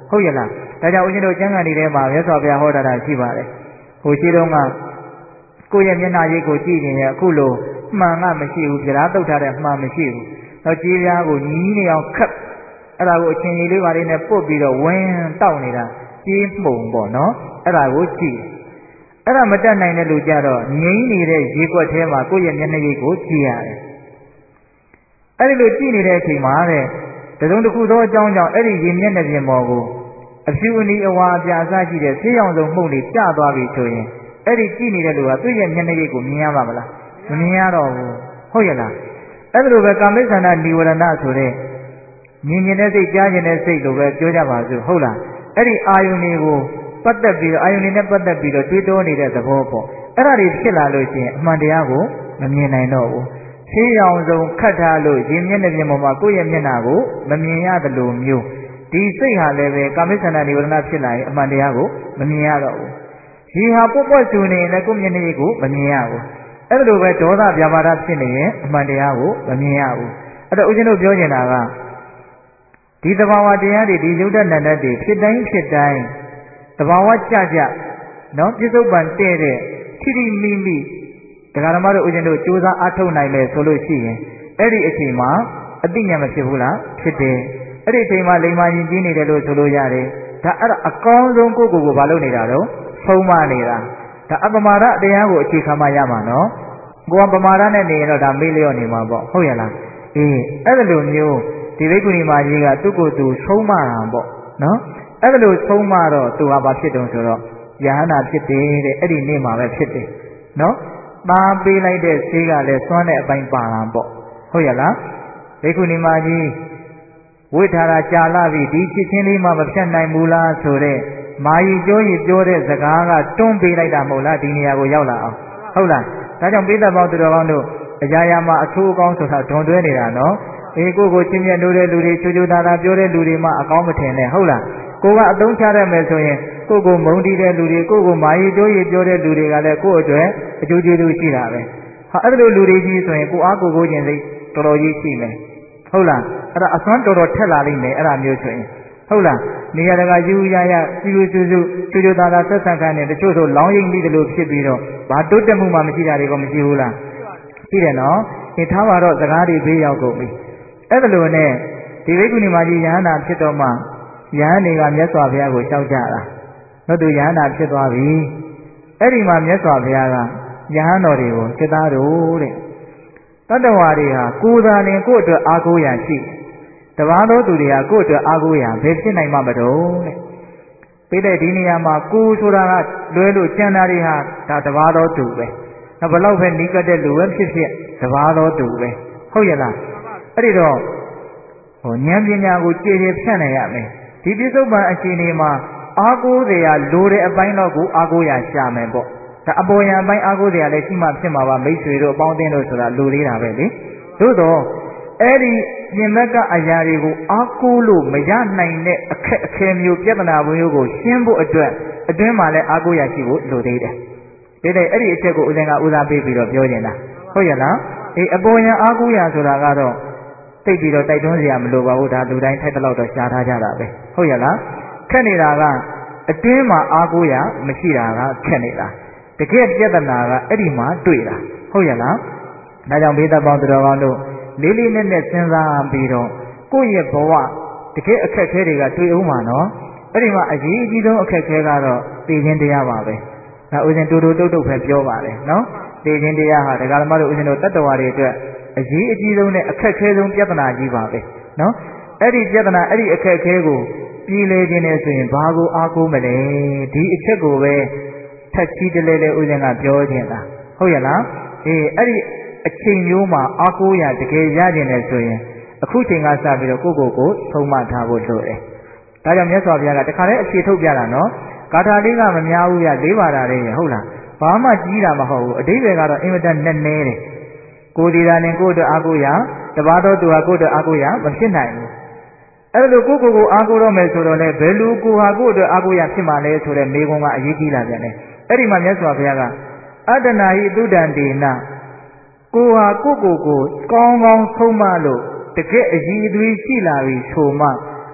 ဟုတ်ရဲ့လားဒါကြောင့်ဦးဇင်းတို့ကျမ်းဂန်တွေထဲမှာမြတ်စွာဘုရားဟောတာရှိပါတယ်ဟိုရှိတော့ကကိုယ့်ရဲ့မျက်နှာရိပ်ကိုကြည့်ရင်အခုလိုမှန်ကမရှိဘူးပြားတုတ်ထားတဲ့မှန်မရှိဘူးတော့ကြေးပြားကိုညီးနေအောင်ခတ်အဲ့ဒါကိုအချင်းကြီးလေးပါလေးနဲ့ပုတ်ပြီးတော့ဝင်းတောက်နေတာကြေးမှုံပေါ့နော်အဲ့ဒါကိုကြည့်အဲ့ဒါမတတ်နိုင်တဲ့လူကြတော့ငြိမ့်နေတဲ့ရေကွက်ထဲမှာကိုယ့်ရဲ့မျက်နှာရိပ်ကိုကြည့်ရတယ်အဲ့ဒီလိုကြည့်နေတဲ့အချိန်မှာတဲ့တစုံတစ်ခုသောအကြောင်းကြောင့်အဲ့ဒီရေမျက်နှာပြင်ပေါ်ကိုအဖြူအနီအဝါအပြာအစရှိတဲ့ဆေးရောင်စုံမှုန့်တွေကျသွားပြီဆိုရင်အဲ့ဒီကြည့်နေတဲ့လူကသူ့ရဲ့မျက်နှာရိပ်ကိုမြင်ရပါမလားမမြင်ရတော့ဘူးဟုတ်ရဲ့လားအဲ့ဒါလိုပဲကာမိစ္ဆန္ဒនិဝရဏဆိုတဲ့မြင်တဲ့စိတ်ကြားတဲ့စိတ်လိုပဲပြောကြပါစို့ဟုတ်လားအဲ့ဒီအာယုန်တွေကိုပတ်သက်ပြီးတော့အာယုန်တွေနဲ့ပတ်သက်ပြီးတော့တွေးတောနေတဲ့သဘောပေါ့အဲ့ဒါတွေဖြစ်လာလို့ရှိရင်အမှန်တရားကိုမမြင်နိုင်တော့ဘူးဆေးရောင်စုံခတ်ထားလို့ရေမျက်နှာပြင်ပေါ်မှာကိုယ့်ရဲ့မျက်နှာကိုမမြင်ရသလိုမျိုးဒီစိတ်ဟာလည်းပဲကာမိစ္ဆန္ဒនិဝရဏဖြစ်လာရင်အမှန်တရားကိုမမြင်ရတော့ဘူးရေဟာပွက်ပွက်ဆူနေရင်လည်းကိုယ့်မျက်နှာကိုမမြင်ရဘူးအဲ့လိုပဲဒေါသဗျာပါဒဖြစ်နေရင်အမှန်တရားကိုမမြင်ရဘူးအဲ့တော့ဦးဇင်းတို့ပြောနေတာကဒီသဘာဝတရားတွေဒီယုတ်တဏ္ဍတ်တွေဖြစ်တိုင်းဖြစ်တိုင်းသဘာဝကြကြနော်ပြစ္ဆုတ်ပန်တဲ့ထိထိမိမိတရားဓမ္မတို့ဦးဇင်းတို့ကြိုးစားအားထုတ်နိုင်မယ်ဆိုလို့ရှိရင်အဲ့ဒီအချိန်မှာအသိဉာဏ်မဖြစ်ဘူးလားဖြစ်တယ်အဲ့ဒီအချိန်မှာလိမ္မာရင်ကြီးနေတယ်လို့ဆိုလို့ရတယ်ဒါအဲ့ဒါအကောင်းဆုံးကိုမလုပ်နေတာတော့ဆုံးမနေတာဒါအပမာဒတရားကိုအခြေခံမှရမှာနော်ကိုကပမာဒနဲ့နေရင်တော့ဒါမေ့လျော့နေမှာပေါ့ဟုတ်ရဲ့လားအေးအဲ့လိုမျိုးဒီဘိက္ခုနီမကြီးကသူ့ကိုယ်သူဆုံးမတာပေါ့နော်အဲ့လိုဆုံးမတော့သူဟာဘာဖြစ်တုံးဆိုတော့ယဟနာဖြစ်တယ်တဲ့အဲ့ဒီနေ့မှာပဲဖြစ်တယ်နော်သားပေးလိုက်တဲ့ဆေးကလည်းစွမ်းတဲ့အပိုင်းပါလာပေါ့ဟုတ်ရဲ့လားဘိက္ခုနီမကြီးဝိထာရကြာလာပြီဒီဖြစ်ချင်းလေးမှမဖြတ်နိုင်ဘူးလားဆိုတဲ့မာယီပြောရပြောတဲ့စကားကတွန်းပေးလိုက်တာမဟုတ်လားဒီနေရာကိုရောက်လာအောင်ဟုတ်လားဒါကြောင့်ပိဿပေါင်းသူတော်ကောင်းတို့အရာရာမှာအထူးအကောင်းဆိုတာဒွန်တွဲနေတာနော်အေးကိုချင်းမြတ်လို့တဲ့လူတွေချိုချိုသားသားပြောတဲ့လူတွေမှအကောင်းမထင်နဲ့ဟုတ်လားကိုကအသုံးချရမယ်ဆိုရင်ကိုမုန်းတီးတဲ့လူတွေကိုမာယီပြောရပြောတဲ့လူတွေကလည်းကိုအတွက်အကျိုးကျေးဇူးရှိတာပဲဟာအဲ့လိုလူတွေကြီးဆိုရင်ကိုအားကိုခြင်းစိတ်တော်တော်ကြီးရှိမယ်ဟုတ်လားအဲ့ဒါအစွမ်းတော်တော်ထက်လာလိမ့်မယ်အဲ့ဒါမျိုးဆိုရင်ဟုတ်လားနေရာတကာယူရရစီလူစုစုချိုချိုသားသားဆက်ဆံခံနေတချို့ဆိုလောင်းရိပ်ပြီးတယ်လို့ဖြစ်ပြီးတော့ဘာတိုးတက်မှုမှမရှိတာတွေကမရှိဘူးလားရှိတယ်နော်ဒီထားပါတော့စကားတွေဘေးရောက်ကုန်ပြီအဲ့ဒါလိုနဲ့ဒီဘိက္ခုနီမကြီးယဟနာဖြစ်တော့မှယဟန်တွေကမြတ်စွာဘုရားကိုလျှောက်ကြတာတို့သူယဟနာဖြစ်သွားပြီအဲ့ဒီမှာမြတ်စွာဘုရားကယဟန်တော်တွေကိုစိတ်သားတို့တဲ့တတ္တဝါတွေဟာကိုယ်သာလင်ကိုယ့်အတွက်အားကိုးရရှိတပါးသောသူတွေကကိုယ့်အတွက်အားကိုးရဘယ်ဖြစ်နိုင်မှမတော့တဲ့ပြီးတဲ့ဒီနေရာမှာကိုယ်ဆိုတာကလွဲလို့ကျန်တာတွေဟာဒါတပါးသောသူပဲဘယ်လောက်ပဲနီးကပ်တဲ့လူပဲဖြစ်ဖြစ်တပါးသောသူပဲဟုတ်ရဲ့လားအဲ့ဒီတော့ဉာဏ်ပညာကိုကြည်ကြည်ဖြန့်နိုင်ရမယ်ဒီပြစ္ဆုတ်ပန်အခြေအနေမှာအားကိုးစရာလိုတဲ့အပိုင်းတော့ကိုအားကိုးရရှာမယ်ပေါ့ဒါအပေါ်ယံအပိုင်းအားကိုးစရာလည်းရှိမှဖြစ်မှာပါမိတ်ဆွေတို့အပေါင်းအသင်းတို့ဆိုတာလိုသေးတာပဲလေသို့တော့အဲ့ဒီပြင်ဘက်ကအရာတွေကိုအားကိုးလို့မရနိုင်တဲ့အခက်အခဲမျိုးပြဿနာမျိုးကိုရှင်းဖို့အတွက်အတွင်းမှာလည်းအားကိုးရရှိဖို့လိုသေးတယ်ဒါတဲ့အဲ့ဒီအချက်ကိုဦးဇင်းကဦးစားပေးပြီးတော့ပြောနေတာဟုတ်ရဲ့လားအေးအပေါ်ယံအားကိုးရဆိုတာကတော့သိပြီးတော့တိုက်တွန်းစရာမလိုပါဘူးဒါလူတိုင်းထိုက်တဲ့လောက်တော့ရှားထားကြတာပဲဟုတ်ရဲ့လားခက်နေတာကအတွင်းမှာအားကိုးရမရှိတာကခက်နေတာတကယ်ပြဿနာကအဲ့ဒီမှာတွေ့တာဟုတ်ရဲ့လားဒါကြောင့်ဘေးသက်ပေါင်းသူတော်ကောင်းတို့လေးလေးနက်နက်စဉ်းစားပြီးတော့ကိုယ့်ရဲ့ဘဝတကယ်အခက်အခဲတွေကတွေ့အောင်ပါနော်အဲ့ဒီမှာအရေးအကြီးဆုံးအခက်အခဲကတော့သိခြင်းတရားပါပဲဒါဥစဉ်တူတူတုတ်တုတ်ပဲပြောပါတယ်နော်သိခြင်းတရားဟာဒကာဓမ္မတို့ဥစဉ်တို့တတ္တဝါတွေအတွက်အရေးအကြီးဆုံးနဲ့အခက်အခဲဆုံးပြဿနာကြီးပါပဲနော်အဲ့ဒီပြဿနာအဲ့ဒီအခက်အခဲကိုပြည်လေခြင်းနဲ့ဆိုရင်ဘာကိုအားကိုးမလဲဒီအချက်ကိုပဲထက်ချီးတလဲလဲဥစဉ်ကပြောခြင်းလားဟုတ်ရဲ့လားအေးအဲ့ဒီအချိန်မျိုးမှာအားကိုးရတကယ်ရခြင်းနဲ့ဆိုရင်အခုချိန်ကစပြီးတော့ကိုဆုံးမထားဖို့လိုတယ်ဒါကြောင့်မြတ်စွာဘုရားကတခါတည်းအခြေထုတ်ပြတာနော်ဂါထာလေးကမများဘူးရ၄ပါးတာလေးရဟုတ်လားဘာမှကြီးတာမဟုတ်ဘူးအဓိပ္ပာယ်ကတော့အင်မတန်နက်နဲတယ်ကိုယ်ဒီတာနဲ့ကိုယ့်အတွက်အားကိုးရတပါးသောသူဟာကိုယ့်အတွက်အားကိုးရမဖြစ်နိုင်ဘူးအဲ့လိုကိုအားကိုးတော့မယ်ဆိုတော့လေဘယ်လူကိုဟာကိုယ့်အတွက်အားကိုးရဖြစ်မှာလဲဆိုတဲ့မေးခွန်းကအရေးကြီးလာပြန်တယ်အဲ့ဒီမှာမြတ်စွာဘုရားကအတ္တနာဟိသုဒ္ဒံဒေနကိုဟာကိုကောင်းကောင်းဆုံးမလို့တကယ်အည်အသွေးရှိလာပြီဆိုမှ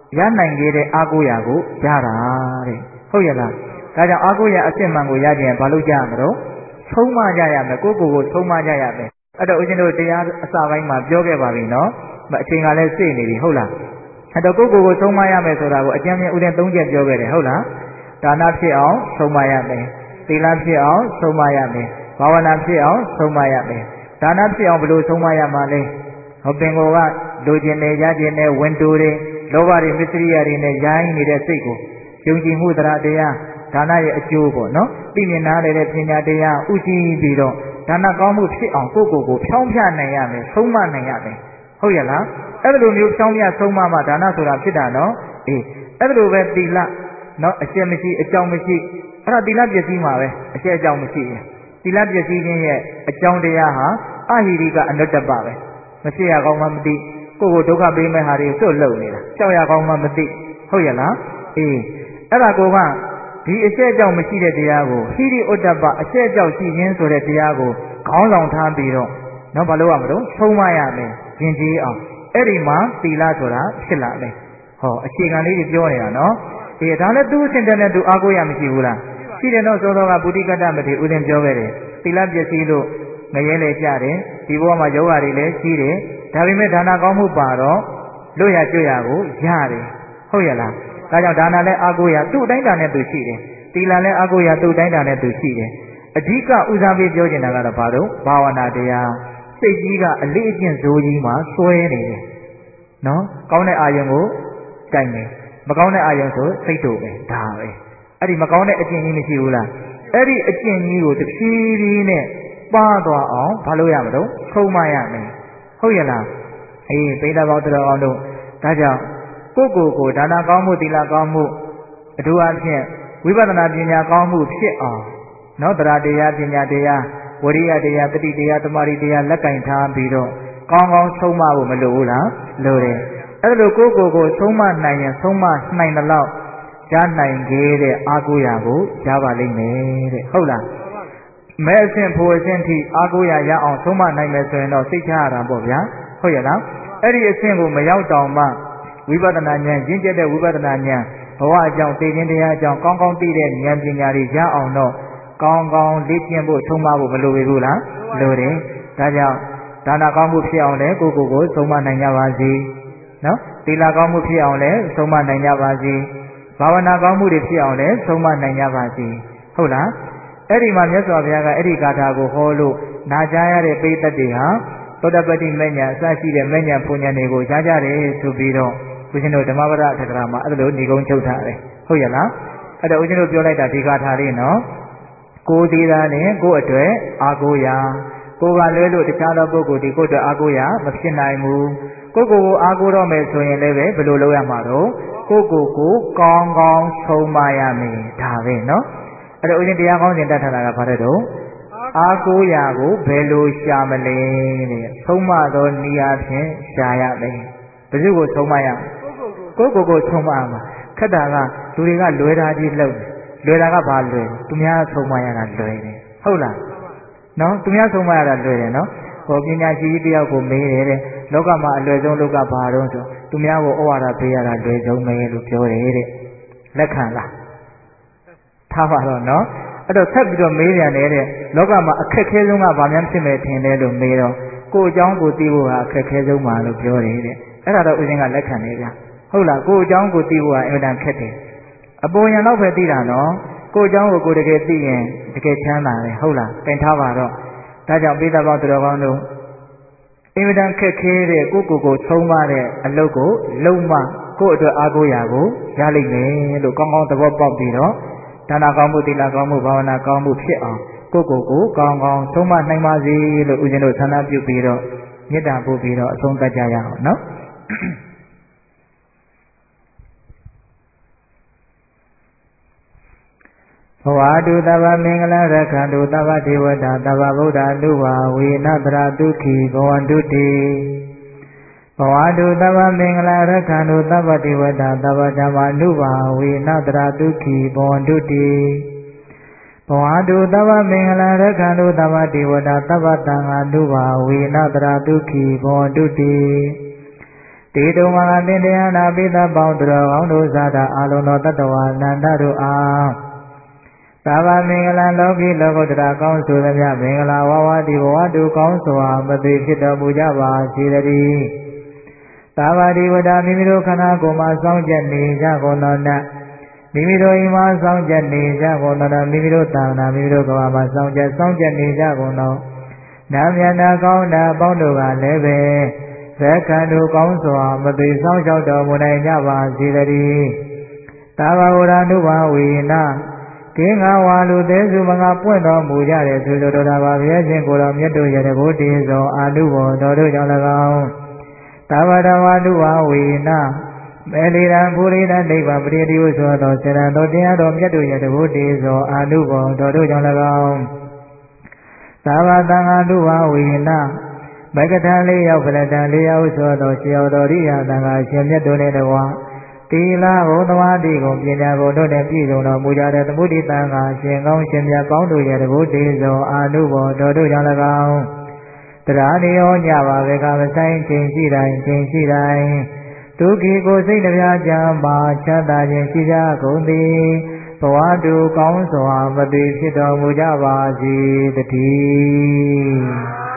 ရနိုင်ခဲ့တဲ့အာကိုရာကိုရတာတဲ့ဟုတ်ရဲ့လားဒါကြောင့်အာကိုရာအစစ်မှန်ကိုရကြရင်ဘာလို့ကြရမလို့ဆုံးမကြရမယ်ကိုဆုံးမကြရမယ်အဲ့တော့ဦးဇင်းတို့တရားအစပိုင်းမှာပြောခဲ့ပါပြီနော်အချိန်ကလည်းစိတ်နေပြီဟုတ်လားအဲ့တော့ကိုဆုံးမရမယ်ဆိုတာကိုအကျဉ်းချင်းဦးဇင်း၃ချက်ပြောခဲ့တယ်ဟုတ်လားဒါနဖြစ်အောင်ဆုံးမရမယ်သီလဖြစ်အောင်ဆုံးမရမယ်ဘာဝနာဖြစ်အောင်ဆုံးမရမယ်ဒါနဖြစ်အောင်ဘယ်လိုဆုံးမရမှာလဲဟောပင်ကိုကလိုချင်နေရခြင်းနဲ့ဝင်တိုးတွေလောဘတွေမစ္စရိယတွေနဲ့ရိုင်းနေတဲ့စိတ်ကိုယုံကြည်မှုတရားဒါနရဲ့အကျိုးပေါ့နော်သိမြင်နားလည်တဲ့ပညာတရားဥရှိပြီးတော့ဒါနကောင်းမှုဖြစ်အောင်ကိုဖြောင်းဖြနိုင်ရမယ်ဆုံးမနိုင်ရမယ်ဟုတ်ရဲ့လားအဲ့လိုမျိုးဖြောင်းဖြဆုံးမမှဒါနဆိုတာဖြစ်တာနော်အေးအဲ့လိုပဲသီလနော်အကျင့်မရှိအကြောင်းမရှိအဲ့ဒါသီလပစ္စည်းမှာပဲအကျင့်အကြောင်းမရှိရင်သီလပစ္စည်းခြင်းရဲ့အကြောင်းတရားဟာအဟိရိကအနုတ္တပပဲမရှိရကောင်းမှမသိကိုဒုက္ခပေးမဲ့ဟာတွေစွတ်လုံနေတာကြောက်ရကောင်းမှမသိဟုတ်ရဲ့လားအေးအဲ့ဒါကိုကဒီအကျင့်အကြောင်းမရှိတဲ့တရားကိုဟိရိဥတ္တပအကျင့်အကြောင်းရှိခြင်းဆိုတဲ့တရားကိုခေါင်းဆောင်ထားပြီးတော့နော်ဘာလို့ရမလို့ဆုံးမရမယ်ယဉ်ကျေးအောင်အဲ့ဒီမှာသီလဆိုတာဖြစ်လာမယ်ဟောအခြေခံလေးတွေပြောနေတာနော်အေးဒါလည်းသူ့အစဉ်တည်းနဲ့သူအားကိုးရမရှိဘူးလားရှိတယ်နော်သောသောကပုတိကတ္တမတိဥစဉ်ပြောခဲ့တယ်သီလပစ္စည်းလို့ငရဲလေကြတယ်ဒီဘဝမှာယောဂတွေလည်းရှိတယ်ဒါပေမဲ့ဒါနကောင်းမှုပါတော့လွတ်ရကျွတ်ရကိုရတယ်ဟုတ်ရဲ့လားဒါကြောင့်ဒါနလည်းအားကိုးရသူ့အတိုင်းတာနဲ့သူရှိတယ်သီလလည်းအားကိုးရသူ့အတိုင်းတာနဲ့သူရှိတယ်အဓိကဦးစားပေးပြောချင်တာကတော့ဘာလို့ဘာဝနာတရားစိတ်ကြီးကအလေးအကျင့်ဇိုးကြီးမှာစွဲနေတယ်နော်ကောင်းတဲ့အာယုံကိုကြိုက်တယ်မကောင်းတဲ့အာယုံဆိုစိတ်တို့ပဲဒါပဲအဲ့ဒီမကောင်းတဲ့အကျင့်ကြီးမရှိဘူးလားအဲ့ဒီအကျင့်ကြီးကိုတဖြည်းဖြည်းနဲ့ပါသွားအောင်ဘာလို့ရမလို့ဆုံးမရမယ်ဟုတ်ရဲ့လားအေးပိဋကပေါင်းတော်အောင်တို့ဒါကြောင့်ကိုဒါနကောင်းမှုသီလကောင်းမှုအထူးအဖြင့်ဝိပဿနာပညာကောင်းမှုဖြစ်အောင်နော်တရားတရားပညာတရားဝိရိယတရားတတိတရားသမာဓိတရားလက်ကင်ထားပြီးတော့ကောင်းကောင်းဆုံးမဖို့မလိုဘူးလားလိုတယ်အဲ့လိုကိုဆုံးမနိုင်ရင်ဆုံးမနိုင်တဲ့လောက်ရနိုင်ခဲ့တဲ့အာကိုရာကိုရပါလိမ့်မယ်တဲ့ဟုတ်လားမဲအဆင့်ဖို့အဆင့်ထိအာကိုရာရအောင်ဆုံးမနိုင်မယ်ဆိုရင်တော့စိတ်ချရတာပေါ့ဗျာဟုတ်ရဲ့လားအဲ့ဒီအဆင့်ကိုမရောက်တောင်မှဝိပဿနာဉာဏ်ရင့်ကျက်တဲ့ဝိပဿနာဉာဏ်ဘဝအကြောင်းသိခြင်းတရားအကြောင်းကောင်းကောင်းသိတဲ့ဉာဏ်ပညာတွေရအောင်တော့ကောင်းကောင်းလေ့ကျင့်ဖို့ဆုံးမဖို့မလိုဘူးလားလိုတယ်ဒါကြောင့်ဒါနကောင်းမှုဖြစ်အောင်လဲကိုဆုံးမနိုင်ကြပါစေနော်သီလကောင်းမှုဖြစ်အောင်လဲဆုံးမနိုင်ကြပါစေဘာဝနာကောင်းမှုတွေဖြစ်အောင်လဲဆုံးမနိုင်ကြပါစေဟုတ်လားအဲ့ဒီမှာမြတ်စွာဘုရားကအဲ့ဒီဂါထာကိုဟောလို့နာကြားရတဲ့ပိဋကတ်တွေဟာသောတပတိမဉ္ဇဉ်အစရှိတဲ့မဉ္ဇဉ်ဘုံဉ္ဇဉ်တွေကိုကြားကြတယ်ဆိုပြီးတော့ဦးဇင်းတို့ဓမ္မပဒအထက်ကရာမှာအဲ့လိုညီကုန်းချုပ်ထားတယ်ဟုတ်ရဲ့လားအဲ့တော့ဦးဇင်းတို့ပြောလိုက်တာဒီဂါထာလေးနော်ကိုသေးတာနဲ့ကိုအတွက်အာကိုရာကိုကလွဲလို့တခြားသောပုဂ္ဂိုလ်ဒီကိုအတွက်အာကိုရာမဖြစ်နိုင်ဘူးကိုအာကိုတော့မယ်ဆိုရင်လည်းပဲဘယ်လိုလုပ်ရမှာတော့ကိုကောင်းကောင်းဆုံးမရမယ်ဒါပဲနော်အဲ့တော့ဦးဇင်းတရားကောင်းစဉ်တတ်ထားတာကဘာတဲ့တော့အာကိုရာကိုဘယ်လိုရှာမလဲတဲ့ဆုံးမသောနေရာဖြင့်ရှာရမယ်ဘယ်သူကိုဆုံးမရကိုဆုံးမမှာခက်တာကလူတွေကလွယ်တာကြီးလှုပ်လွယ်တာကဘာလွယ်သူများဆုံးမရတာလွယ်တယ်ဟုတ်လားနော်သူများဆုံးမရတာလွယ်တယ်နော်ဟောပညာရှိကြီးတယောက်ကိုမေးတယ်တဲ့လောကမှာအလွယ်ဆုံးလောကဘာတော့ဆိုသူများကိုဩဝါဒပေးရတာလွယ်ဆုံးပဲလို့ပြောတယ်တဲ့လက်ခံလားထားပါတော့နော်အဲ့တော့ဆက်ပြီးတော့မေးပြန်တယ်တဲ့လောကမှာအခက်ခဲဆုံးကဘာမှဖြစ်မယ်ထင်တယ်လို့မေးတော့ကိုယ်အကြောင်းကိုသိဖို့ဟာအခက်ခဲဆုံးပါလို့ပြောတယ်တဲ့အဲ့ဒါတော့ဦးဇင်းကလက်ခံနေဗျာဟုတ်လားကိုယ်အကြောင်းကိုသိဖို့ဟာအင်မတန်ခက်တယ်အပေါ်ယံတော့ပဲသိတာနော်ကိုယ်အကြောင်းကိုတကယ်သိရင်တကယ်ချမ်းသာတယ်ဟုတ်လားသင်ထားပါတော့ဒါကြောင့်ပိဋကပေါင်းတော်ကောင်းတို့အင်မတန်ခက်ခဲတဲ့ကိုဆုံးမတဲ့အလုပ်ကိုလုံးမကိုယ့်အတွက်အားကိုးရာကိုရလိမ့်မယ်လို့ကောင်းကောင်းသဘောပေါက်ပြီးတော့ဒါနကောင်းမှုသီလကောင်းမှုဘာဝနာကောင်းမှုဖြစ်အောင်ကိုကောင်းကောင်းဆုံးမနိုင်ပါစေလို့ဦးဇင်းတို့ဆန္ဒပြုပြီးတော့မေတ္တာပို့ပြီးတော့အဆုံးသတ်ကြရအောင်နော်ဘဝတုသဗ္ဗမင်္ဂလရက္ခန္တုသဗ္ဗဒေဝတာသဗ္ဗဗုဒ္ဓလူဝဝေနတရာဒုက္ခိဘဝန္တုတိဘဝတုသဗ္ဗမင်္ဂလရက္ခန္တုသဗ္ဗဒေဝတာသဗ္ဗဓမ္မာနုဘာဝေနတရာဒုက္ခိဘဝန္တုတိဘဝတုသဗ္ဗမင်္ဂလရက္ခန္တုသဗ္ဗဒေဝတာသဗ္ဗတံဃာနုဘာဝေနတရာဒုက္ခိဘဝန္တုတိဘတေတုံမဟာသင်္တရားနာပိသပေါင်းသူတော်ကောင်းတို့သာသာအာလုံးသောတတ္တဝါနန္ဒတို့အားသာဝမင်္ဂလာလောကီလောကုတ္တရာကောင်းဆိုသမျှမင်္ဂလာဝဝတိဘဝတုကောင်းစွာမသိဖြစ်တော်မူကြပါစေတည်းသာဝတိဝတ္တမိမိတို့ခန္ဓာကိုယ်မှာစောင့်ကြနေကြကုန်သောနတ်မိမိတို့အိမ်မှာစောင့်ကြနေကြကုန်သောမိမိတို့သာနာမိမိတို့ကဘာမှာစောင့်ကြနေကြကုန်သောနာမည်နာကောင်းတာအပေါင်းတို့ကလည်းပဲသက္ကံတို့ကောင်းစွာမသိဆောင်လျှောက်တော်မူနိုင်ကြပါစေတည်းသာဝဝရနုဘာဝေနကင်းငါဝါလူသေးစုမငါပွင့်တော်မူကြတဲ့သူတို့တော်ဘာဘုရားရှင်ကိုယ်တော်မြတ်တို့ရဲ့တကုတည်သောအာနုဘော်တော်တို့ကြောင့်၎င်းသာဝတဝါနုဘာဝေနမေလီရန်ဘူရိဒနိဗ္ဗာန်ပရိတိဟုဆိုသောစေတံတော်တရားတော်မြတ်တို့ရဲ့တကုတည်သောအာနုဘော်တော်တို့ကြောင့်၎င်းသာဝတံဃာနုဘာဝေနမဂ္ဂထံလေးရောက်ပလတံလေးရောက်ဆိုသောရှေယောတော်ရိယသံဃာရှင်မြတ်တို့နဲ့တကွာတိလာဘုံသမာတိကိုပညာဘုံတို့နဲ့ပြည့်စုံတော်မူကြတဲ့သမုဒိတံဃာရှင်ကောင်းရှင်မြတ်ပေါင်းတို့ရဲ့တကုတည်သောအာနုဘော်တော်တို့ကြောင့်၎င်းတရားနေရောညပါပဲကမဆိုင်ချိန်ရှိတိုင်းဒုက္ခိကိုစိတ်နှပြကြမှာချမ်းသာခြင်းရှိကြကုန်သည်ဘဝတုကောင်းစွာမသိဖြစ်တော်မူကြပါစေတည်း